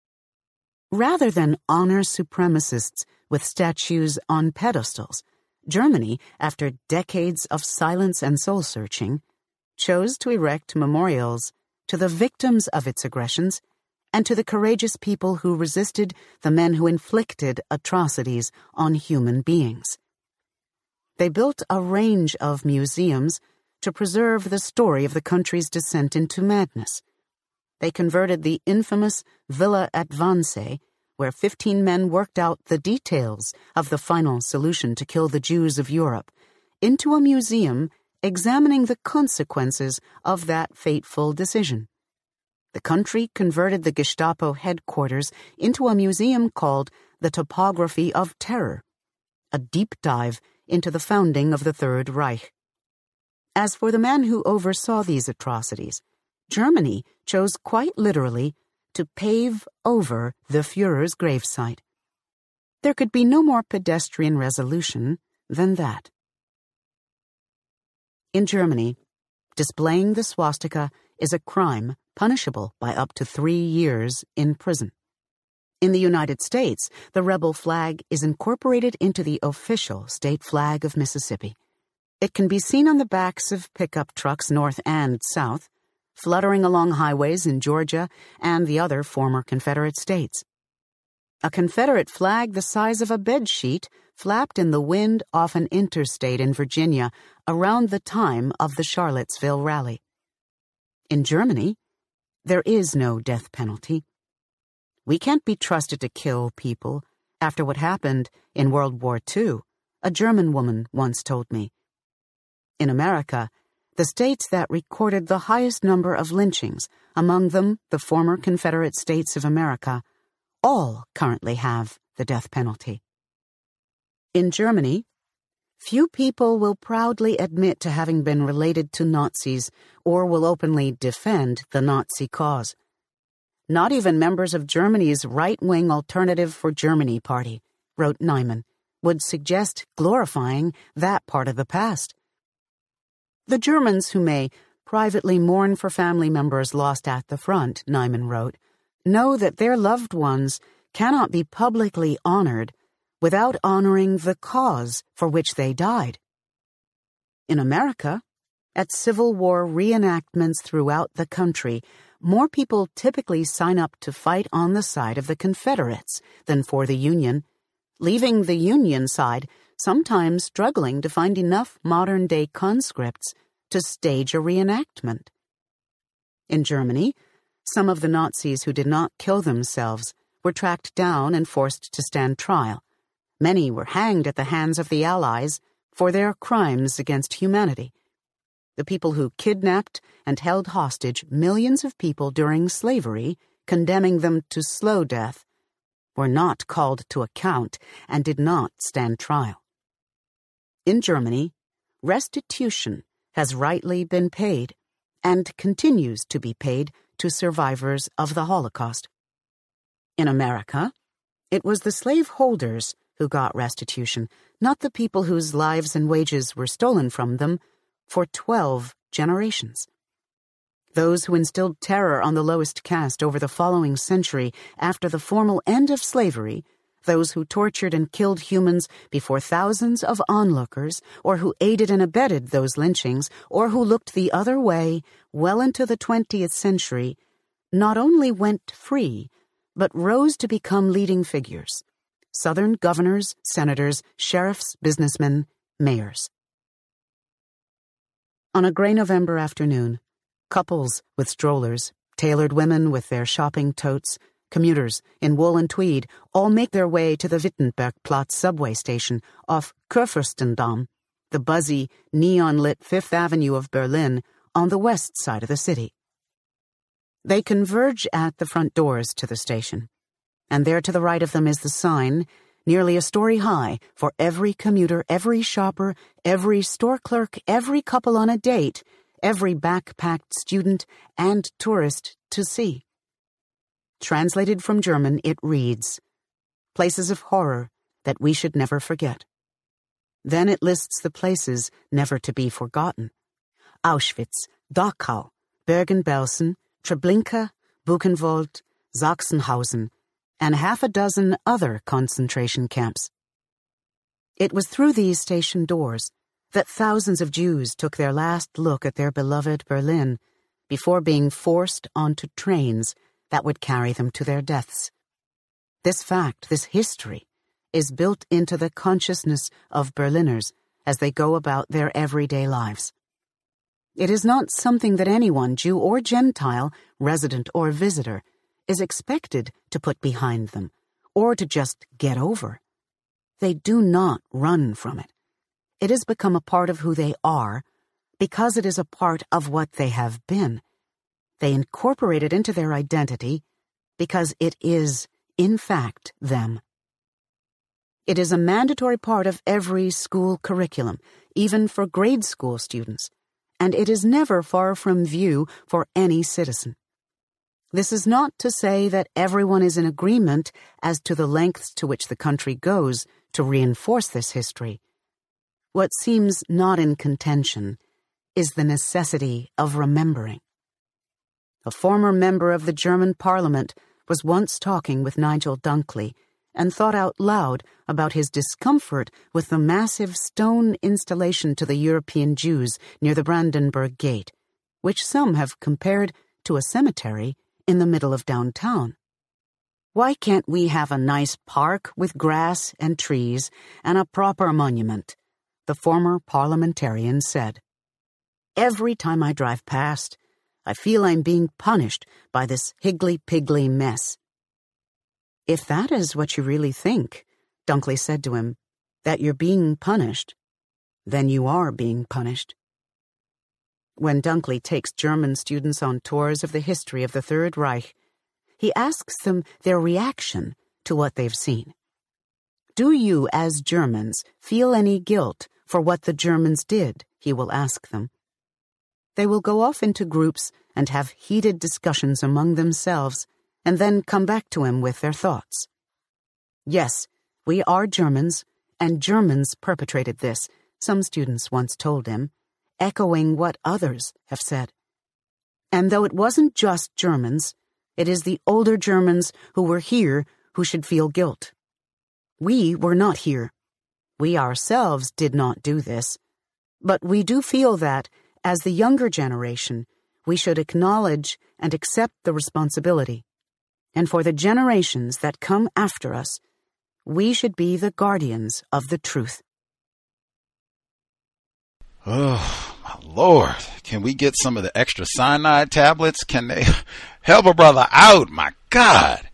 Rather than honor supremacists with statues on pedestals, Germany, after decades of silence and soul-searching, chose to erect memorials to the victims of its aggressions and to the courageous people who resisted the men who inflicted atrocities on human beings. They built a range of museums to preserve the story of the country's descent into madness. They converted the infamous Villa at Wannsee, where fifteen men worked out the details of the final solution to kill the Jews of Europe, into a museum examining the consequences of that fateful decision. The country converted the Gestapo headquarters into a museum called The Topography of Terror, a deep dive into the founding of the Third Reich. As for the man who oversaw these atrocities, Germany chose quite literally to pave over the Führer's gravesite. There could be no more pedestrian resolution than that. In Germany, displaying the swastika is a crime punishable by up to three years in prison. In the United States, the rebel flag is incorporated into the official state flag of Mississippi. It can be seen on the backs of pickup trucks north and south, fluttering along highways in Georgia and the other former Confederate states. A Confederate flag the size of a bedsheet flapped in the wind off an interstate in Virginia around the time of the Charlottesville rally. In Germany, there is no death penalty. We can't be trusted to kill people after what happened in World War Two, a German woman once told me. In America, the states that recorded the highest number of lynchings, among them the former Confederate States of America, all currently have the death penalty. In Germany, few people will proudly admit to having been related to Nazis or will openly defend the Nazi cause. Not even members of Germany's right-wing Alternative for Germany party, wrote Neiman, would suggest glorifying that part of the past. The Germans who may privately mourn for family members lost at the front, Neiman wrote, know that their loved ones cannot be publicly honored without honoring the cause for which they died. In America, at Civil War reenactments throughout the country, more people typically sign up to fight on the side of the Confederates than for the Union, leaving the Union side sometimes struggling to find enough modern-day conscripts to stage a reenactment. In Germany, some of the Nazis who did not kill themselves were tracked down and forced to stand trial. Many were hanged at the hands of the Allies for their crimes against humanity. The people who kidnapped and held hostage millions of people during slavery, condemning them to slow death, were not called to account and did not stand trial. In Germany, restitution has rightly been paid and continues to be paid to survivors of the Holocaust. In America, it was the slaveholders who got restitution, not the people whose lives and wages were stolen from them for twelve generations. those who instilled terror on the lowest caste over the following century after the formal end of slavery, those who tortured and killed humans before thousands of onlookers, or who aided and abetted those lynchings, or who looked the other way well into the twentieth century, not only went free, but rose to become leading figures: Southern governors, senators, sheriffs, businessmen, mayors. On a gray November afternoon, couples with strollers, tailored women with their shopping totes, commuters in wool and tweed all make their way to the Wittenbergplatz subway station off Kurfürstendamm, the buzzy, neon-lit Fifth Avenue of Berlin on the west side of the city. They converge at the front doors to the station, and there to the right of them is the sign, nearly a story high, for every commuter, every shopper, every store clerk, every couple on a date, every backpacked student and tourist to see. Translated from German, it reads, "Places of horror that we should never forget." Then it lists the places never to be forgotten: Auschwitz, Dachau, Bergen-Belsen, Treblinka, Buchenwald, Sachsenhausen, and half a dozen other concentration camps. It was through these station doors that thousands of Jews took their last look at their beloved Berlin before being forced onto trains that would carry them to their deaths. This fact, this history, is built into the consciousness of Berliners as they go about their everyday lives. It is not something that anyone, Jew or Gentile, resident or visitor, is expected to put behind them, or to just get over. They do not run from it. It has become a part of who they are, because it is a part of what they have been. They incorporate it into their identity, because it is, in fact, them. It is a mandatory part of every school curriculum, even for grade school students, and it is never far from view for any citizen. This is not to say that everyone is in agreement as to the lengths to which the country goes to reinforce this history. What seems not in contention is the necessity of remembering. A former member of the German Parliament was once talking with Nigel Dunkley and thought out loud about his discomfort with the massive stone installation to the European Jews near the Brandenburg Gate, which some have compared to a cemetery in the middle of downtown. Why can't we have a nice park with grass and trees and a proper monument? The former parliamentarian said. Every time I drive past, I feel I'm being punished by this higgledy-piggledy mess. If that is what you really think, Dunkley said to him, that you're being punished, then you are being punished. When Dunkley takes German students on tours of the history of the Third Reich, he asks them their reaction to what they've seen. Do you, as Germans, feel any guilt for what the Germans did? He will ask them. They will go off into groups and have heated discussions among themselves, and then come back to him with their thoughts. Yes, we are Germans, and Germans perpetrated this, some students once told him, echoing what others have said. And though it wasn't just Germans, it is the older Germans who were here who should feel guilt. We were not here. We ourselves did not do this. But we do feel that, as the younger generation, we should acknowledge and accept the responsibility. And for the generations that come after us, we should be the guardians of the truth. Oh, my Lord. Can we get some of the extra cyanide tablets? Can they help a brother out? My God.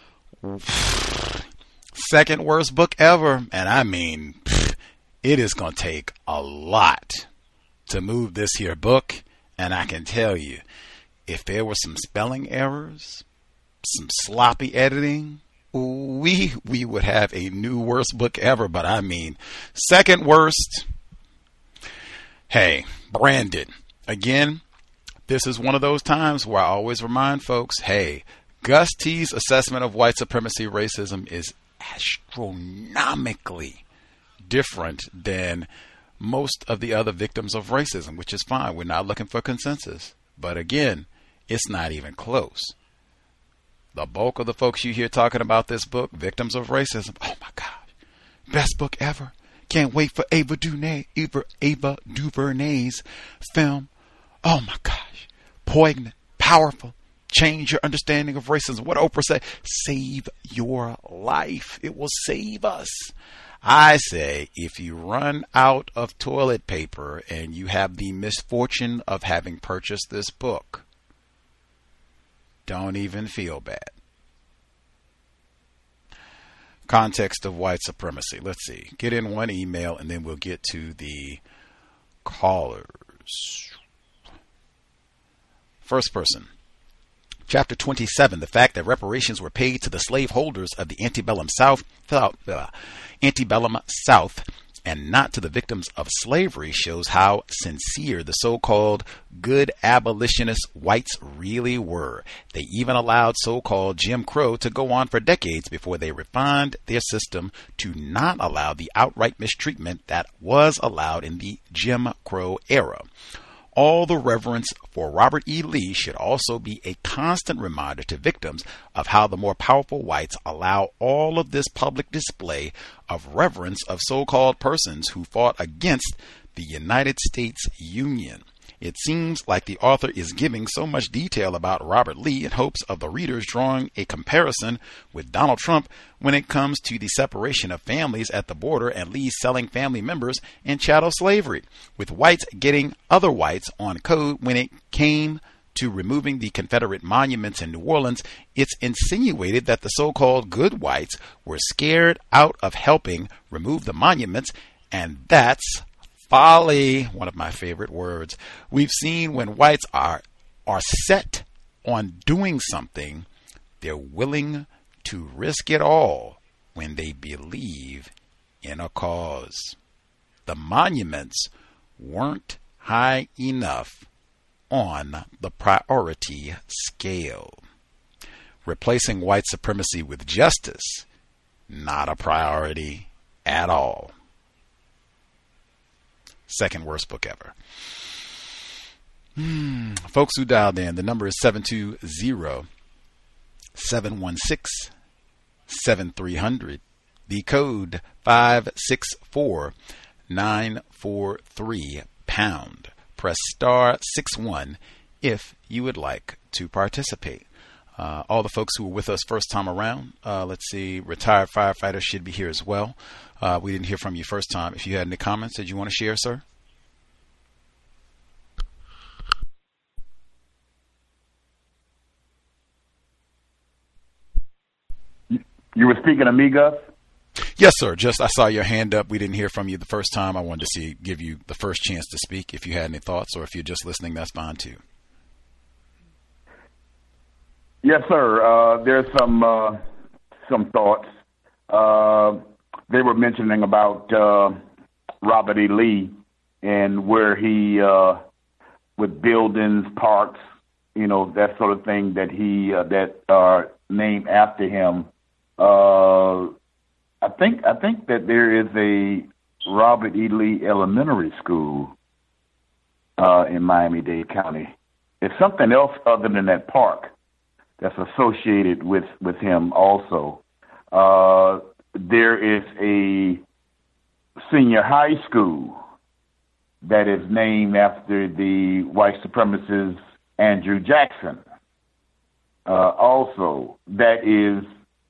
Second worst book ever. And I mean, it is going to take a lot to move this here book. And I can tell you, if there were some spelling errors, some sloppy editing, we we would have a new worst book ever. But I mean, second worst. Hey, Brandon, again, this is one of those times where I always remind folks, hey, Gus T's assessment of white supremacy racism is astronomically different than most of the other victims of racism, which is fine. We're not looking for consensus. But again, it's not even close. The bulk of the folks you hear talking about this book, Victims of Racism, oh my gosh, best book ever. Can't wait for Ava DuVernay, Ava, Ava DuVernay's film. Oh my gosh, poignant, powerful, change your understanding of racism. What Oprah said, save your life. It will save us. I say, if you run out of toilet paper and you have the misfortune of having purchased this book, don't even feel bad. Context of white supremacy. Let's see. Get in one email and then we'll get to the callers. First person. Chapter twenty-seven. The fact that reparations were paid to the slaveholders of the antebellum South, uh, antebellum South and not to the victims of slavery shows how sincere the so-called good abolitionist whites really were. They even allowed so-called Jim Crow to go on for decades before they refined their system to not allow the outright mistreatment that was allowed in the Jim Crow era. All the reverence for Robert E. Lee should also be a constant reminder to victims of how the more powerful whites allow all of this public display of reverence of so-called persons who fought against the United States Union. It seems like the author is giving so much detail about Robert Lee in hopes of the readers drawing a comparison with Donald Trump when it comes to the separation of families at the border and Lee selling family members in chattel slavery, with whites getting other whites on code when it came to removing the Confederate monuments in New Orleans. It's insinuated that the so-called good whites were scared out of helping remove the monuments, and that's folly, one of my favorite words. We've seen when whites are are set on doing something, they're willing to risk it all when they believe in a cause. The monuments weren't high enough on the priority scale. Replacing white supremacy with justice, not a priority at all. Second worst book ever. Hmm. Folks who dialed in, the number is seven two zero, seven one six, seven three zero zero. The code five six four nine four three pound. Press star six one if you would like to participate. Uh, all the folks who were with us first time around, uh, let's see, retired firefighters should be here as well. Uh, we didn't hear from you first time. If you had any comments that you want to share, sir? You were speaking to me, Gus? Yes, sir. Just I saw your hand up. We didn't hear from you the first time. I wanted to see, give you the first chance to speak. If you had any thoughts, or if you're just listening, that's fine too. Yes, sir. Uh, there's some uh, some thoughts. Uh, they were mentioning about uh, Robert E. Lee and where he, uh, with buildings, parks, you know, that sort of thing that he uh, that are named after him. Uh, I think I think that there is a Robert E. Lee Elementary School uh, in Miami-Dade County. It's something else other than that park that's associated with, with him also. Uh, there is a senior high school that is named after the white supremacist Andrew Jackson. Uh, also, that is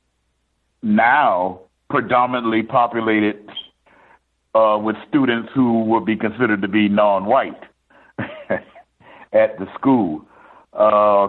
now predominantly populated uh, with students who would be considered to be non-white at the school. Uh,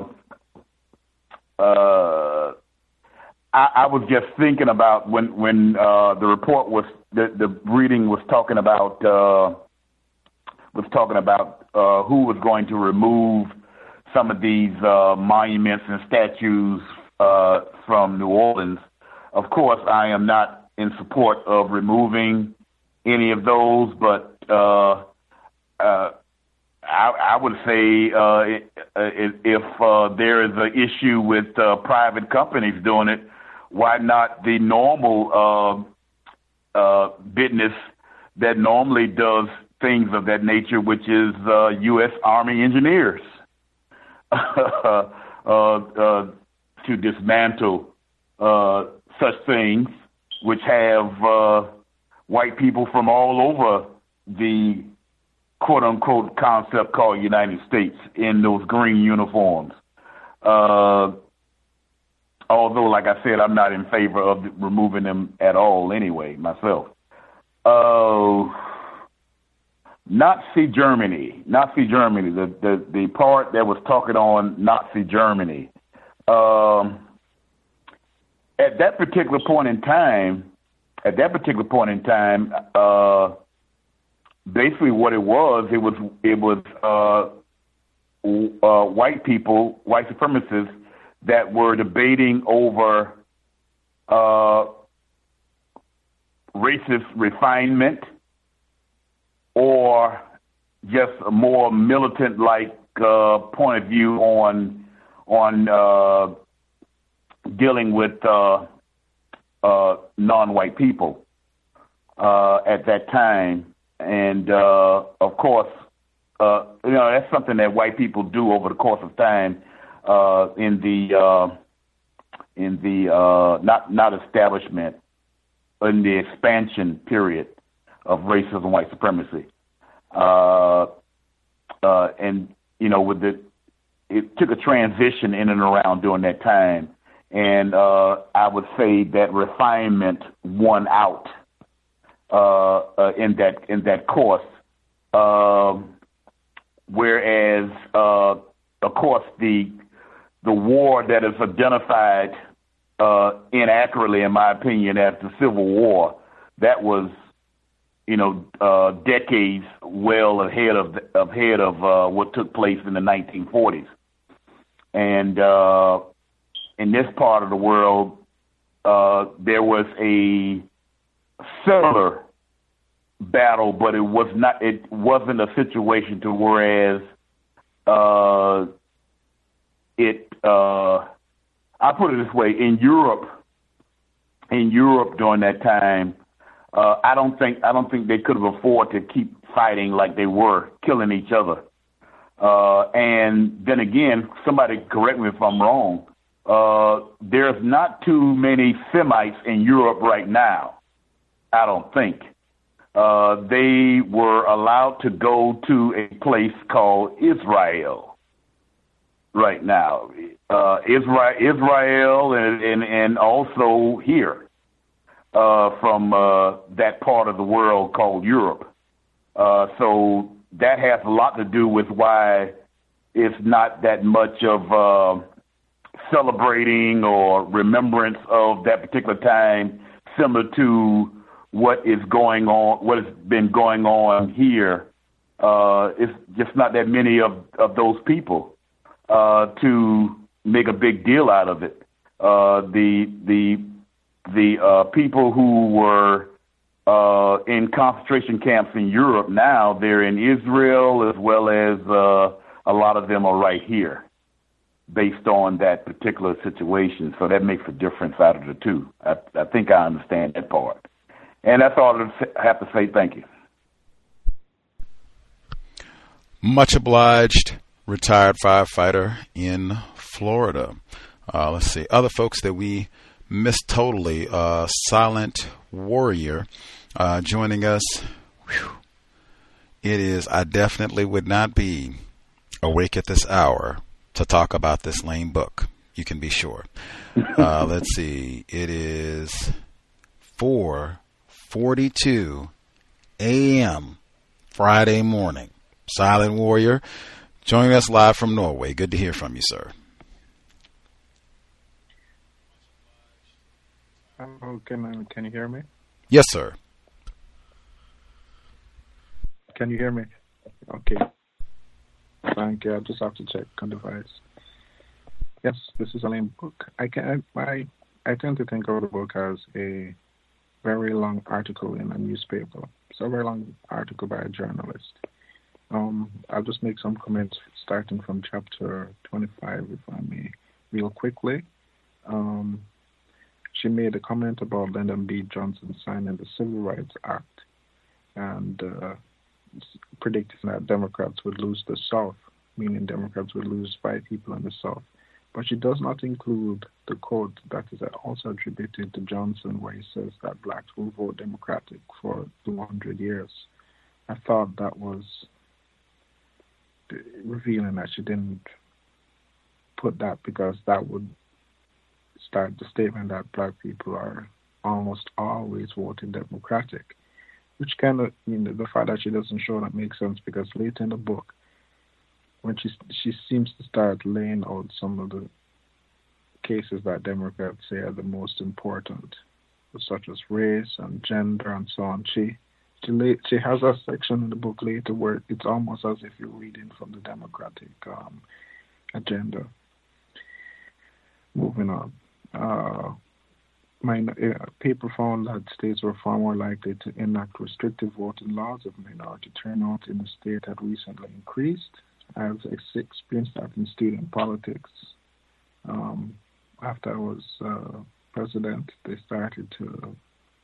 uh, I, I was just thinking about when when uh, the report was the, the reading was talking about uh, was talking about uh, who was going to remove some of these uh, monuments and statues uh, from New Orleans. Of course, I am not in support of removing any of those, but uh, uh, I, I would say uh, if uh, there is an issue with uh, private companies doing it, why not the normal uh, uh, business that normally does things of that nature, which is uh, U S Army engineers? uh, uh, to dismantle uh, such things, which have uh, white people from all over the quote-unquote concept called United States in those green uniforms. Uh, although, like I said, I'm not in favor of removing them at all anyway, myself. Uh, Nazi Germany, Nazi Germany, the, the, the part that was talking on Nazi Germany. Um, at that particular point in time, at that particular point in time, uh, basically what it was, it was, it was uh, uh, white people, white supremacists that were debating over uh, racist refinement or just a more militant-like uh, point of view on on uh, dealing with uh, uh, non-white people uh, at that time. And, uh, of course, uh, you know, that's something that white people do over the course of time uh, in the uh, in the uh, not not establishment, in the expansion period of racism, white supremacy, uh, uh, and you know, with the it took a transition in and around during that time, and uh, I would say that refinement won out. Uh, uh, in that in that course, uh, whereas uh, of course the the war that is identified uh, inaccurately, in my opinion, as the Civil War, that was you know uh, decades well ahead of ahead of uh, what took place in the nineteen forties, and uh, in this part of the world, uh, there was a similar battle, but it was not. It wasn't a situation to whereas uh, it. Uh, I put it this way: in Europe, in Europe during that time, uh, I don't think I don't think they could have afforded to keep fighting like they were, killing each other. Uh, and then again, somebody correct me if I'm wrong. Uh, there's not too many Semites in Europe right now. I don't think. Uh, they were allowed to go to a place called Israel right now. Uh, Israel, Israel and, and, and also here uh, from uh, that part of the world called Europe. Uh, so that has a lot to do with why it's not that much of uh, celebrating or remembrance of that particular time, similar to what is going on, what has been going on here. Uh, it's just not that many of, of those people uh, to make a big deal out of it. Uh, the the the uh, people who were uh, in concentration camps in Europe now, they're in Israel, as well as uh, a lot of them are right here, based on that particular situation. So that makes a difference out of the two. I, I think I understand that part. And that's all I have to say. Thank you. Much obliged, retired firefighter in Florida. Uh, let's see. Other folks that we missed totally. Uh, Silent Warrior uh, joining us. Whew. It is, I definitely would not be awake at this hour to talk about this lame book. You can be sure. Uh, let's see. It is four forty-two a.m. Friday morning. Silent Warrior joining us live from Norway. Good to hear from you, sir. Oh, can, can you hear me? Yes, sir. Can you hear me? Okay. Thank you. I just have to check on the device. Yes, this is a lame book. I can I I tend to think of the book as a very long article in a newspaper. It's a very long article by a journalist. Um, I'll just make some comments starting from chapter twenty-five, if I may, real quickly. Um, she made a comment about Lyndon B. Johnson signing the Civil Rights Act and uh, predicting that Democrats would lose the South meaning Democrats would lose five people in the South. But she does not include the quote that is also attributed to Johnson, where he says that blacks will vote Democratic for two hundred years. I thought that was revealing that she didn't put that, because that would start the statement that black people are almost always voting Democratic, which kind of, you know, the fact that she doesn't show that makes sense, because later in the book, when she she seems to start laying out some of the cases that Democrats say are the most important, such as race and gender and so on, she she, lay, she has a section in the book later where it's almost as if you're reading from the Democratic um, agenda. Moving on. Uh, Min- uh, people found that states were far more likely to enact restrictive voting laws if minority turnout in the state had recently increased. I've experienced that in student politics. Um, after I was uh, president, they started to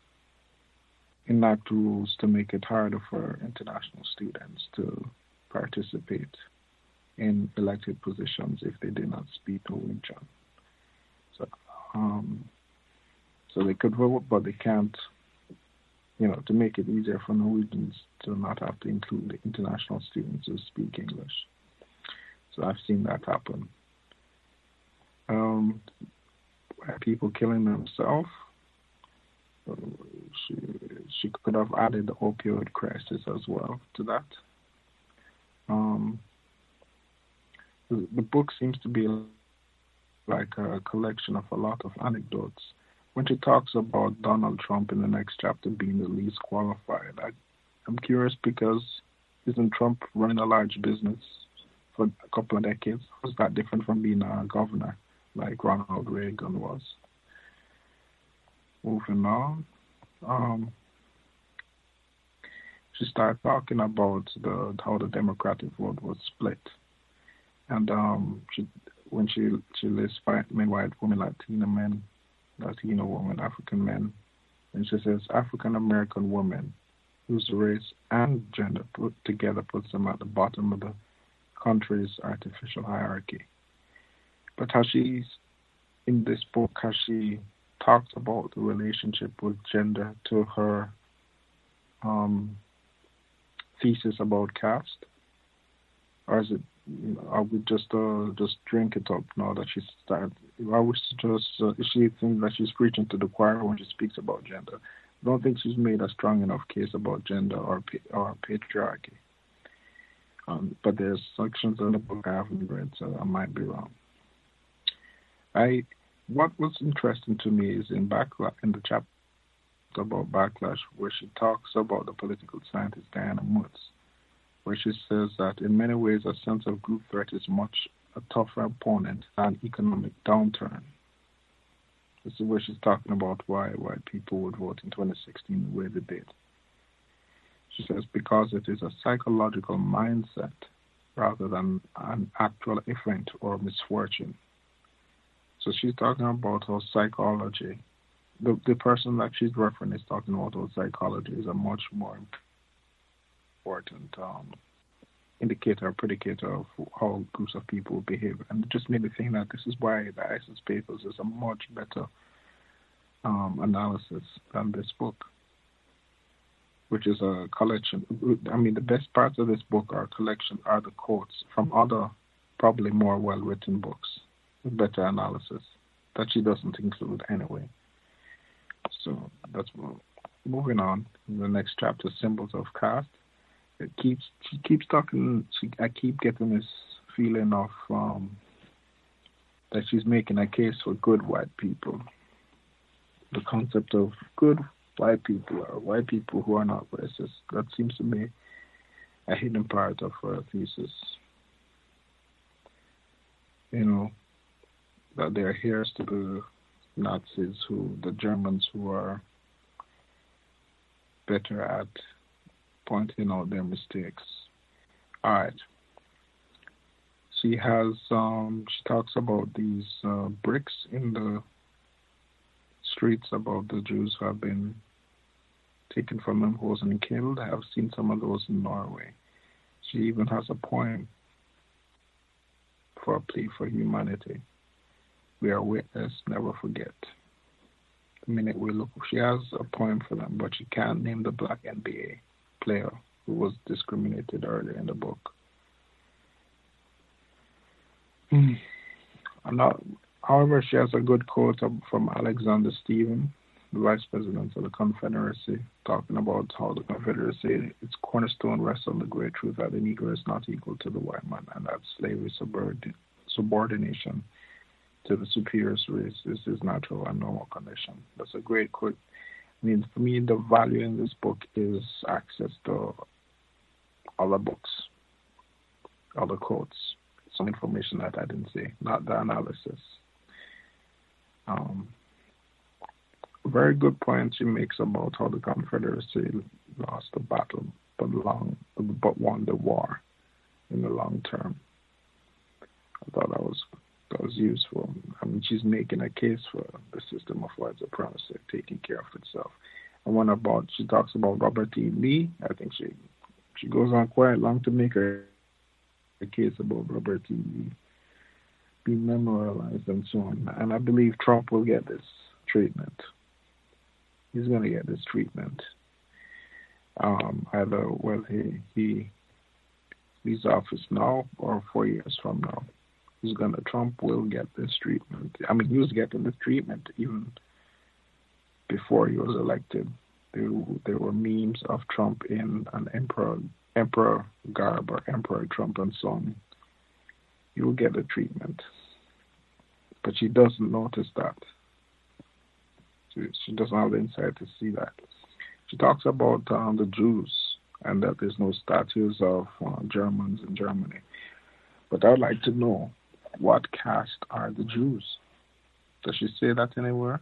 enact rules to make it harder for international students to participate in elected positions if they did not speak Norwegian. So, um, so they could vote, but they can't, you know, to make it easier for Norwegians to not have to include the international students who speak English. So I've seen that happen. Um, people killing themselves. She, she could have added the opioid crisis as well to that. Um, the, the book seems to be like a collection of a lot of anecdotes. When she talks about Donald Trump in the next chapter being the least qualified, I, I'm curious, because isn't Trump running a large business for a couple of decades? Was that different from being a governor like Ronald Reagan was? Moving on. Um, she started talking about the how the Democratic vote was split. And um, she, when she, she lists white men, white women, Latino men, Latino women, African men, and she says African American women whose race and gender put together puts them at the bottom of the country's artificial hierarchy. But how she's, in this book, how she talks about the relationship with gender to her um, thesis about caste, or is it, you know, I would just uh, just drink it up now that she started. I wish just uh, she thinks that she's preaching to the choir when she speaks about gender. I don't think she's made a strong enough case about gender or or patriarchy. Um, but there's sections in the book I haven't read, so I might be wrong. I what was interesting to me is in backlash in the chapter about backlash, where she talks about the political scientist Diana Mutz, where she says that in many ways a sense of group threat is much a tougher opponent than economic downturn. This is where she's talking about why white people would vote in twenty sixteen the way they did. She says because it is a psychological mindset rather than an actual event or misfortune. So she's talking about how psychology, the, the person that she's referring is talking about how psychology is a much more important um, indicator or predicator of how groups of people behave. And it just made me think that this is why the ISIS Papers is a much better um, analysis than this book, which is a collection. I mean, the best parts of this book are a collection, are the quotes from other, probably more well-written books with better analysis that she doesn't include anyway. So that's moving on. In the next chapter, Symbols of Caste. It keeps she keeps talking. She, I keep getting this feeling of um, that she's making a case for good white people. The concept of good white people or white people who are not racist. That seems to be a hidden part of her thesis. You know, that they're heirs to the Nazis, who the Germans who are better at pointing out their mistakes. All right. She has, um, she talks about these uh, bricks in the streets about the Jews who have been taken from them, who wasn't killed. I have seen some of those in Norway. She even has a poem for a plea for humanity. We are witness, never forget. The minute we look, she has a poem for them, but she can't name the black N B A player who was discriminated earlier in the book. Hmm. Not, however, she has a good quote from Alexander Stephen, the Vice President of the Confederacy, talking about how the Confederacy, its cornerstone rests on the great truth that the Negro is not equal to the white man, and that slavery subordination to the superior race is his natural and normal condition. That's a great quote. I mean, for me, the value in this book is access to other books, other quotes, some information that I didn't see, not the analysis. Um, very good point she makes about how the Confederacy lost the battle, but long, but won the war in the long term. I thought that was that was useful. I mean, she's making a case for the system of white supremacy taking care of itself. And one about she talks about Robert E. Lee. I think she she goes on quite long to make her a case about Robert E. Lee being memorialized and so on. And I believe Trump will get this treatment. He's going to get this treatment. Um, either well he he leaves office now or four years from now. He's gonna Trump will get this treatment. I mean, he was getting this treatment even before he was elected. There, there were memes of Trump in an emperor emperor garb or Emperor Trump and so on. He will get the treatment, but she doesn't notice that. She, she doesn't have the insight to see that. She talks about um, the Jews and that there's no statues of uh, Germans in Germany. But I'd like to know, what caste are the Jews? Does she say that anywhere?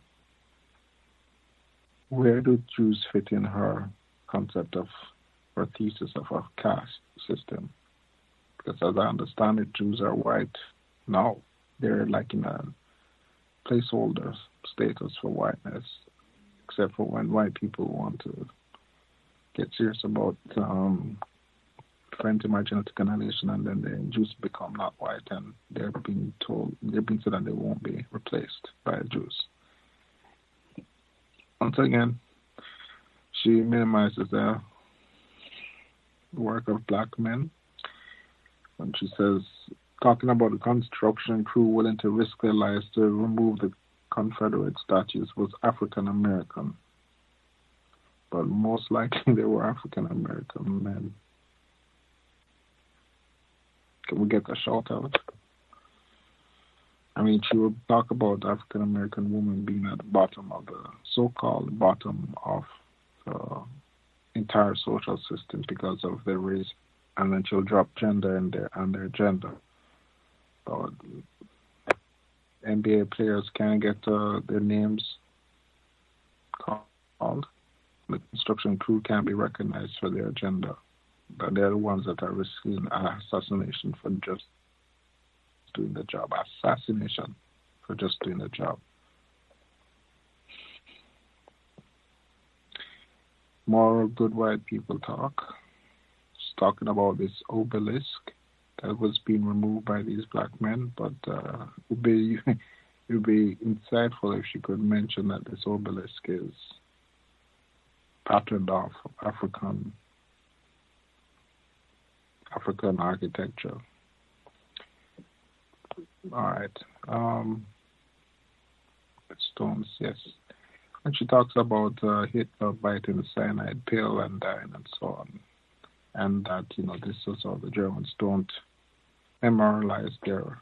Where do Jews fit in her concept of, her thesis of a caste system? Because as I understand it, Jews are white now. They're like in a placeholder status for whiteness, except for when white people want to get serious about um, trying to my genetic annihilation, and then the Jews become not white, and they're being told, they're being said that they won't be replaced by Jews. Once again, she minimizes the work of black men, and she says, talking about the construction crew willing to risk their lives to remove the Confederate statues was African American, but most likely they were African American men. Can we get a shout out? I mean, she would talk about African American women being at the bottom of the so-called bottom of the entire social system because of their race, and then she'll drop gender in there and their gender. So N B A players can't get uh, their names called. The construction crew can't be recognized for their gender. But they're the ones that are risking assassination for just doing the job. Assassination for just doing the job. More good white people talk. Just talking about this obelisk that was being removed by these black men, but uh, it would be it would be insightful if she could mention that this obelisk is patterned off African African architecture. All right. Um, stones, yes. And she talks about uh, Hitler biting the cyanide pill and dying and so on. And that, you know, this is how the Germans don't memorialize their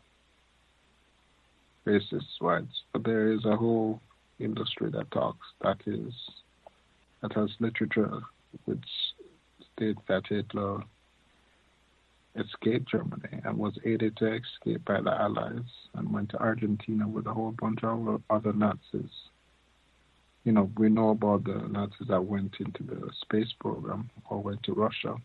racist rights. But there is a whole industry that talks, that is, that has literature which states that Hitler escaped Germany and was aided to escape by the Allies and went to Argentina with a whole bunch of other Nazis. You know, we know about the Nazis that went into the space program or went to Russia.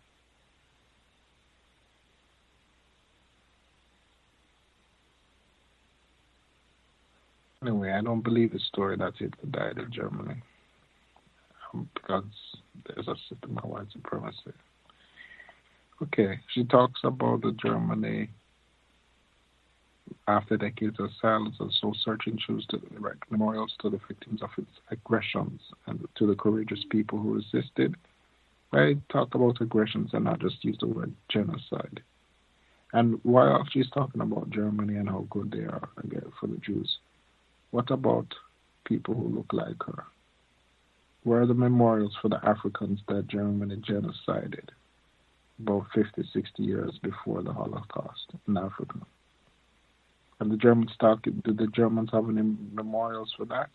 Anyway, I don't believe the story that Hitler died in Germany um, because there's a system of white supremacy. Okay, she talks about the Germany after decades of silence and soul searching, choose to erect memorials to the victims of its aggressions and to the courageous people who resisted. I talk about aggressions and not just use the word genocide. And while she's talking about Germany and how good they are again for the Jews, what about people who look like her? Where are the memorials for the Africans that Germany genocided about fifty, sixty years before the Holocaust in Africa? And the Germans talk, did the Germans have any memorials for that?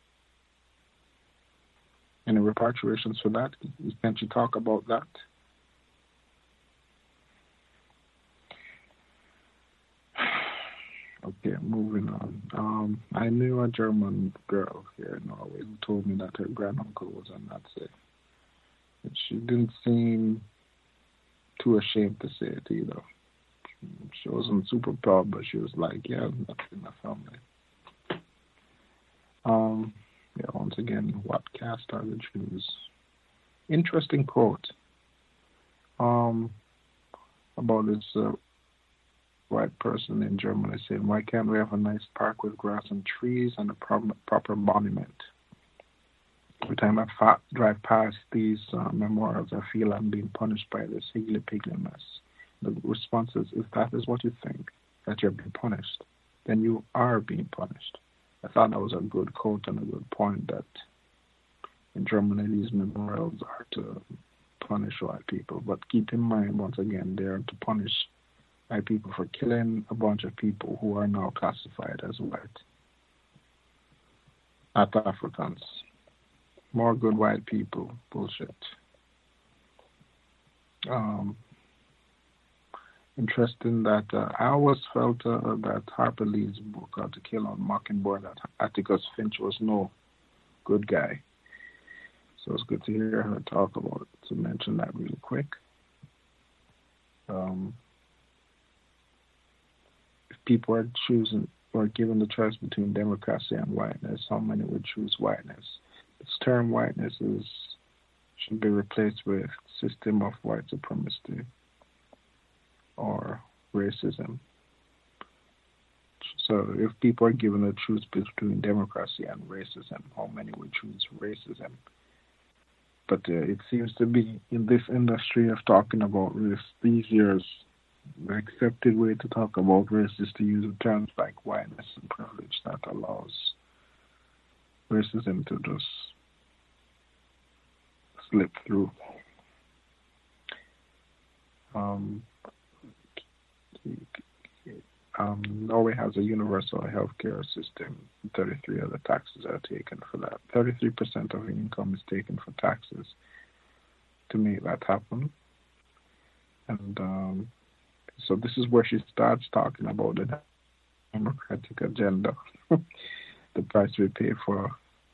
Any repatriations for that? Can you talk about that? Okay, moving on. Um, I knew a German girl here in Norway who told me that her granduncle was a Nazi. But she didn't seem too ashamed to say it either. She wasn't super proud, but she was like, yeah, that's in my family. Um, yeah, once again, what caste are the Jews? Interesting quote um, about this uh, white person in Germany saying, why can't we have a nice park with grass and trees and a pro- proper monument? Every time I fa- drive past these uh, memorials, I feel I'm being punished by this higgly-piggly mess. The response is, if that is what you think, that you're being punished, then you are being punished. I thought that was a good quote and a good point, that in Germany these memorials are to punish white people. But keep in mind, once again, they are to punish white people for killing a bunch of people who are now classified as white. Not Africans. More good white people. Bullshit. Um, interesting that uh, I always felt uh, that Harper Lee's book, uh, To Kill a Mockingbird, that Atticus Finch was no good guy. So it's good to hear her talk about it, to mention that really quick. Um, if people are choosing or given the choice between democracy and whiteness, how many would choose whiteness? This term whiteness is should be replaced with system of white supremacy or racism. So if people are given a choice between democracy and racism, how many would choose racism? But uh, it seems to be in this industry of talking about race these years, the accepted way to talk about race is to use terms like whiteness and privilege that allows racism to just slip through. Um, um, Norway has a universal healthcare system. thirty-three of the taxes are taken for that. thirty-three percent of income is taken for taxes to make that happen. And um, so this is where she starts talking about the democratic agenda, the price we pay for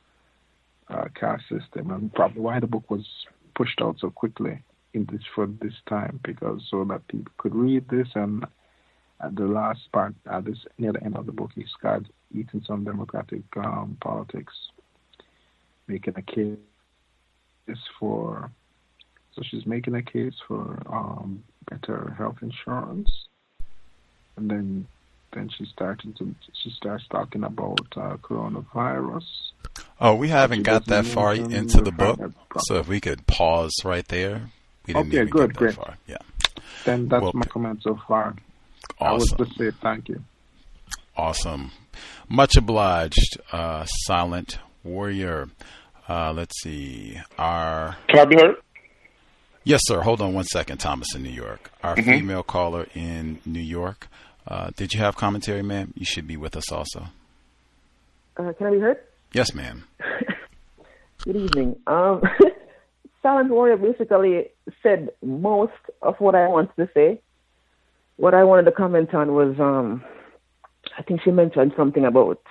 a caste system, and probably why the book was pushed out so quickly in this for this time, because so that people could read this. And at the last part, at this near the end of the book, he started eating some democratic um, politics, making a case for. So she's making a case for um, better health insurance, and then then she started to she starts talking about uh, coronavirus. Oh, we haven't got that far into the book, so if we could pause right there. We didn't okay, even good, get that great. far. Yeah. Then that's well, my comment so far. Awesome. I was just say thank you. Awesome. Much obliged, uh, Silent Warrior. Uh, let's see. Our Can I be heard? Yes, sir. Hold on one second, Thomas in New York. Our mm-hmm. female caller in New York. Uh, did you have commentary, ma'am? You should be with us also. Uh, can I be heard? Yes, ma'am. Good evening. Um, Silent Warrior basically said most of what I wanted to say. What I wanted to comment on was, um, I think she mentioned something about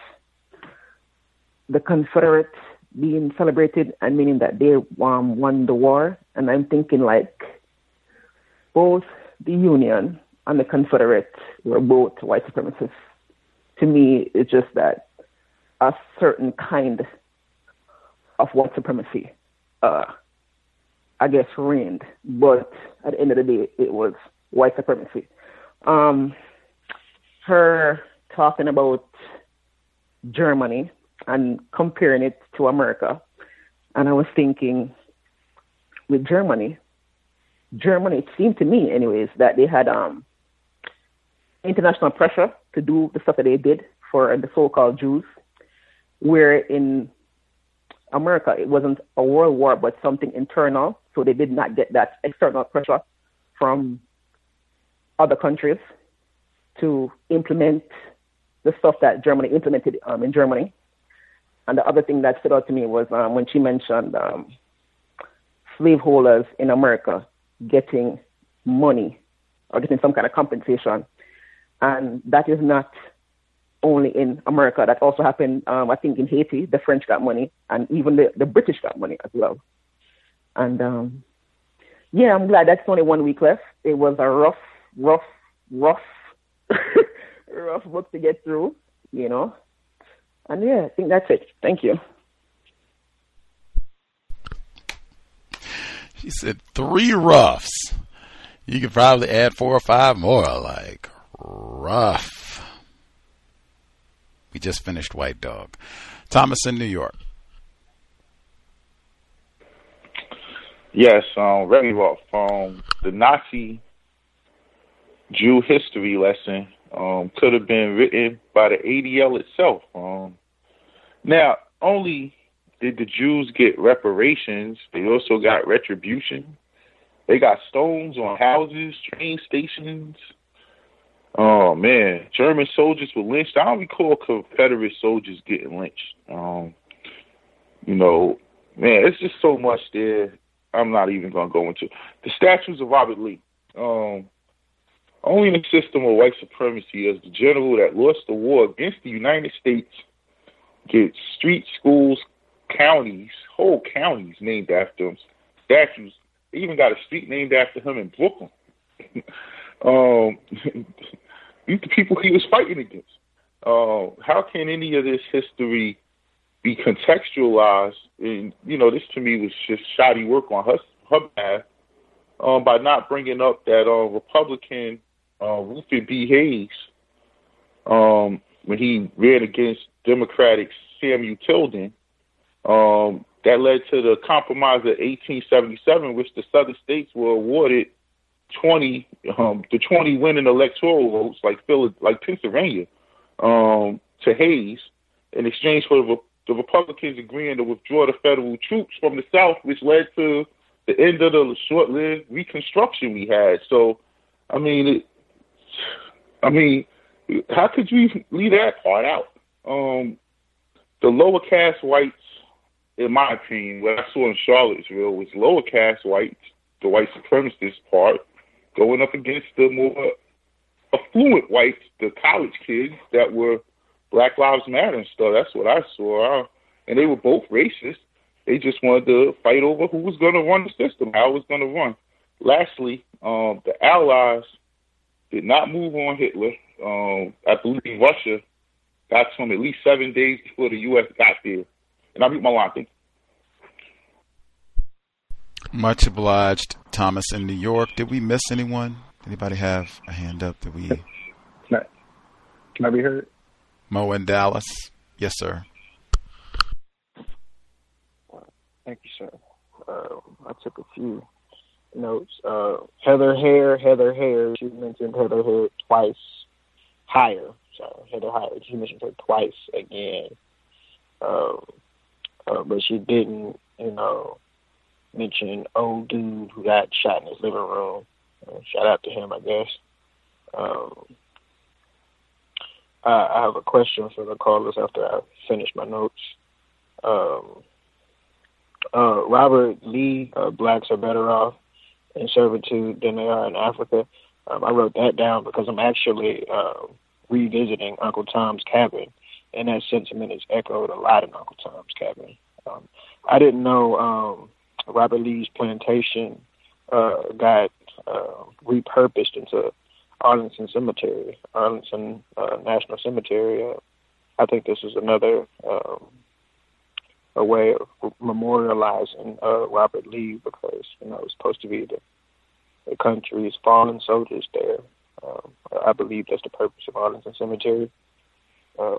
the Confederates being celebrated and meaning that they um, won the war. And I'm thinking like both the Union and the Confederates were both white supremacists. To me, it's just that a certain kind of white supremacy, uh, I guess, reigned. But at the end of the day, it was white supremacy. Um, her talking about Germany and comparing it to America. And I was thinking, with Germany, Germany, it seemed to me anyways, that they had um, international pressure to do the stuff that they did for the so-called Jews, where in America, it wasn't a world war, but something internal. So they did not get that external pressure from other countries to implement the stuff that Germany implemented um, in Germany. And the other thing that stood out to me was um, when she mentioned um, slaveholders in America getting money or getting some kind of compensation. And that is not only in America. That also happened, um, I think, in Haiti. The French got money, and even the, the British got money as well. And, um, yeah, I'm glad that's only one week left. It was a rough, rough, rough, rough book to get through, you know. And, yeah, I think that's it. Thank you. She said three roughs. You could probably add four or five more, like rough. We just finished White Dog. Thomas in New York. Yes, um, very rough. Um, the Nazi Jew history lesson um, could have been written by the A D L itself. Um, now, only did the Jews get reparations, they also got retribution. They got stones on houses, train stations. Oh, man. German soldiers were lynched. I don't recall Confederate soldiers getting lynched. Um, you know, man, it's just so much there. I'm not even going to go into the statues of Robert Lee. Um, only in a system of white supremacy as the general that lost the war against the United States get street, schools, counties, whole counties named after him, statues. They even got a street named after him in Brooklyn. um, these the people he was fighting against. Uh, how can any of this history be contextualized? And, you know, this to me was just shoddy work on her, her behalf um, by not bringing up that uh, Republican uh, Rufus B. Hayes um, when he ran against Democratic Samuel Tilden. Um, that led to the Compromise of eighteen seventy-seven, which the Southern states were awarded twenty, um, the twenty winning electoral votes, like Phil, like Pennsylvania, um, to Hayes, in exchange for the, the Republicans agreeing to withdraw the federal troops from the South, which led to the end of the short-lived Reconstruction we had. So, I mean, it, I mean, how could you leave that part out? Um, the lower caste whites, in my opinion, what I saw in Charlottesville was lower caste whites, the white supremacist part, going up against the more affluent whites, the college kids that were Black Lives Matter and stuff. That's what I saw. And they were both racist. They just wanted to fight over who was going to run the system, how it was going to run. Lastly, um, the Allies did not move on Hitler. Um, I believe Russia got to him at least seven days before the U S got there. And I'll mute my line. Thank you. Much obliged, Thomas in New York. Did we miss anyone? Anybody have a hand up? Did we? Can I, can I be heard? Mo in Dallas. Yes, sir. Thank you, sir. Uh, I took a few notes. Uh, Heather Hare, Heather Hare. She mentioned Heather Hare twice. Higher. Sorry, Heather Higher. She mentioned her twice again. Um, uh, but she didn't, you know, mention old dude who got shot in his living room. Uh, shout out to him, I guess. Um, I, I have a question for the callers after I finish my notes. Um, uh, Robert Lee, uh, blacks are better off in servitude than they are in Africa. Um, I wrote that down because I'm actually uh, revisiting Uncle Tom's Cabin, and that sentiment is echoed a lot in Uncle Tom's Cabin. Um, I didn't know um, Robert Lee's plantation uh, got uh, repurposed into Arlington Cemetery, Arlington uh, National Cemetery. Uh, I think this is another um, a way of memorializing uh, Robert Lee because, you know, it's supposed to be the, the country's fallen soldiers there. Um, I believe that's the purpose of Arlington Cemetery. Uh,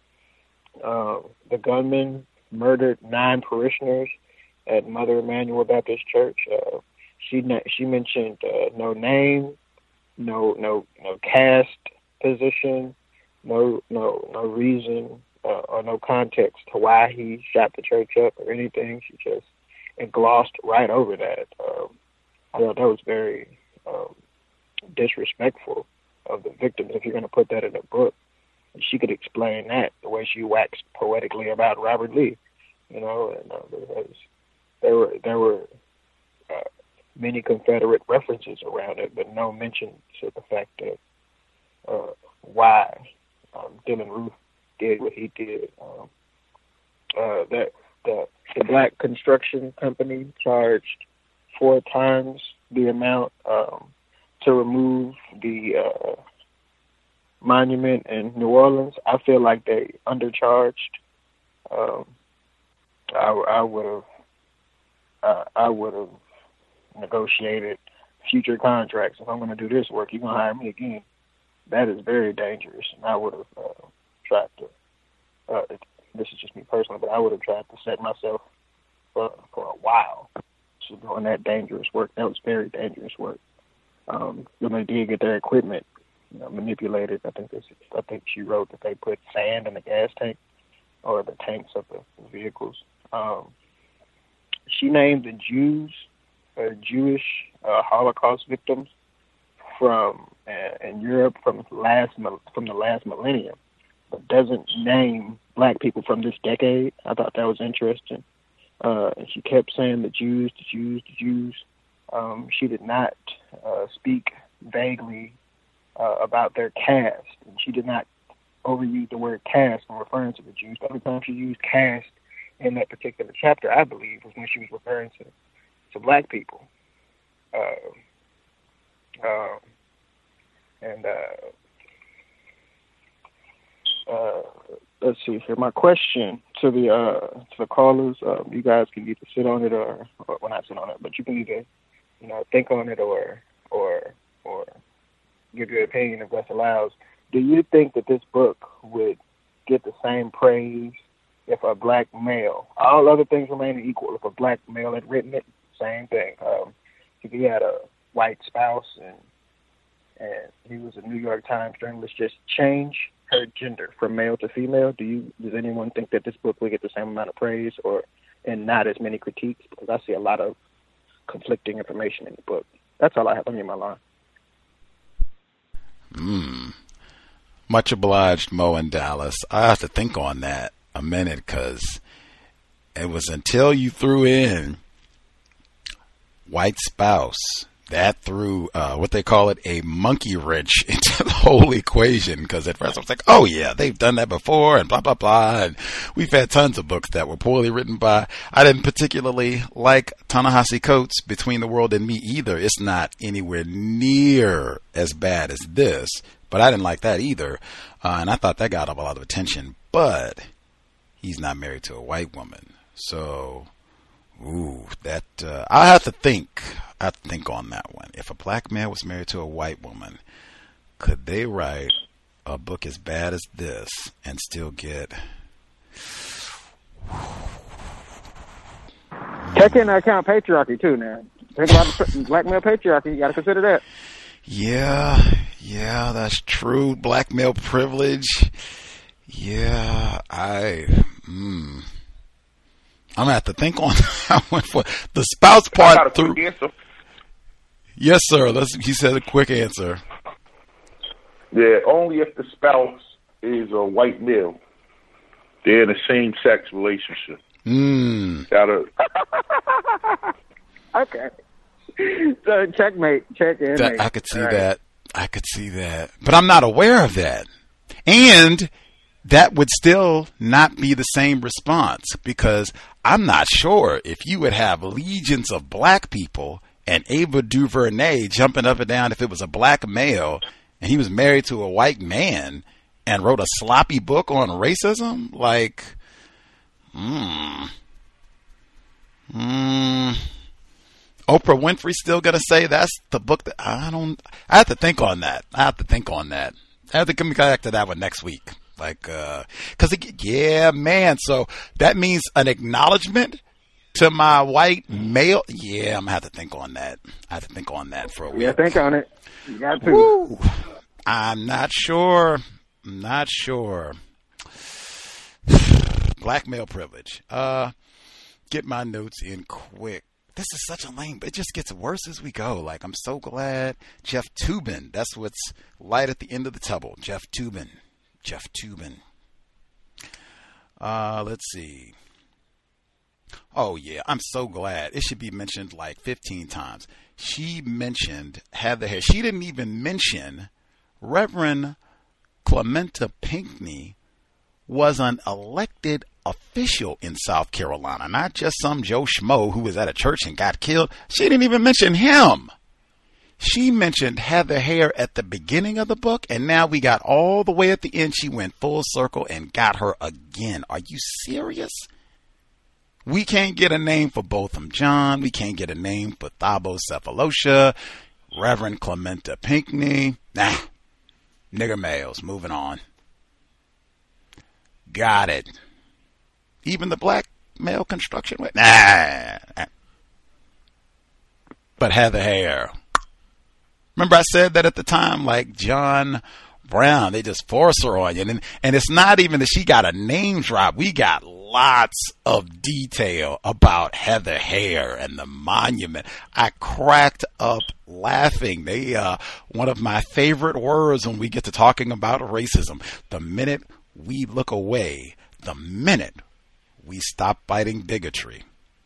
uh, the gunman murdered nine parishioners at Mother Emanuel Baptist Church. Uh, she she mentioned uh, no name, no no no caste position, no no no reason uh, or no context to why he shot the church up or anything. She just and glossed right over that. Um, I thought that was very um, disrespectful of the victims. If you're going to put that in a book, she could explain that the way she waxed poetically about Robert Lee, you know. And uh, there, was, there were there were uh, many Confederate references around it, but no mention to the fact that uh, why um, Dylann Roof did what he did. Um, uh, that the the black construction company charged four times the amount um, to remove the uh, monument in New Orleans. I feel like they undercharged. Um, I, I would have, uh, I would have negotiated future contracts. If I'm going to do this work, you're going to hire me again. That is very dangerous, and I would have uh, tried to. Uh, it, this is just me personally, but I would have tried to set myself for for a while to doing that dangerous work. That was very dangerous work. Um, when they did get their equipment, you know, manipulated, I think this, I think she wrote that they put sand in the gas tank or the tanks of the vehicles. Um, she named the Jews, uh, Jewish uh, Holocaust victims from uh, in Europe from last from the last millennium, but doesn't name black people from this decade. I thought that was interesting. Uh, and she kept saying the Jews, the Jews, the Jews. Um, she did not uh, speak vaguely uh, about their caste, and she did not overuse the word caste when referring to the Jews. The only time she used caste in that particular chapter, I believe, was when she was referring to, to black people. Uh, uh, and uh, uh, let's see here. My question to the uh, to the callers: uh, you guys can either sit on it or, or well, not sit on it, but you can either you know think on it or or or give your opinion if that's allowed. Do you think that this book would get the same praise if a black male, all other things remaining equal, if a black male had written it? Same thing. Um, if he had a white spouse and and he was a New York Times journalist, just change her gender from male to female. Do you? Does anyone think that this book would get the same amount of praise, or and not as many critiques? Because I see a lot of conflicting information in the book. That's all I have. Let me in my line. Hmm. Much obliged, Mo and Dallas. I have to think on that a minute, because it was until you threw in white spouse that threw uh, what they call it, a monkey wrench into the whole equation. Because at first I was like, oh yeah, they've done that before and blah, blah, blah. And we've had tons of books that were poorly written by, I didn't particularly like Ta-Nehisi Coates' Between the World and Me either. It's not anywhere near as bad as this, but I didn't like that either. Uh, and I thought that got a lot of attention, but he's not married to a white woman. So, ooh, that, uh, I have to think. I have to think on that one. If a black man was married to a white woman, could they write a book as bad as this and still get... Take into account patriarchy, too, now. Think about the black male patriarchy. You got to consider that. Yeah, yeah, that's true. Black male privilege. Yeah, I... Mm, I'm going to have to think on that one. For the spouse part. I got a through. quick answer. Yes, sir. Let's, he said a quick answer. Yeah, only if the spouse is a white male. They're in a same-sex relationship. Mm. Gotta. Okay. So checkmate, check in. That, I could see right. that. I could see that. But I'm not aware of that. And that would still not be the same response, because I'm not sure if you would have legions of black people and Ava DuVernay jumping up and down if it was a black male and he was married to a white man and wrote a sloppy book on racism. Like, hmm. Hmm. Oprah Winfrey still going to say that's the book that I don't, I have to think on that. I have to think on that. I have to come back to that one next week. Like, uh, cause it, yeah, man. So that means an acknowledgement to my white male. Yeah, I'm gonna have to think on that. I have to think on that for a week. Yeah, think on it. You got to. Woo. I'm not sure. I'm not sure. Black male privilege. Uh, get my notes in quick. This is such a lame, but it just gets worse as we go. Like, I'm so glad Jeff Toobin. That's what's light at the end of the tunnel. Jeff Toobin. Jeff Toobin. Uh, let's see. Oh, yeah. I'm so glad. It should be mentioned like fifteen times. She mentioned Heather Heyer. She didn't even mention Reverend Clementa Pinckney was an elected official in South Carolina, not just some Joe Schmo who was at a church and got killed. She didn't even mention him. She mentioned Heather Heyer at the beginning of the book, and now we got all the way at the end. She went full circle and got her again. Are you serious? We can't get a name for Botham Jean. We can't get a name for Thabo Cephalosha, Reverend Clementa Pinckney. Nah, nigger males. Moving on. Got it. Even the black male construction. Nah. But Heather Heyer. Remember I said that at the time, like John Brown, they just force her on you. And, and it's not even that she got a name drop. We got lots of detail about Heather Heyer and the monument. I cracked up laughing. They, uh, one of my favorite words when we get to talking about racism, the minute we look away, the minute we stop fighting bigotry.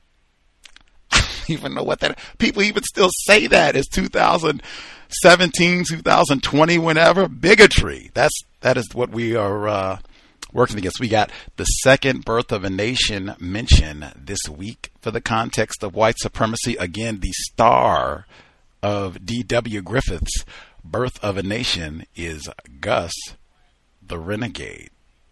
I don't even know what that, people even still say that as two thousand seventeen, two thousand twenty, whenever. Bigotry. That's, that is what we are, uh, working against. We got the second Birth of a Nation mention this week for the context of white supremacy. Again, the star of D W Griffith's Birth of a Nation is Gus the Renegade.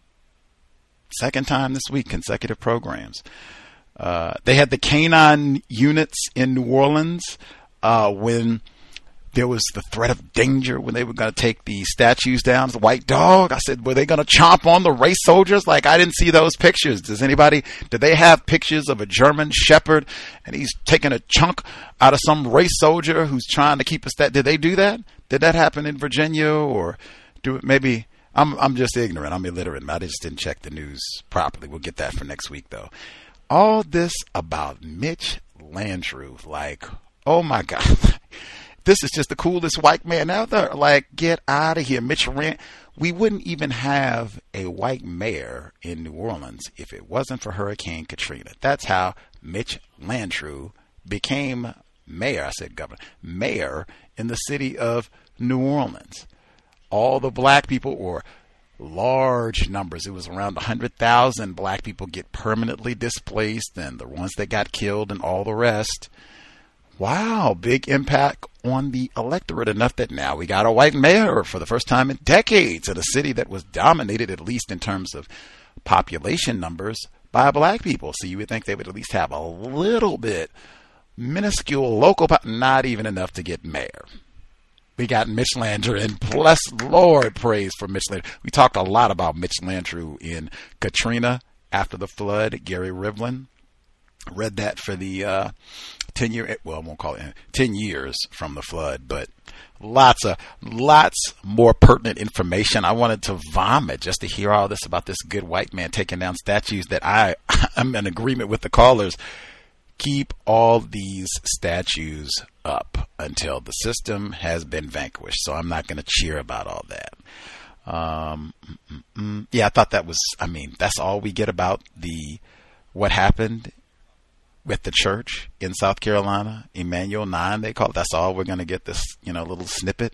Second time this week, consecutive programs. Uh, they had the canine units in New Orleans uh, when there was the threat of danger when they were going to take the statues down. The white dog. I said, were they going to chomp on the race soldiers? Like, I didn't see those pictures. Does anybody, did they have pictures of a German shepherd and he's taking a chunk out of some race soldier who's trying to keep us that? Did they do that? Did that happen in Virginia or do it maybe? I'm I'm just ignorant. I'm illiterate. I just didn't check the news properly. We'll get that for next week, though. All this about Mitch Landrieu. Like, oh, my God. This is just the coolest white man out there. Like, get out of here. Mitch Rand. We wouldn't even have a white mayor in New Orleans if it wasn't for Hurricane Katrina. That's how Mitch Landrieu became mayor. I said governor. Mayor in the city of New Orleans. All the black people, or large numbers, it was around one hundred thousand black people get permanently displaced, and the ones that got killed and all the rest. Wow, big impact on the electorate, enough that now we got a white mayor for the first time in decades in a city that was dominated, at least in terms of population numbers, by black people. So you would think they would at least have a little bit minuscule local, po- not even enough to get mayor. We got Mitch Landrieu, and bless Lord, praise for Mitch Landrieu. We talked a lot about Mitch Landrieu in Katrina after the flood. Gary Rivlin read that for the uh, ten year. Well, I won't call it ten years from the flood, but lots of lots more pertinent information. I wanted to vomit just to hear all this about this good white man taking down statues that I I'm in agreement with the callers. Keep all these statues up until the system has been vanquished. So I'm not going to cheer about all that. Um, mm, mm, yeah, I thought that was, I mean, that's all we get about the, what happened with the church in South Carolina, Emmanuel nine, they call it. That's all we're going to get, this, you know, little snippet.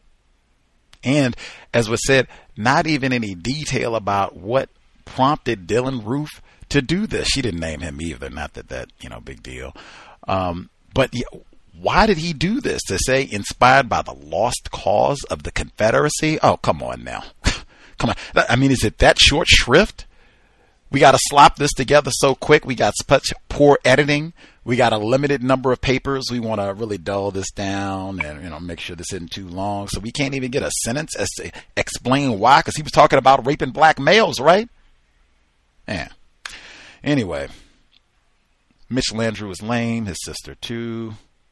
And as was said, not even any detail about what prompted Dylan Roof to do this. She didn't name him either. Not that that, you know, big deal. Um, but yeah, why did he do this? To say inspired by the lost cause of the Confederacy? Oh, come on now. Come on. I mean, is it that short shrift? We got to slop this together so quick. We got such poor editing We got a limited number of papers. We want to really dull this down and, you know, make sure this isn't too long. So we can't even get a sentence as to explain why, because he was talking about raping black males, right? Yeah. Anyway, Mitch Landrieu is lame. His sister, too.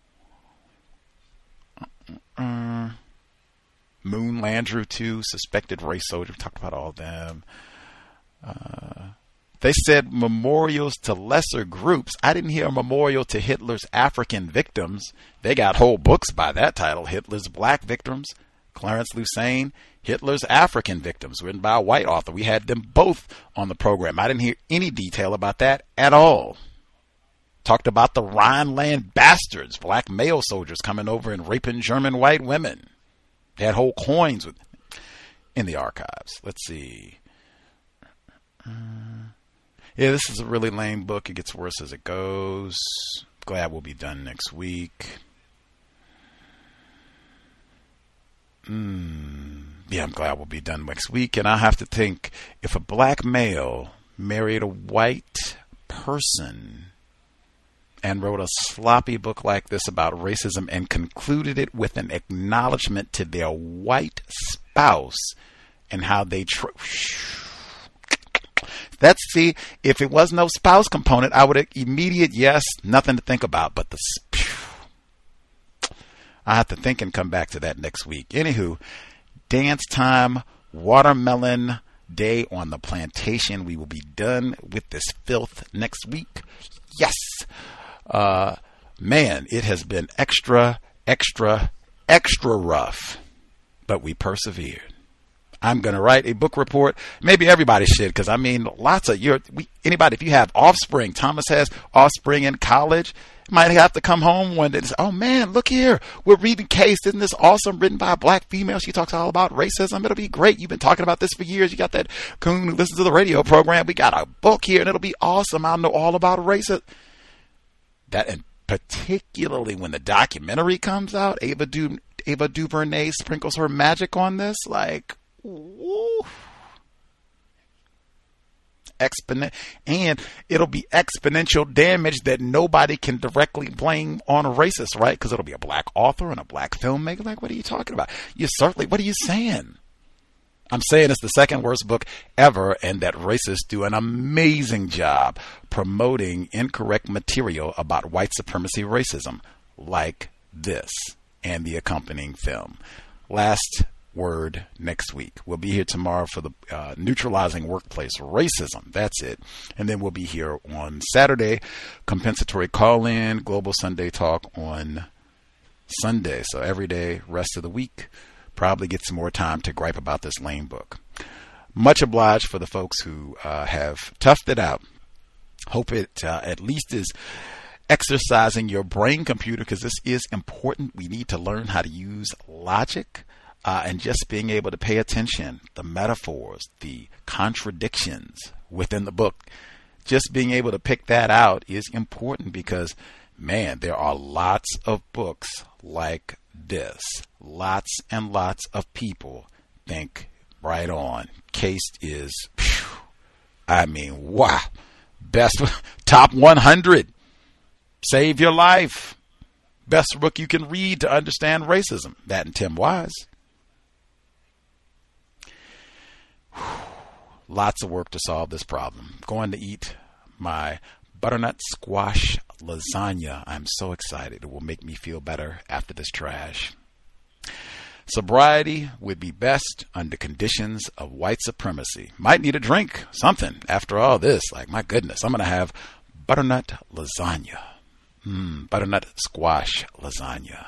Uh, Moon Landrieu, too. Suspected race soldier. We talked about all of them. Uh, they said memorials to lesser groups. I didn't hear a memorial to Hitler's African victims. They got whole books by that title. Hitler's Black Victims. Clarence Lusane, Hitler's African Victims, written by a white author. We had them both on the program. I didn't hear any detail about that at all. Talked about the Rhineland bastards, black male soldiers coming over and raping German white women. They had whole coins with in the archives. Let's see. Uh, yeah, this is a really lame book. It gets worse as it goes. Glad we'll be done next week. Mm, yeah, I'm glad we'll be done next week. And I have to think, if a black male married a white person and wrote a sloppy book like this about racism and concluded it with an acknowledgement to their white spouse and how they... Tr- That's, see, if it was no spouse component, I would immediate yes, nothing to think about. But the... I have to think and come back to that next week. Anywho, dance time, watermelon day on the plantation. We will be done with this filth next week. Yes. Uh, man, it has been extra, extra, extra rough, but we persevered. I'm going to write a book report. Maybe everybody should, because I mean, lots of your, we, anybody, if you have offspring, Thomas has offspring in college, might have to come home one day and say, oh man, look here, we're reading Case. Isn't this awesome? Written by a black female. She talks all about racism. It'll be great. You've been talking about this for years. You got that coon who listens to the radio program. We got a book here and it'll be awesome. I'll know all about racism. That, and particularly when the documentary comes out, Ava, du- Ava DuVernay sprinkles her magic on this. Like, ooh. Exponent, and it'll be exponential damage that nobody can directly blame on a racist, right? Because it'll be a black author and a black filmmaker. Like, what are you talking about? You certainly, what are you saying? I'm saying it's the second worst book ever, and that racists do an amazing job promoting incorrect material about white supremacy racism, like this and the accompanying film. Last word next week. We'll be here tomorrow for the uh, neutralizing workplace racism. That's it. And then we'll be here on Saturday, compensatory call-in, Global Sunday Talk on Sunday. So every day, rest of the week, probably get some more time to gripe about this lame book. Much obliged for the folks who uh, have toughed it out. Hope it uh, at least is exercising your brain computer, because this is important. We need to learn how to use logic. Uh, and just being able to pay attention, the metaphors, the contradictions within the book, just being able to pick that out is important, because, man, there are lots of books like this. Lots and lots of people think right on. Case is, phew, I mean, wow. Best, top one hundred. Save your life. Best book you can read to understand racism. That and Tim Wise. Lots of work to solve this problem. Going to eat my butternut squash lasagna. I'm so excited. It will make me feel better after this trash. Sobriety would be best under conditions of white supremacy. Might need a drink, something after all this. Like, my goodness, I'm going to have butternut lasagna. Mm, butternut squash lasagna.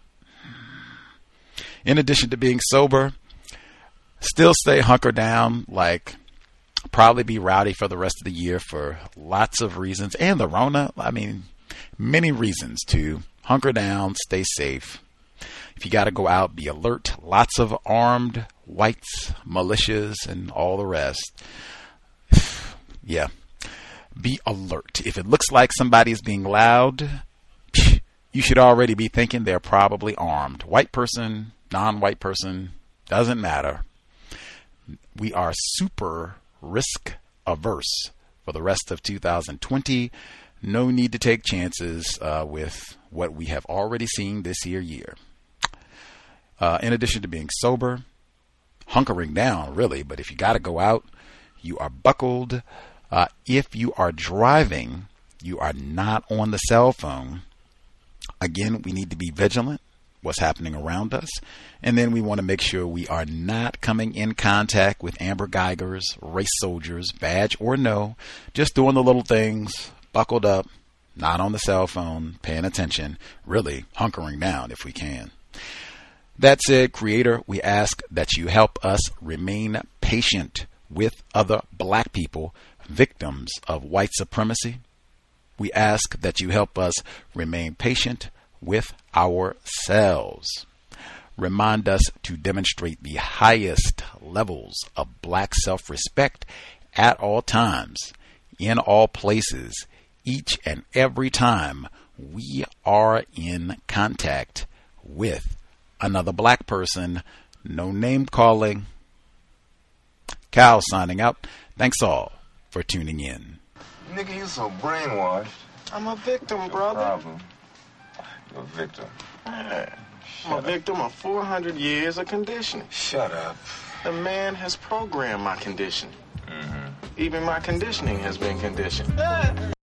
In addition to being sober, still stay hunkered down, like probably be rowdy for the rest of the year for lots of reasons. And the Rona, I mean, many reasons to hunker down, stay safe. If you got to go out, be alert. Lots of armed whites, militias, and all the rest. Yeah. Be alert. If it looks like somebody is being loud, you should already be thinking they're probably armed. White person, non-white person, doesn't matter. We are super risk averse for the rest of two thousand twenty. no need to take chances uh, with what we have already seen this year year. Uh, in addition to being sober, hunkering down, really, but if you got to go out, you are buckled. Uh, if you are driving, you are not on the cell phone. Again, we need to be vigilant what's happening around us. And then we want to make sure we are not coming in contact with Amber Geigers, race soldiers, badge or no, just doing the little things, buckled up, not on the cell phone, paying attention, really hunkering down if we can. That said, Creator, we ask that you help us remain patient with other black people, victims of white supremacy. We ask that you help us remain patient with ourselves. Remind us to demonstrate the highest levels of black self-respect at all times, in all places, each and every time we are in contact with another black person. No name calling. Cal signing out. Thanks all for tuning in. Nigga, you so brainwashed. I'm a victim, no brother. Problem. You're a victim. Man, I'm a victim of four hundred years of conditioning. Shut up. The man has programmed my conditioning. Mm-hmm. Even my conditioning has been conditioned.